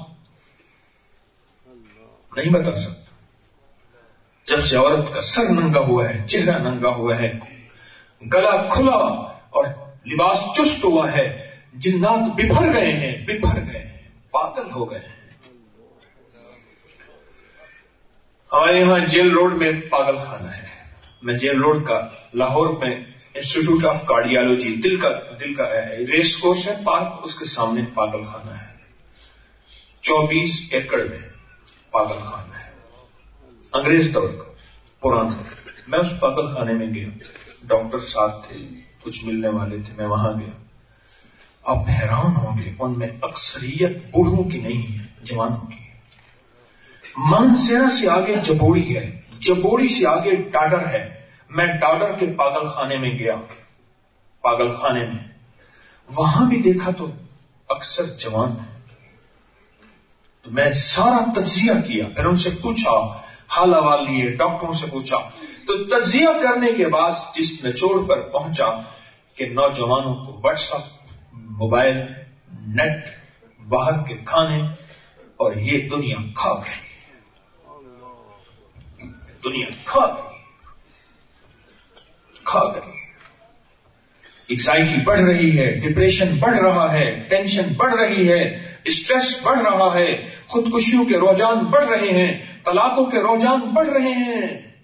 نہیں بتا سکتا. جب سے عورت کا سر ننگا ہوا ہے، چہرہ ننگا ہوا ہے، گلا کھلا اور لباس چست ہوا ہے، جنات بفر گئے ہیں بفر گئے ہیں پاگل ہو گئے ہیں. ہمارے یہاں جیل روڈ میں پاگل خانہ ہے. میں جیل روڈ کا لاہور میں انسٹیٹیوٹ آف کارڈیالوجی، دل کا دل کا ریس کورس ہے پارک، اس کے سامنے پاگل خانہ ہے. چوبیس ایکڑ میں پاگل خانہ ہے، انگریز دور کا پرانا. میں اس پاگل خانے میں گیا، ڈاکٹر ساتھ تھے، کچھ ملنے والے تھے، میں وہاں گیا. آپ حیران ہوں گے ان میں اکثریت بوڑھوں کی نہیں ہے، جوانوں کی. مانسیرا سے آگے جبوڑی ہے، جبوڑی سے آگے ڈاڈر ہے. میں ڈاڈر کے پاگل خانے میں گیا، پاگل خانے میں وہاں بھی دیکھا تو اکثر جوان ہیں. تو میں سارا تجزیہ کیا، پھر ان سے پوچھا، حال احوال لیے، ڈاکٹروں سے پوچھا. تو تجزیہ کرنے کے بعد جس نچوڑ پر پہنچا کہ نوجوانوں کو واٹس ایپ، موبائل، نیٹ، باہر کے کھانے، اور یہ دنیا کھا گئی، دنیا کھا گئی کھا گئی ایکسائٹی بڑھ رہی ہے، ڈپریشن بڑھ رہا ہے، ٹینشن بڑھ رہی ہے، اسٹریس بڑھ رہا ہے، خودکشیوں کے رجحان بڑھ رہے ہیں، طلاقوں کے رجحان بڑھ رہے ہیں.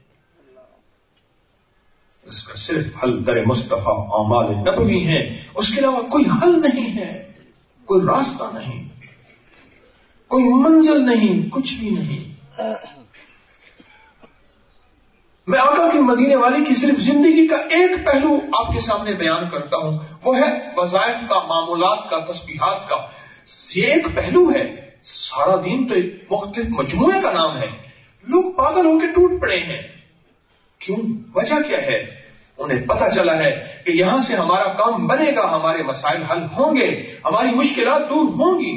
اس کا صرف حل در مصطفیٰ اعمال نبوی ہیں، اس کے علاوہ کوئی حل نہیں ہے، کوئی راستہ نہیں، کوئی منزل نہیں، کچھ بھی نہیں. میں آقا کی مدینے والی کی صرف زندگی کا ایک پہلو آپ کے سامنے بیان کرتا ہوں، وہ ہے وظائف کا، معمولات کا، تسبیحات کا. یہ ایک پہلو ہے، سارا دین تو ایک مختلف مجموعے کا نام ہے. لوگ پاگل ہو کے ٹوٹ پڑے ہیں. کیوں؟ وجہ کیا ہے؟ انہیں پتا چلا ہے کہ یہاں سے ہمارا کام بنے گا، ہمارے مسائل حل ہوں گے، ہماری مشکلات دور ہوں گی.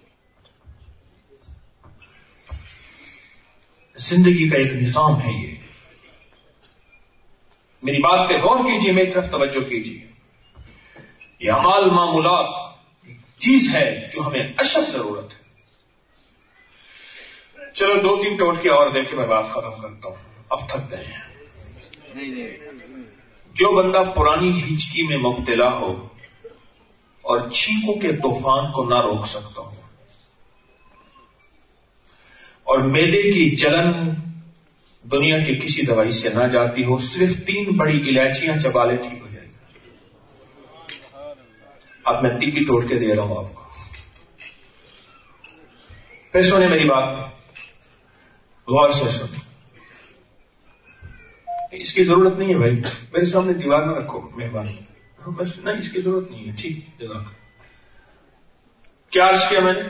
زندگی کا ایک نظام ہے یہ. میری بات پہ غور کیجیے، میری طرف توجہ کیجیے. یہ اعمال معمولات چیز ہے جو ہمیں اشد ضرورت ہے. چلو دو تین ٹوٹکے اور دے کے میں بات ختم کرتا ہوں، اب تھک گئے ہیں. جو بندہ پرانی ہچکی میں مبتلا ہو اور چھینکوں کے طوفان کو نہ روک سکتا ہو اور معدے کی جلن دنیا کی کسی دوائی سے نہ جاتی ہو، صرف تین بڑی الائچیاں چبا لے ٹھیک ہو جائے گا. اب میں طبی توڑ کے دے رہا ہوں آپ کو. پھر سونے میری بات میں غور سے سنیں. اس کی ضرورت نہیں ہے بھائی، میرے سامنے دیوار میں رکھو مہربانی. بس نہیں، اس کی ضرورت نہیں ہے. ٹھیک، جزاک. کیا عرض کیا میں نے؟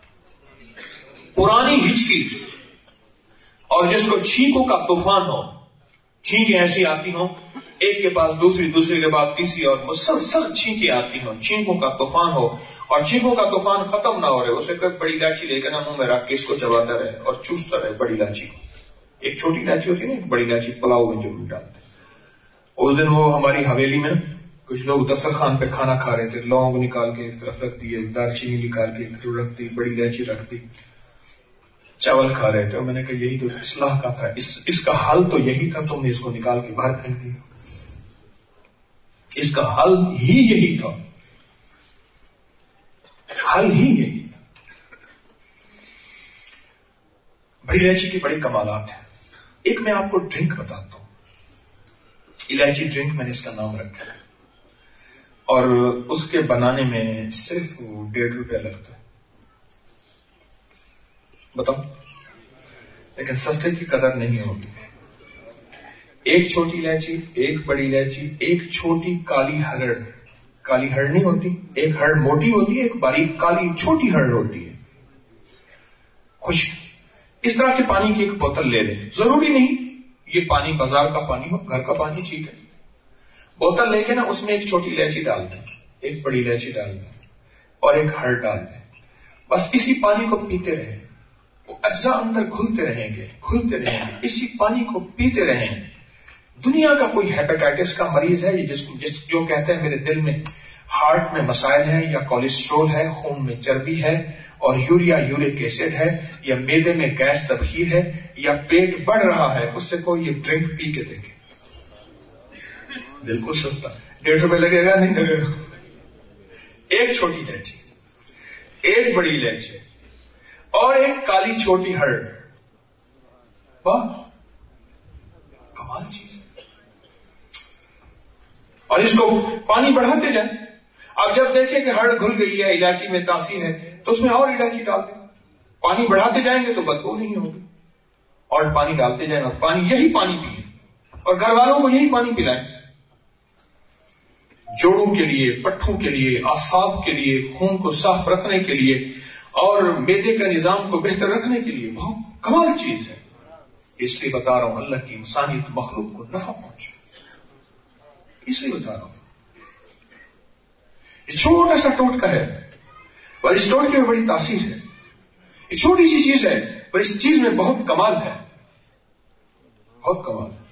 پرانی ہچکی اور جس کو چھینکوں کا طوفان ہو، چھینکیں ایسی آتی ہوں ایک کے پاس دوسری، دوسری کے بعد تیسری، اور مسلسل چھینکیں آتی ہوں، چھینکوں کا طوفان ہو اور چھینکوں کا طوفان ختم نہ ہو رہے، اسے کبھی بڑی الائچی لے کر نہ منہ میں رکھ کے اس کو چباتا رہے اور چوستا رہے بڑی الائچی کو. ایک چھوٹی الائچی ہوتی ہے نا، ایک بڑی الائچی پلاؤ میں جو ڈالتے ہیں. اس دن وہ ہماری حویلی میں کچھ لوگ دسترخوان پہ کھانا کھا رہے تھے، لونگ نکال کے ایک طرف رکھ دی، دار چینی نکال کے ایک طرف رکھ دی، بڑی الائچی رکھ دی، چاول کھا رہے تھے. اور میں نے کہا یہی تو اصلاح کا تھا، اس, اس کا حل تو یہی تھا، تم نے اس کو نکال کے باہر پھینک دیا. اس کا حل ہی یہی تھا، حل ہی یہی تھا. بڑی الائچی کی بڑے کمالات ہیں. ایک میں آپ کو ڈرنک بتاتا ہوں، الائچی ڈرنک میں نے اس کا نام رکھا ہے، اور اس کے بنانے میں صرف ڈیڑھ روپیہ لگتا ہے. بتاؤ، لیکن سستے کی قدر نہیں ہوگی. ایک چھوٹی الائچی، ایک بڑی الائچی، ایک چھوٹی کالی ہرڑ، کالی ہرڑ نہیں ہوتی، ایک ہرڑ موٹی ہوتی ہے، ایک باریک کالی چھوٹی ہرڑ ہوتی ہے، خشک. اس طرح کے پانی کی ایک بوتل لے لیں. ضروری نہیں یہ پانی بازار کا پانی ہو، گھر کا پانی ٹھیک ہے. بوتل لے کے نا اس میں ایک چھوٹی الائچی ڈال دیں، ایک بڑی الائچی ڈال دیں اور ایک ہرڑ ڈال دیں. بس اسی پانی کو پیتے رہیں، وہ اجزاء اندر کھلتے رہیں گے، کھلتے رہیں گے، اسی پانی کو پیتے رہیں. دنیا کا کوئی ہیپیٹائٹس کا مریض ہے جس کو جس جو کہتے ہیں میرے دل میں ہارٹ میں مسائل ہیں، یا کولیسٹرول ہے، خون میں چربی ہے، اور یوریا یورک ایسڈ ہے، یا میدے میں گیس تبخیر ہے، یا پیٹ بڑھ رہا ہے، اس سے کوئی یہ ڈرنک پی کے دیکھے. بالکل سستا، ڈیڑھ روپے لگے گا، نہیں لگے گا. ایک چھوٹی الائچی، ایک بڑی الائچی اور ایک کالی چھوٹی ہرڑ، واہ کمال چیز. اور اس کو پانی بڑھاتے جائیں. اب جب دیکھیں کہ ہرڑ گھل گئی ہے، الائچی میں تاثیر ہے، تو اس میں اور الائچی ڈال دیں. پانی بڑھاتے جائیں گے تو بدبو نہیں ہوگی. اور پانی ڈالتے جائیں اور پانی یہی پانی پیئیں اور گھر والوں کو یہی پانی پلائیں. جوڑوں کے لیے، پٹھوں کے لیے، اعصاب کے لیے، خون کو صاف رکھنے کے لیے اور معدے کا نظام کو بہتر رکھنے کے لیے بہت کمال چیز ہے. اس لیے بتا رہا ہوں اللہ کی انسانیت مخلوق کو نفع پہنچے، اس لیے بتا رہا ہوں. یہ چھوٹا سا ٹوٹکا ہے اور اس ٹوٹکے میں بڑی تاثیر ہے. یہ چھوٹی سی چیز ہے پر اس چیز میں بہت کمال ہے، بہت کمال ہے.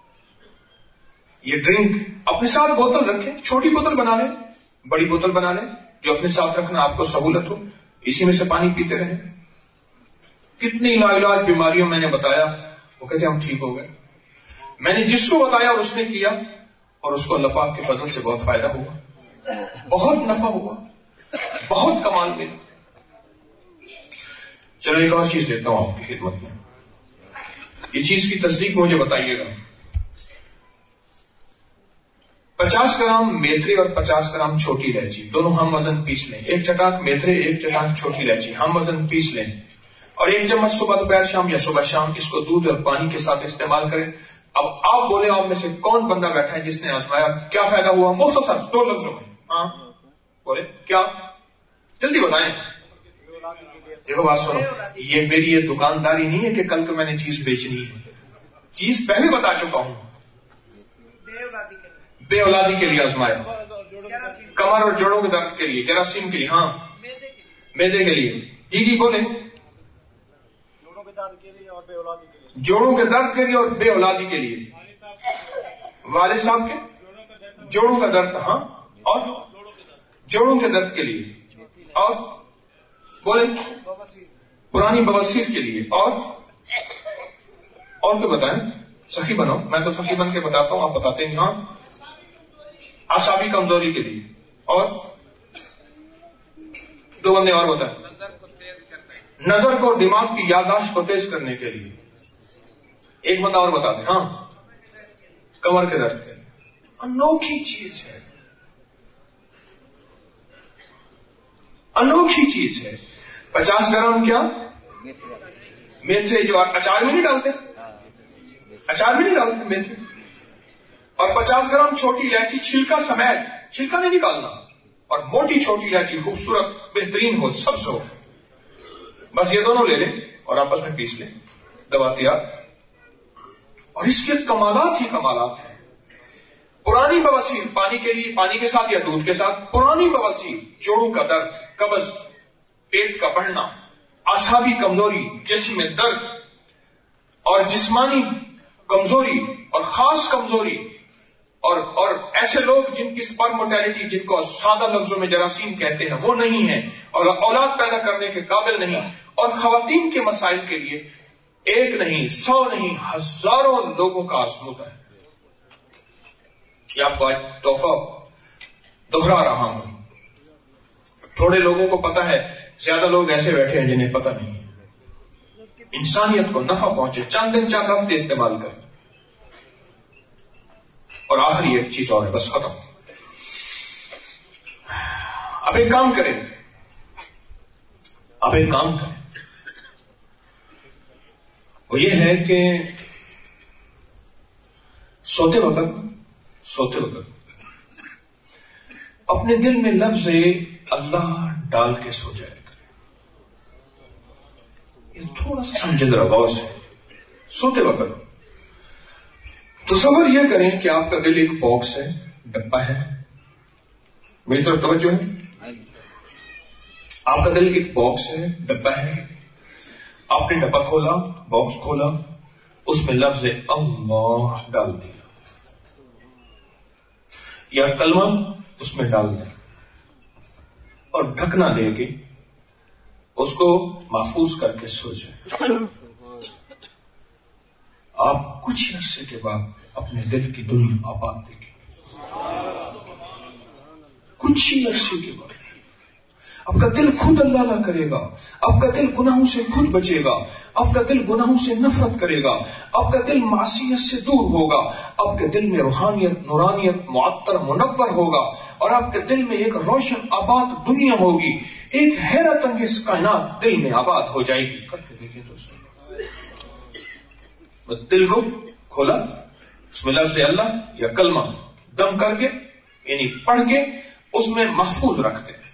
یہ ڈرنک اپنے ساتھ بوتل رکھیں، چھوٹی بوتل بنا لیں، بڑی بوتل بنا لیں، جو اپنے ساتھ رکھنا آپ کو سہولت ہو، اسی میں سے پانی پیتے رہیں. کتنی لاعلاج بیماریوں میں نے بتایا، وہ کہتے ہم ٹھیک ہو گئے. میں نے جس کو بتایا اور اس نے کیا اور اس کو اللہ پاک کے فضل سے بہت فائدہ ہوا، بہت نفع ہوا، بہت کمال ملا. چلو ایک اور چیز دیتا ہوں آپ کی خدمت میں، یہ چیز کی تصدیق مجھے بتائیے گا. پچاس گرام میتھری اور پچاس گرام چھوٹی الائچی دونوں ہم وزن پیس لیں. ایک چٹاک میتھری، ایک چٹاک چھوٹی الائچی ہم وزن پیس لیں اور ایک چمچ صبح دوپہر شام یا صبح شام اس کو دودھ اور پانی کے ساتھ استعمال کریں. اب آپ بولے آپ میں سے کون بندہ بیٹھا ہے جس نے آزمایا، کیا فائدہ ہوا؟ مختصر دو لفظوں میں ہاں بولے کیا، جلدی بتائیں. دیکھو بات سنو، یہ میری یہ دکانداری نہیں ہے کہ کل کو میں نے چیز بیچنی ہے. چیز پہلے بتا چکا ہوں. بے اولادی کے لیے آزمایا، کمر اور جوڑوں کے درد کے لیے، جراثیم کے لیے، ہاں میدے کے لیے. جی جی بولیں. جوڑوں کے درد کے لیے اور بے اولادی کے لیے. جوڑوں کے درد کے لیے اور بے اولادی کے لیے. والد صاحب کے جوڑوں کا درد، ہاں اور جوڑوں کے درد کے لیے اور بولیں پرانی بواسیر کے لیے اور اور کیا بتائیں؟ سخی بنو، میں تو سخی بن کے بتاتا ہوں، آپ بتاتے ہیں. ہاں اعصابی کمزوری کے لیے اور دو بندے اور بتائیں. نظر کو، دماغ کی یادداشت کو تیز کرنے کے لیے. ایک بندہ اور بتا دیں. ہاں کمر کے درد کے لیے. انوکھی چیز ہے، انوکھی چیز ہے. پچاس گرام کیا میتھری، جو اچار میں نہیں ڈالتے، اچار میں نہیں ڈالتے میتھری. اور پچاس گرام چھوٹی الائچی چھلکا سمیت، چھلکا نہیں نکالنا، اور موٹی چھوٹی الائچی خوبصورت بہترین ہو، سبز ہو. بس یہ دونوں لے لیں اور آپس میں پیس لیں، دوا تیار. اور اس کے کمالات ہی کمالات ہیں. پرانی بواسیر پانی کے لیے، پانی کے ساتھ یا دودھ کے ساتھ. پرانی بواسیر، جوڑوں کا درد، قبض، پیٹ کا بڑھنا، اعصابی کمزوری، جسم میں درد اور جسمانی کمزوری اور خاص کمزوری اور اور ایسے لوگ جن کی سپرم موٹیلٹی، جن کو سادہ لفظوں میں جراثیم کہتے ہیں، وہ نہیں ہیں اور اولاد پیدا کرنے کے قابل نہیں. اور خواتین کے مسائل کے لیے ایک نہیں، سو نہیں، ہزاروں لوگوں کا آزمودہ ہے. یہ آپ کو تحفہ دوہرا رہا ہوں. تھوڑے لوگوں کو پتا ہے، زیادہ لوگ ایسے بیٹھے ہیں جنہیں پتہ نہیں. انسانیت کو نفع پہنچے، چند دن چند ہفتے استعمال کریں. اور آخری ایک چیز اور ہے، بس ختم. اب ایک کام کریں، اب ایک کام کریں وہ یہ ہے کہ سوتے وقت سوتے وقت اپنے دل میں لفظ اللہ ڈال کے سو جائے کریں. یہ تھوڑا سا سمجھے ذرا غور سے. سوتے وقت تصور یہ کریں کہ آپ کا دل ایک باکس ہے، ڈبہ ہے. میری طرف توجہ ہے. آپ کا دل ایک باکس ہے، ڈبہ ہے. آپ نے ڈبہ کھولا، باکس کھولا، اس میں لفظ اللہ ڈال دیا یا کلمہ اس میں ڈال دیں اور ڈھکنا دے کے اس کو محفوظ کر کے سو جائیں. آپ کچھ عرصے کے بعد اپنے دل کی دنیا آباد دیکھیں. کچھ ہی عرصے کے بعد آپ کا دل خود اللہ اللہ کرے گا. آپ کا دل گناہوں سے خود بچے گا. آپ کا دل گناہوں سے نفرت کرے گا. آپ کا دل معصیت سے دور ہوگا. آپ کے دل میں روحانیت، نورانیت، معطر، منور ہوگا اور آپ کے دل میں ایک روشن آباد دنیا ہوگی. ایک حیرت انگیز کائنات دل میں آباد ہو جائے گی. کر کے دیکھیں دوستوں. دل کو کھولا، اس میں لفظ اللہ یا کلمہ دم کر کے یعنی پڑھ کے اس میں محفوظ رکھتے ہیں.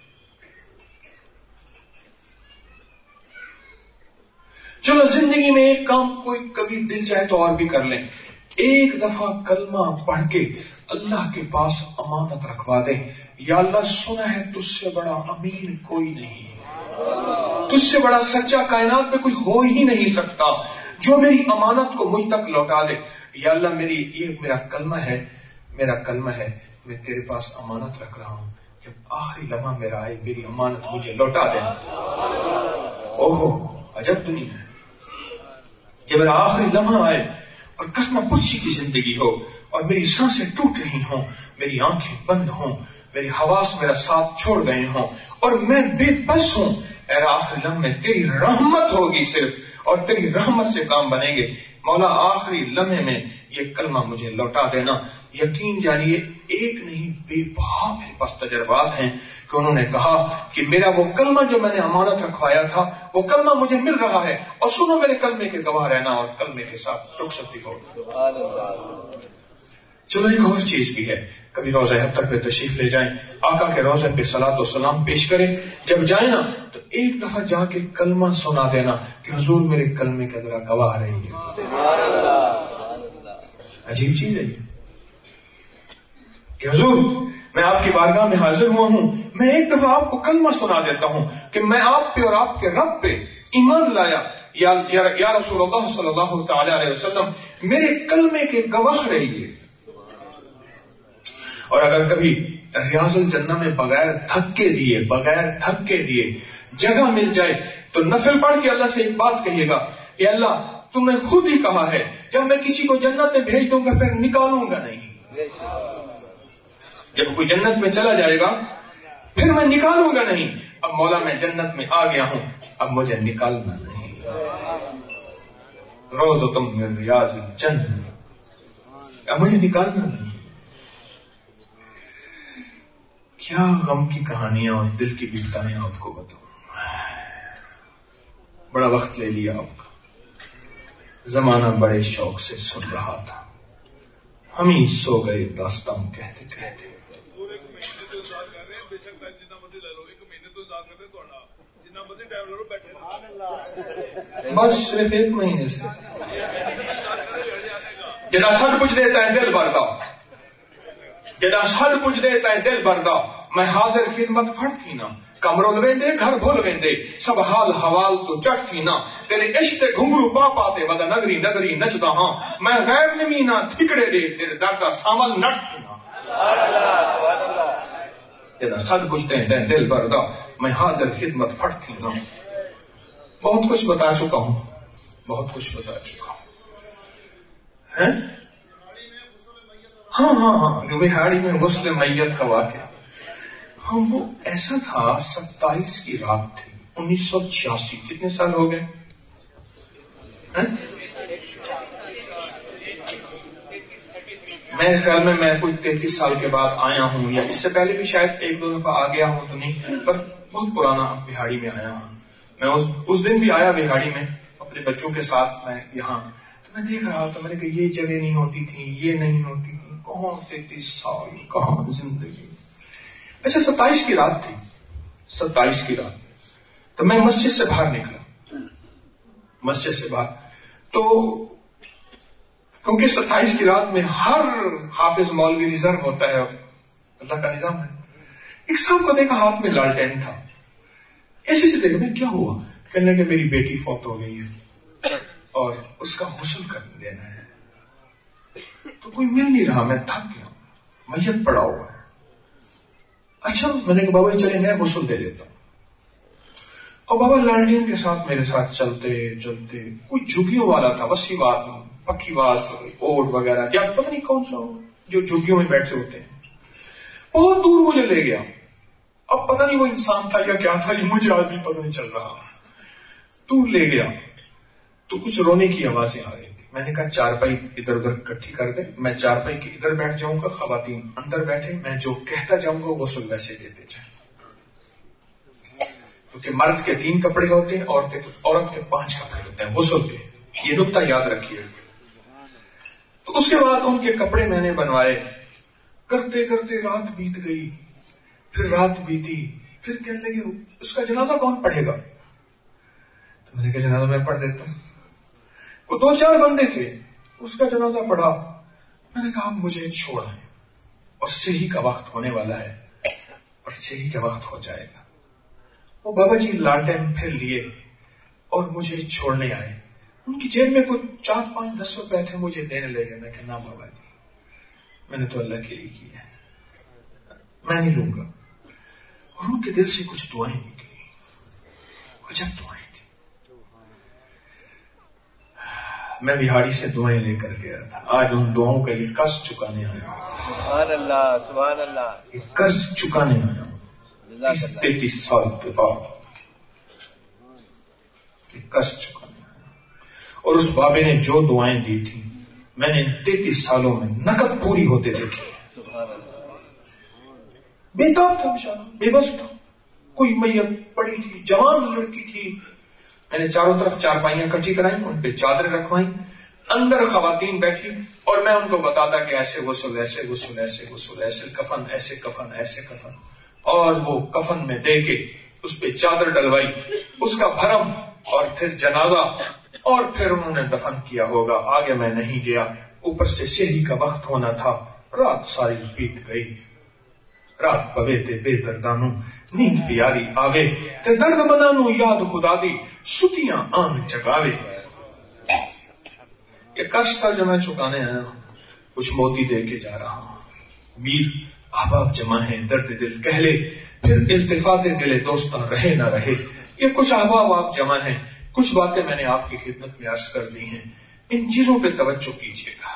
چلو زندگی میں ایک کام کوئی کبھی دل چاہے تو اور بھی کر لیں. ایک دفعہ کلمہ پڑھ کے اللہ کے پاس امانت رکھوا دیں. یا اللہ سنا ہے تجھ سے بڑا امین کوئی نہیں, تجھ سے بڑا سچا کائنات میں کوئی ہو ہی نہیں سکتا جو میری امانت کو مجھ تک لوٹا دے. یا اللہ میری یہ میرا کلمہ ہے, میرا کلمہ ہے, میں تیرے پاس امانت رکھ رہا ہوں, جب آخری لمحہ میرا آئے میری امانت مجھے لوٹا دے. اوہو عجب دنیا ہے. جب میرا آخری لمحہ آئے اور قسمہ پرسی کی زندگی ہو اور میری سانسیں ٹوٹ رہی ہوں, میری آنکھیں بند ہوں, میری حواس میرا ساتھ چھوڑ گئے ہوں اور میں بے بس ہوں, اے آخری لمحے تیری رحمت ہوگی صرف, اور تیری رحمت سے کام بنیں گے. مولا آخری لمحے میں یہ کلمہ مجھے لوٹا دینا. یقین جانیے ایک نہیں بے بہا میرے پاس تجربات ہیں کہ انہوں نے کہا کہ میرا وہ کلمہ جو میں نے امانت رکھوایا تھا وہ کلمہ مجھے مل رہا ہے, اور سنو میرے کلمے کے گواہ رہنا اور کلمے کے ساتھ رخصتی ہو. چلو ایک اور چیز بھی ہے, کبھی روضہ حتر پہ تشریف لے جائیں, آقا کے روضے پہ صلاۃ و سلام پیش کریں. جب جائیں نا تو ایک دفعہ جا کے کلمہ سنا دینا کہ حضور میرے کلمے کا ذرا گواہ رہی ہے. عجیب چیز ہے کہ حضور میں آپ کی بارگاہ میں حاضر ہوا ہوں, میں ایک دفعہ آپ کو کلمہ سنا دیتا ہوں کہ میں آپ پہ اور آپ کے رب پہ ایمان لایا, یا, یا, یا رسول اللہ صلی اللہ تعالی علیہ وسلم میرے کلمے کے گواہ رہیے. اور اگر کبھی ریاض الجنہ میں بغیر دھکے دیے بغیر دھکے دیے جگہ مل جائے تو نفل پڑھ کے اللہ سے ایک بات کہیے گا کہ اللہ تم نے خود ہی کہا ہے جب میں کسی کو جنت میں بھیج دوں گا پھر نکالوں گا نہیں. جب کوئی جنت میں چلا جائے گا پھر میں نکالوں گا نہیں. اب مولا میں جنت میں آ گیا ہوں, اب مجھے نکالنا نہیں. روضۃ من ریاض الجنہ, اب مجھے نکالنا نہیں. کیا غم کی کہانیاں اور دل کی بیتائیں آپ کو بتاؤں. بڑا وقت لے لیا آپ کا, زمانہ بڑے شوق سے سن رہا تھا, ہم ہی سو گئے داستان کہتے کہتے. بس صرف ایک مہینے سے جنا سب کچھ دیتا ہے دل بھردا, جنا سب کچھ دیتا ہے دل بھردا. میں حاضر خدمت پھڑ تھی نا, کمروں ویندے گھر بھول ویندے, سب حال حوال تو چٹ تھی نا. تیرے عشق گھنگرو پا پاتے ودا نگری نگری نچدا ہاں, میں غیر نمی نہ ٹھکڑے دے تیرے در کا سامل نٹ تھی نا. جنا سب کچھ دیتا ہے دل بھردا, میں حاضر خدمت پھڑ تھی نا. بہت کچھ بتا چکا ہوں, بہت کچھ بتا چکا ہوں. ہاں ہاں ہاں بہاڑی میں غسل میت کا واقعہ. ہاں وہ ایسا تھا, ستائیس کی رات تھی, انیس سو چھیاسی. کتنے سال ہو گئے؟ میرے خیال میں میں کوئی تینتیس سال کے بعد آیا ہوں, یا اس سے پہلے بھی شاید ایک دو دفعہ آ گیا ہوں تو نہیں, پر بہت پرانا بہاڑی میں آیا ہوں. میں اس, اس دن بھی آیا بہاڑی میں اپنے بچوں کے ساتھ. میں یہاں تو میں دیکھ رہا تھا, میں نے کہا یہ جگہ نہیں ہوتی تھی, یہ نہیں ہوتی تھی, کہاں تینتیس سال کہاں زندگی. اچھا ستائیس کی رات تھی, ستائیس کی رات. تو میں مسجد سے باہر نکلا, مسجد سے باہر تو کیونکہ ستائیس کی رات میں ہر حافظ مولوی ریزرو ہوتا ہے, اللہ کا نظام ہے. ایک صاحب کو دیکھا ہاتھ میں لالٹین تھا, ایسے سے دیکھا میں کیا ہوا, کہنے لگے میری بیٹی فوت ہو گئی ہے اور اس کا غسل کر دینا ہے. تو کوئی مل نہیں رہا, میں تھک گیا, میت پڑا ہوا ہے. اچھا میں نے کہا بابا چلے میں غسل دے دیتا ہوں. اور بابا لالٹین کے ساتھ میرے ساتھ چلتے چلتے, کوئی جھگیوں والا تھا, وسیع بات پکی واس اوٹ وغیرہ, یا پتہ نہیں کون سا جو جھگیوں میں بیٹھے ہوتے ہیں, بہت دور مجھے لے گیا. اب پتہ نہیں وہ انسان تھا یا کیا تھا, یہ مجھے آج بھی پتہ نہیں چل رہا. دور لے گیا تو کچھ رونے کی آوازیں آ رہی تھی. میں نے کہا چارپائی ادھر ادھر اکٹھی کر دے, میں چارپائی کے ادھر بیٹھ جاؤں گا, خواتین اندر بیٹھے, میں جو کہتا جاؤں گا غسل ویسے دیتے جائیں. کیونکہ مرد کے تین کپڑے ہوتے ہیں, عورت کے پانچ کپڑے ہوتے ہیں غسل کے, یہ نقطہ یاد رکھیے. تو اس کے بعد ان کے کپڑے میں نے بنوائے, کرتے کرتے رات بیت گئی، پھر رات بیتی، پھر کہنے لگے اس کا جنازہ کون پڑھے گا؟ تو میں نے کہا جنازہ میں پڑھ دیتا ہوں۔ وہ دو چار بندے تھے، اس کا جنازہ پڑھا۔ میں نے کہا مجھے چھوڑ ہے، اور سحری کا وقت ہونے والا ہے، اور سحری کا وقت ہو جائے گا۔ وہ بابا جی لالٹین پھر لیے اور مجھے چھوڑنے آئے۔ ان کی جیب میں کچھ چار پانچ دس روپے تھے، مجھے دینے لگے۔ میں کہا نہ بابا جی، میں نے تو اللہ کے لیے کیا ہے، میں نہیں لوں گا۔ اور ان کے دل سے کچھ دعائیں نکلی، عجب دعائیں تھی۔ میں بہاڑی سے دعائیں لے کر گیا تھا، آج ان دعاؤں کا یہ قرض چکانے آیا ہوں۔ سبحان اللہ، سبحان اللہ، یہ قرض چکانے آیا ہوں تیس تینتیس سال کے بعد، یہ قرض چکانے آیا ہوں۔ اور اس بابے نے جو دعائیں دی تھی میں نے تینتیس سالوں میں نقد پوری ہوتے دیکھی۔ سبحان اللہ، بے تاب تھا بیچارہ، بے بس تھا۔ کوئی میت پڑی تھی، جوان لڑکی تھی، میں نے چاروں طرف چارپائیاں کٹھی کرائیں، ان پہ چادریں رکھوائیں، اندر خواتین بیٹھی، اور میں ان کو بتاتا کہ ایسے غسل ایسے غسل ایسے غسل ایسے کفن ایسے کفن ایسے کفن، اور وہ کفن میں دے کے اس پہ چادر ڈلوائی، اس کا بھرم، اور پھر جنازہ، اور پھر انہوں نے دفن کیا ہوگا۔ آگے میں نہیں گیا، اوپر سے سحری کا وقت ہونا تھا، رات ساری بیت گئی۔ رات پوے تے بے دردانوں نیند پیاری آوے تے درد منانو یاد خدا دی ستیاں آن جگاوے۔ یہ قرض تھا جو میں چکانے آیا ہوں، کچھ موتی دے کے جا رہا ہوں۔ میر احباب جمع ہیں، درد دل کہلے، پھر التفات دل دوستاں رہے نہ رہے۔ یہ کچھ احباب آپ جمع ہیں، کچھ باتیں میں نے آپ کی خدمت میں عرض کر دی ہیں، ان چیزوں پہ توجہ کیجیے گا۔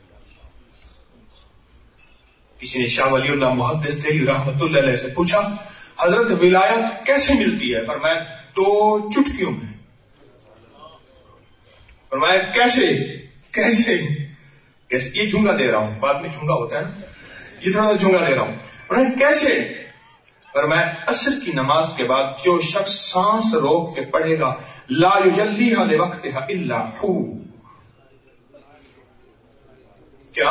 کسی نے شاہ ولی اللہ محدث دہلوی رحمت اللہ علیہ سے پوچھا حضرت ولایت کیسے ملتی ہے؟ فرمایا دو چٹکیوں میں۔ فرمایا کیسے کیسے کیسے یہ جھنگا دے رہا ہوں، بعد میں جھنگا ہوتا ہے نا، یہ تھوڑا سا جھنگا دے رہا ہوں۔ فرمایا کیسے؟ فرمایا عصر کی نماز کے بعد جو شخص سانس روک کے پڑھے گا لا یجلیھا لوقتھا الا ہو، کیا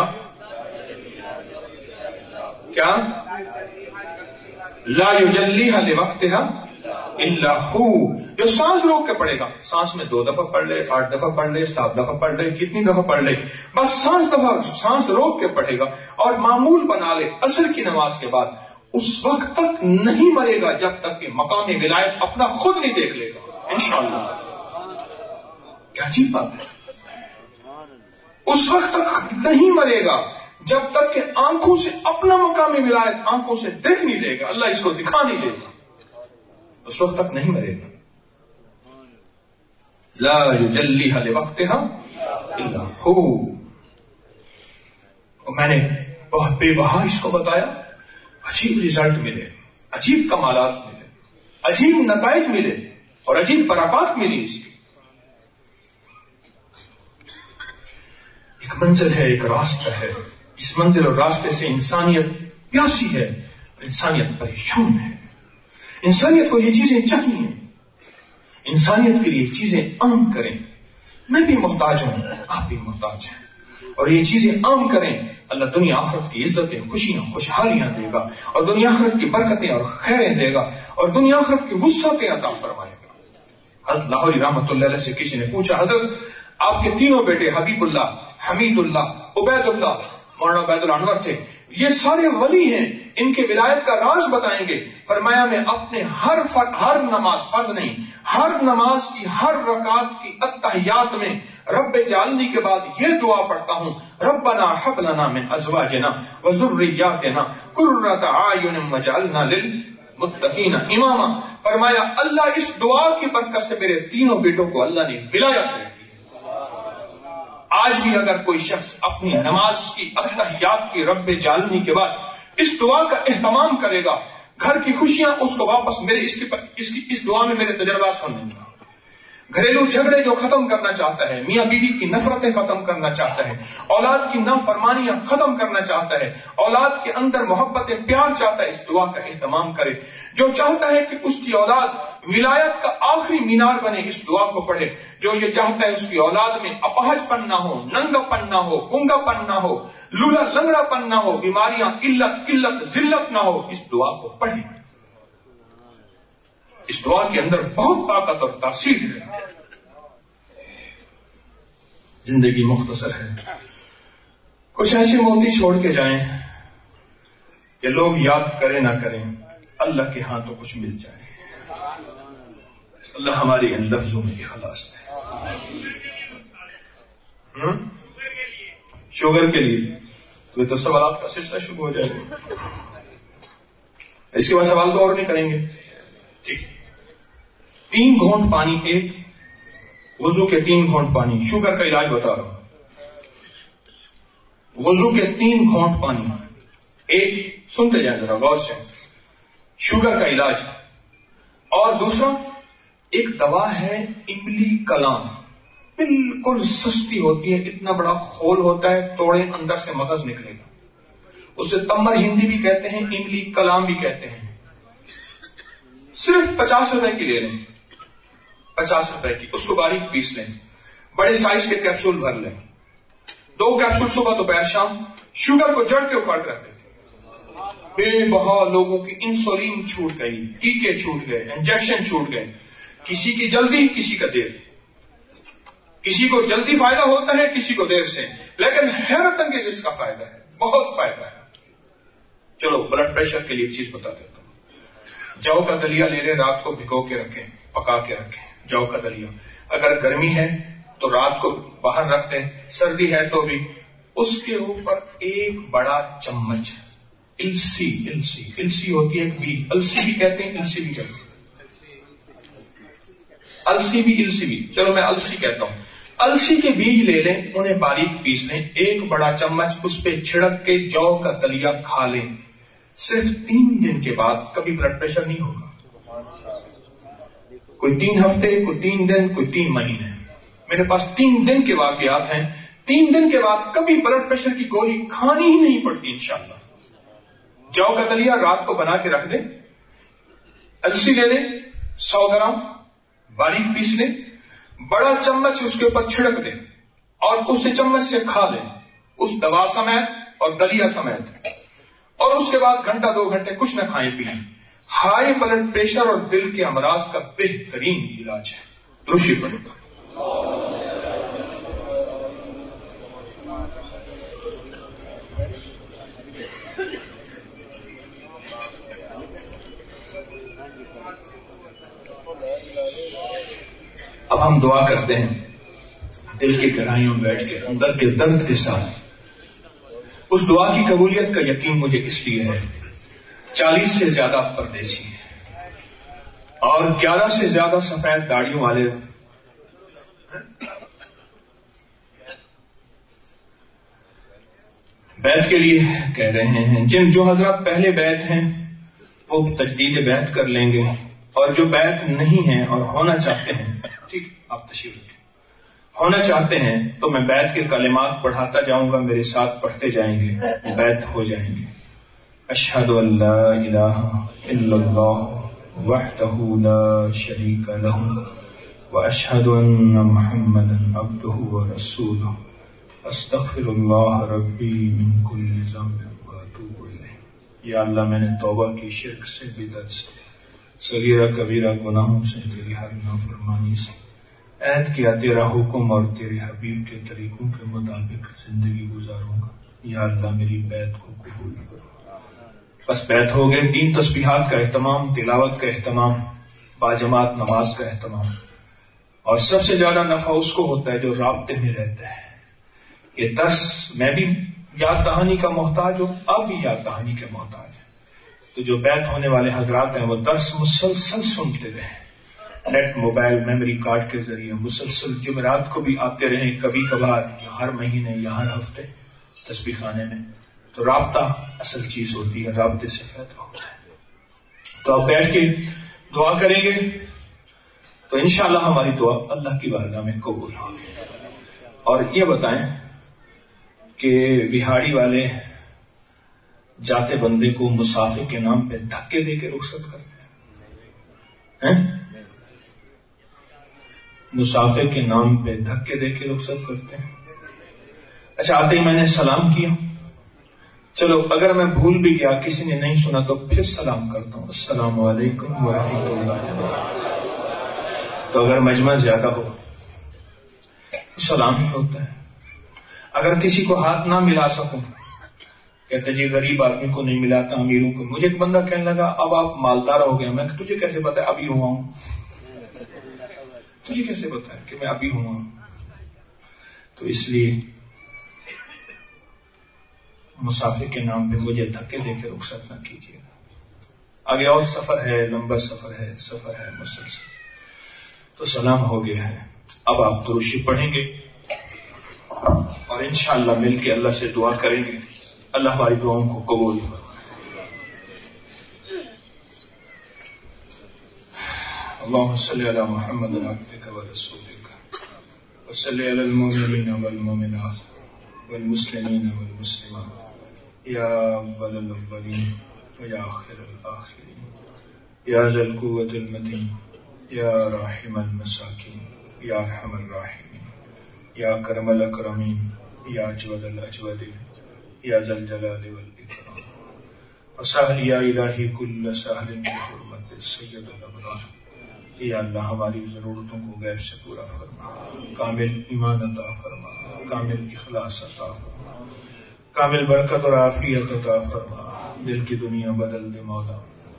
کیا لا یجلیھا لوقتھا الا ہو، جو سانس روک کے پڑھے گا، سانس میں دو دفعہ پڑھ لے، آٹھ دفعہ پڑھ لے، سات دفعہ پڑھ لے، کتنی دفعہ پڑھ لے، بس سانس دفعہ سانس روک کے پڑھے گا اور معمول بنا لے عصر کی نماز کے بعد، اس وقت تک نہیں مرے گا جب تک کہ مقام ولایت اپنا خود نہیں دیکھ لے گا انشاءاللہ۔ کیا عجیب بات ہے، اس وقت تک نہیں مرے گا جب تک کہ آنکھوں سے اپنا مقام ولایت آنکھوں سے دیکھ نہیں لے گا، اللہ اس کو دکھا نہیں دے گا، اس وقت تک نہیں مرے گا۔ لا یجلیھا لوقتھا الا ہو۔ اور میں نے بہت بے بہا اس کو بتایا، عجیب ریزلٹ ملے، عجیب کمالات ملے، عجیب نتائج ملے، اور عجیب برکات ملی اس کی۔ ایک منزل ہے، ایک راستہ ہے، اس منزل اور راستے سے انسانیت پیاسی ہے، انسانیت پریشان ہے، انسانیت کو یہ چیزیں چاہیے، انسانیت کے لیے چیزیں عام کریں۔ میں بھی محتاج ہوں، آپ بھی محتاج ہیں، اور یہ چیزیں عام کریں، اللہ دنیا آخرت کی عزتیں، خوشیاں، خوشحالیاں دے گا، اور دنیا آخرت کی برکتیں اور خیریں دے گا، اور دنیا آخرت کی وسعتیں عطا فرمائے گا۔ حضرت لاہوری رحمت اللہ علیہ سے کسی نے پوچھا حضرت آپ کے تینوں بیٹے حبیب اللہ، حمید اللہ، عبید اللہ، مولانا عبید اللہ انور تھے، یہ سارے ولی ہیں، ان کے ولایت کا راز بتائیں گے؟ فرمایا میں اپنے ہر فر... ہر نماز، فرض نہیں، ہر نماز کی ہر رکعت کی التحیات میں رب جعلنی کے بعد یہ دعا پڑھتا ہوں، ربنا حب لنا من ازواجنا وذریاتنا قرۃ اعین واجعلنا للمتقین اماما۔ فرمایا اللہ اس دعا کی برکت سے میرے تینوں بیٹوں کو اللہ نے ولایت دی۔ آج بھی اگر کوئی شخص اپنی نماز کی التحیات کی رب جعلنی کے بعد اس دعا کا اہتمام کرے گا، گھر کی خوشیاں اس کو واپس میرے اس کی اس کی اس دعا میں میرے تجربات سننے گا۔ گھریلو جھگڑے جو ختم کرنا چاہتا ہے، میاں بیوی کی نفرتیں ختم کرنا چاہتا ہے، اولاد کی نافرمانیاں ختم کرنا چاہتا ہے، اولاد کے اندر محبت پیار چاہتا ہے، اس دعا کا اہتمام کرے۔ جو چاہتا ہے کہ اس کی اولاد ولایت کا آخری مینار بنے، اس دعا کو پڑھے۔ جو یہ چاہتا ہے اس کی اولاد میں اپہج پن نہ ہو، ننگا پن نہ ہو، گنگا پن نہ ہو، لولا لنگڑا پن نہ ہو، بیماریاں، علت قلت ذلت نہ ہو، اس دعا کو پڑھیں۔ اس دعا کے اندر بہت طاقت اور تاثیر ہے۔ زندگی مختصر ہے، کچھ ایسے موتی چھوڑ کے جائیں کہ لوگ یاد کریں نہ کریں، اللہ کے ہاں تو کچھ مل جائے۔ اللہ ہماری ان لفظوں میں اخلاص دے۔ شوگر کے لیے تو یہ تو سوالات کا سلسلہ شروع ہو جائے گا، اس کے بعد سوال تو اور نہیں کریں گے، ٹھیک؟ تین گھونٹ پانی، ایک وضو کے تین گھونٹ پانی، شوگر کا علاج بتا رہا ہوں، وضو کے تین گھونٹ پانی، ایک سنتے جائیں ذرا غور سے، شوگر کا علاج، اور دوسرا ایک دوا ہے املی کلام، بالکل سستی ہوتی ہے، اتنا بڑا خول ہوتا ہے، توڑے اندر سے مغز نکلے گا، اسے تمر ہندی بھی کہتے ہیں، املی کلام بھی کہتے ہیں، صرف پچاس روپے کی لے لیں، پچاس روپے کی، اس کو باریک پیس لیں، بڑے سائز کے کیپسول بھر لیں، دو کیپسول صبح دوپہر شام، شوگر کو جڑ کے اکھاڑ کر رکھتے تھے، بے بہا لوگوں کی انسولین چھوٹ گئی، ٹیکے چھوٹ گئے، انجیکشن چھوٹ گئے، کسی کی جلدی کسی کا دیر، کسی کو جلدی فائدہ ہوتا ہے کسی کو دیر سے، لیکن حیرت انگیز اس کا فائدہ ہے، بہت فائدہ ہے۔ چلو بلڈ پریشر کے لیے ایک چیز بتا دیتا ہوں، جو کا دلیا لے لیں، رات کو بھگو کے رکھیں، پکا کے رکھیں، جو کا دلیا، اگر گرمی ہے تو رات کو باہر رکھ دیں، سردی ہے تو بھی، اس کے اوپر ایک بڑا چمچ السی، السی السی ہوتی ہے ایک بیج، السی بھی کہتے ہیں السی بھی کہتے ہیں، السی بھی السی بھی، چلو میں السی کہتا ہوں، السی کے بیج لے لیں، انہیں باریک پیس لیں، ایک بڑا چمچ اس پہ چھڑک کے جو کا دلیا کھا لیں، صرف تین دن کے بعد کبھی بلڈ پریشر نہیں ہوگا، کوئی تین ہفتے، کوئی تین دن، کوئی تین مہینے، میرے پاس تین دن کے واقعات ہیں، تین دن کے بعد کبھی بلڈ پریشر کی گولی کھانی ہی نہیں پڑتی انشاءاللہ۔ جو کا دلیا رات کو بنا کے رکھ دیں، السی لے لیں سو گرام باریک پیس لیں، بڑا چمچ اس کے اوپر چھڑک دیں اور اسے چمچ سے کھا لیں، اس دوا سمیت اور دلیا سمیت، اور اس کے بعد گھنٹہ دو گھنٹے کچھ نہ کھائیں پیئیں، ہائی بلڈ پریشر اور دل کے امراض کا بہترین علاج ہے۔ درشی پڑھیں۔ اب ہم دعا کرتے ہیں دل کی گہرائیوں میں بیٹھ کے، اندر کے درد کے ساتھ۔ اس دعا کی قبولیت کا یقین مجھے اس لیے ہے، چالیس سے زیادہ پردیسی ہیں اور گیارہ سے زیادہ سفید داڑھیوں والے بیعت کے لیے کہہ رہے ہیں۔ جن جو حضرات پہلے بیعت ہیں وہ تجدید بیعت کر لیں گے، اور جو بیعت نہیں ہیں اور ہونا چاہتے ہیں، ٹھیک آپ تشریف رکھیں، ہونا چاہتے ہیں تو میں بیعت کے کلمات پڑھاتا جاؤں گا، میرے ساتھ پڑھتے جائیں گے، بیعت ہو جائیں گے۔ اشہد ان لا الہ الا اللہ وحدہ لا شریک لہ واشہد ان محمدا عبدہ ورسولہ استغفر اللہ ربی من کل ذنب واتوب الیہ۔ یا اللہ میں نے توبہ کی شرک سے، بدعت سے، صغیرہ کبیرہ گناہوں سے، تیری ہر نافرمانی سے، عہد کیا تیرا حکم اور تیرے حبیب کے طریقوں کے مطابق زندگی گزاروں گا، یا اللہ میری بیعت کو قبول کرو۔ بس بیعت ہو گئے، تین تسبیحات کا اہتمام، تلاوت کا اہتمام، باجماعت نماز کا اہتمام، اور سب سے زیادہ نفع اس کو ہوتا ہے جو رابطے میں رہتا ہے۔ یہ درس میں بھی یاد دہانی کا محتاج ہوں، آپ بھی یاد دہانی کے محتاج ہیں، تو جو بیعت ہونے والے حضرات ہیں وہ درس مسلسل سنتے رہیں، نیٹ موبائل میموری کارڈ کے ذریعے مسلسل جمعرات کو بھی آتے رہیں، کبھی کبھار یا ہر مہینے یا ہر ہفتے تسبیح خانے میں، تو رابطہ اصل چیز ہوتی ہے، رابطے سے فائدہ ہوتا ہے۔ تو آپ بیٹھ کے دعا کریں گے تو انشاءاللہ ہماری دعا اللہ کی بارگاہ میں قبول ہوگی۔ اور یہ بتائیں کہ بہاڑی والے جاتے بندے کو مسافر کے نام پہ دھکے دے کے رخصت کرتے ہیں، مسافر کے نام پہ دھکے دے کے رخصت کرتے ہیں۔ اچھا آتے ہی میں نے سلام کیا، چلو اگر میں بھول بھی گیا، کسی نے نہیں سنا تو پھر سلام کرتا ہوں، السلام علیکم ورحمۃ اللہ وبرکاتہ۔ تو اگر مجمع زیادہ ہو سلام ہی ہوتا ہے۔ اگر کسی کو ہاتھ نہ ملا سکوں، کہتے جی غریب آدمی کو نہیں ملاتا، امیروں کو۔ مجھے ایک بندہ کہنے لگا اب آپ مالدار ہو گئے۔ میں تجھے کیسے پتا ابھی ہوا ہوں؟ تجھے کیسے پتا کہ میں ابھی ہوا ہوں؟ تو اس لیے مسافر کے نام پہ مجھے دھکے دے کے رخصت نہ کیجیے گا۔ آگے اور سفر ہے، لمبا سفر ہے، سفر ہے مسلسل۔ تو سلام ہو گیا ہے، اب آپ دروشی پڑھیں گے اور انشاءاللہ مل کے اللہ سے دعا کریں گے، اللہ ہماری دعاؤں کو قبول فرمائے۔ اللهم صل على محمد عبدك ورسولك وصل على المؤمنين والمؤمنات والمسلمين والمسلمات يا أول الأولين ويا آخر الآخرين يا ذا القوة المتين يا راحم المساكين يا أرحم الراحمين يا أكرم الأكرمين يا أجود الأجودين يا ذا الجلال والإكرام وسهل يا إلهي كل سهل بحرمة السيد الأبرار۔ یا اللہ ہماری ضرورتوں کو غیر سے پورا فرما، کامل ایمان عطا فرما، کامل اخلاص عطا فرما، کامل برکت اور عافیت عطا فرما۔ دل کی دنیا بدل دے مولا،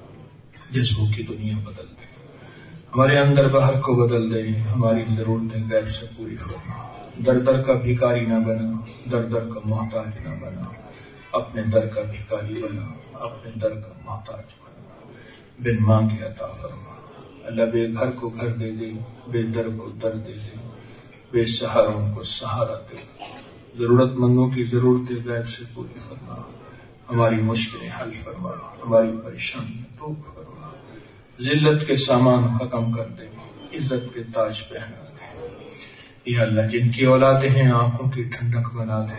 جسموں کی دنیا بدل دے، ہمارے اندر باہر کو بدل دے، ہماری ضرورتیں غیر سے پوری فرما۔ در در کا بھکاری نہ بنا، در در کا محتاج نہ بنا، اپنے در کا بھکاری بنا، اپنے در کا محتاج بنا، بن مانگے عطا فرما۔ اللہ بے گھر کو گھر دے دے، بے در کو در دے دے، بے سہاروں کو سہارا دے، ضرورت مندوں کی ضرورتیں غیب سے پوری فرما، ہماری مشکلیں حل فرما، ہماری پریشانیاں دور فرما، ذلت کے سامان ختم کر دے، عزت کے تاج پہنا دے۔ یا اللہ جن کی اولادیں ہیں آنکھوں کی ٹھنڈک بنا دے،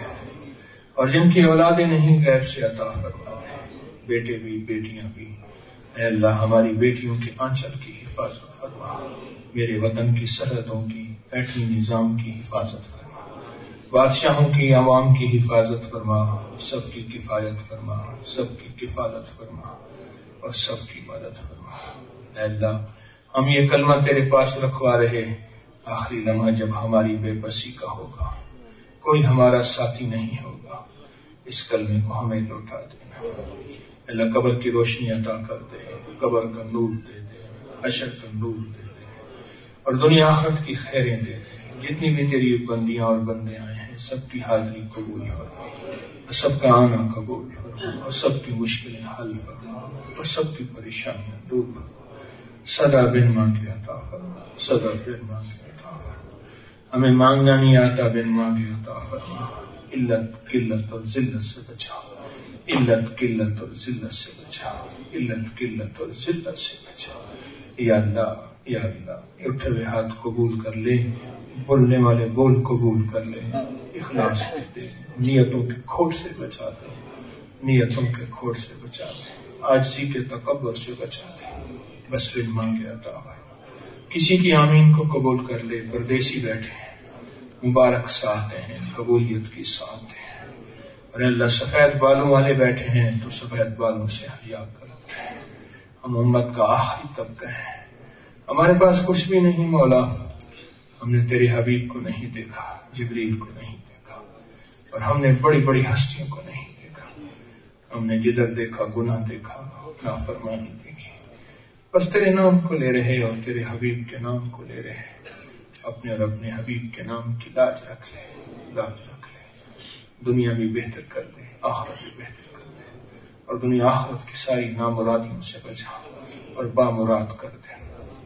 اور جن کی اولادیں نہیں غیب سے عطا فرما دے، بیٹے بھی بیٹیاں بھی۔ اے اللہ ہماری بیٹیوں کے آنچل کی حفاظت فرما، میرے وطن کی سرحدوں کی، ایٹمی نظام کی حفاظت فرما، بادشاہوں کی عوام کی حفاظت فرما، سب کی کفایت فرما، سب کی کفالت فرما اور سب کی مدد فرما۔ اے اللہ ہم یہ کلمہ تیرے پاس رکھوا رہے، آخری لمحہ جب ہماری بے بسی کا ہوگا، کوئی ہمارا ساتھی نہیں ہوگا، اس کلمے کو ہمیں لوٹا دینا۔ اللہ قبر کی روشنی عطا کر دے، قبر کا نور دے دے، حشر کا نور دے دے، اور دنیا آخرت کی خیریں دے دے۔ جتنی بھی تیری بندیاں اور بندے آئے ہیں سب کی حاضری قبول فرما، اور سب کا آنا قبول فرما، اور سب کی مشکلیں حل فرما، اور سب کی پریشانیاں دور فرما۔ صدا بن مانگے عطا فرما، صدا بن مانگے عطا فرما، ہمیں مانگنا نہیں آتا، بن مانگے عطا فرما۔ علت قلت اور ذلت سے بچا، علت قلت اور ذلت سے بچا، علت قلت اور ذلت سے بچا۔ یا اللہ یا اللہ اٹھے ہوئے ہاتھ قبول کر لے، بولنے والے بول قبول کر لے، اخلاص دے، نیتوں کے کھوٹ سے بچا دے، نیتوں کے کھوٹ سے بچا دے، عاجزی کے تکبر سے بچا دے، بس بن مانگے عطا فرما۔ کسی کی آمین کو قبول کر لے، پردیسی بیٹھے ہیں مبارک ساتھ ہیں، قبولیت کی ساتھ ہیں، اور اللہ سفید بالوں والے بیٹھے ہیں تو سفید بالوں سے حیا کر۔ ہم امت کا آخری طبقہ ہے، ہمارے پاس کچھ بھی نہیں مولا، ہم نے تیرے حبیب کو نہیں دیکھا، جبریل کو نہیں دیکھا، اور ہم نے بڑی بڑی ہستیوں کو نہیں دیکھا، ہم نے جدر دیکھا، گناہ دیکھا، نافرمانی دیکھی، بس تیرے نام کو لے رہے اور تیرے حبیب کے نام کو لے رہے، اپنے اور اپنے حبیب کے نام کی لاج رکھ لے، لاج رکھ لے، دنیا بھی بہتر کر دے، آخرت بھی بہتر کر دے، اور دنیا آخرت کی ساری نامرادیوں سے بچا اور بامراد کر دے۔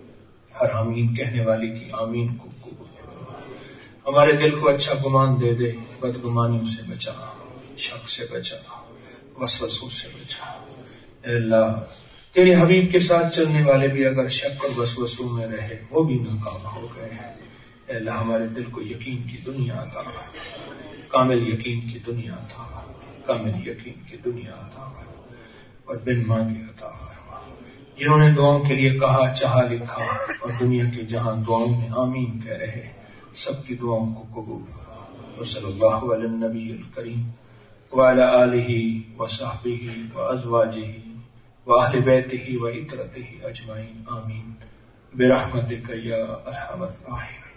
ہر آمین کہنے والی کی آمین کو قبول فرما، ہمارے دل کو اچھا گمان دے دے، بدگمانیوں سے بچا، شک سے بچا، وسوسوں سے بچا۔ اے اللہ تیرے حبیب کے ساتھ چلنے والے بھی اگر شک اور وسوسوں میں رہے وہ بھی ناکام ہو گئے ہیں۔ اے اللہ ہمارے دل کو یقین کی دنیا عطا فرما، کامل یقین کی دنیا عطا فرما، کامل یقین کی دنیا عطا فرما، اور بن مانگے عطا فرما۔ جنہوں نے دعاؤں کے لیے کہا، چاہا، لکھا اور دنیا کے جہاں دعاؤں میں آمین کہہ رہے، سب کی دعاؤں کو قبول فرما۔ وصلی اللہ علی النبی الکریم وعلى آله وصحبه وأزواجه وأهل بيته وإترته أجمعين آمين برحمتك يا أرحم الراحمين.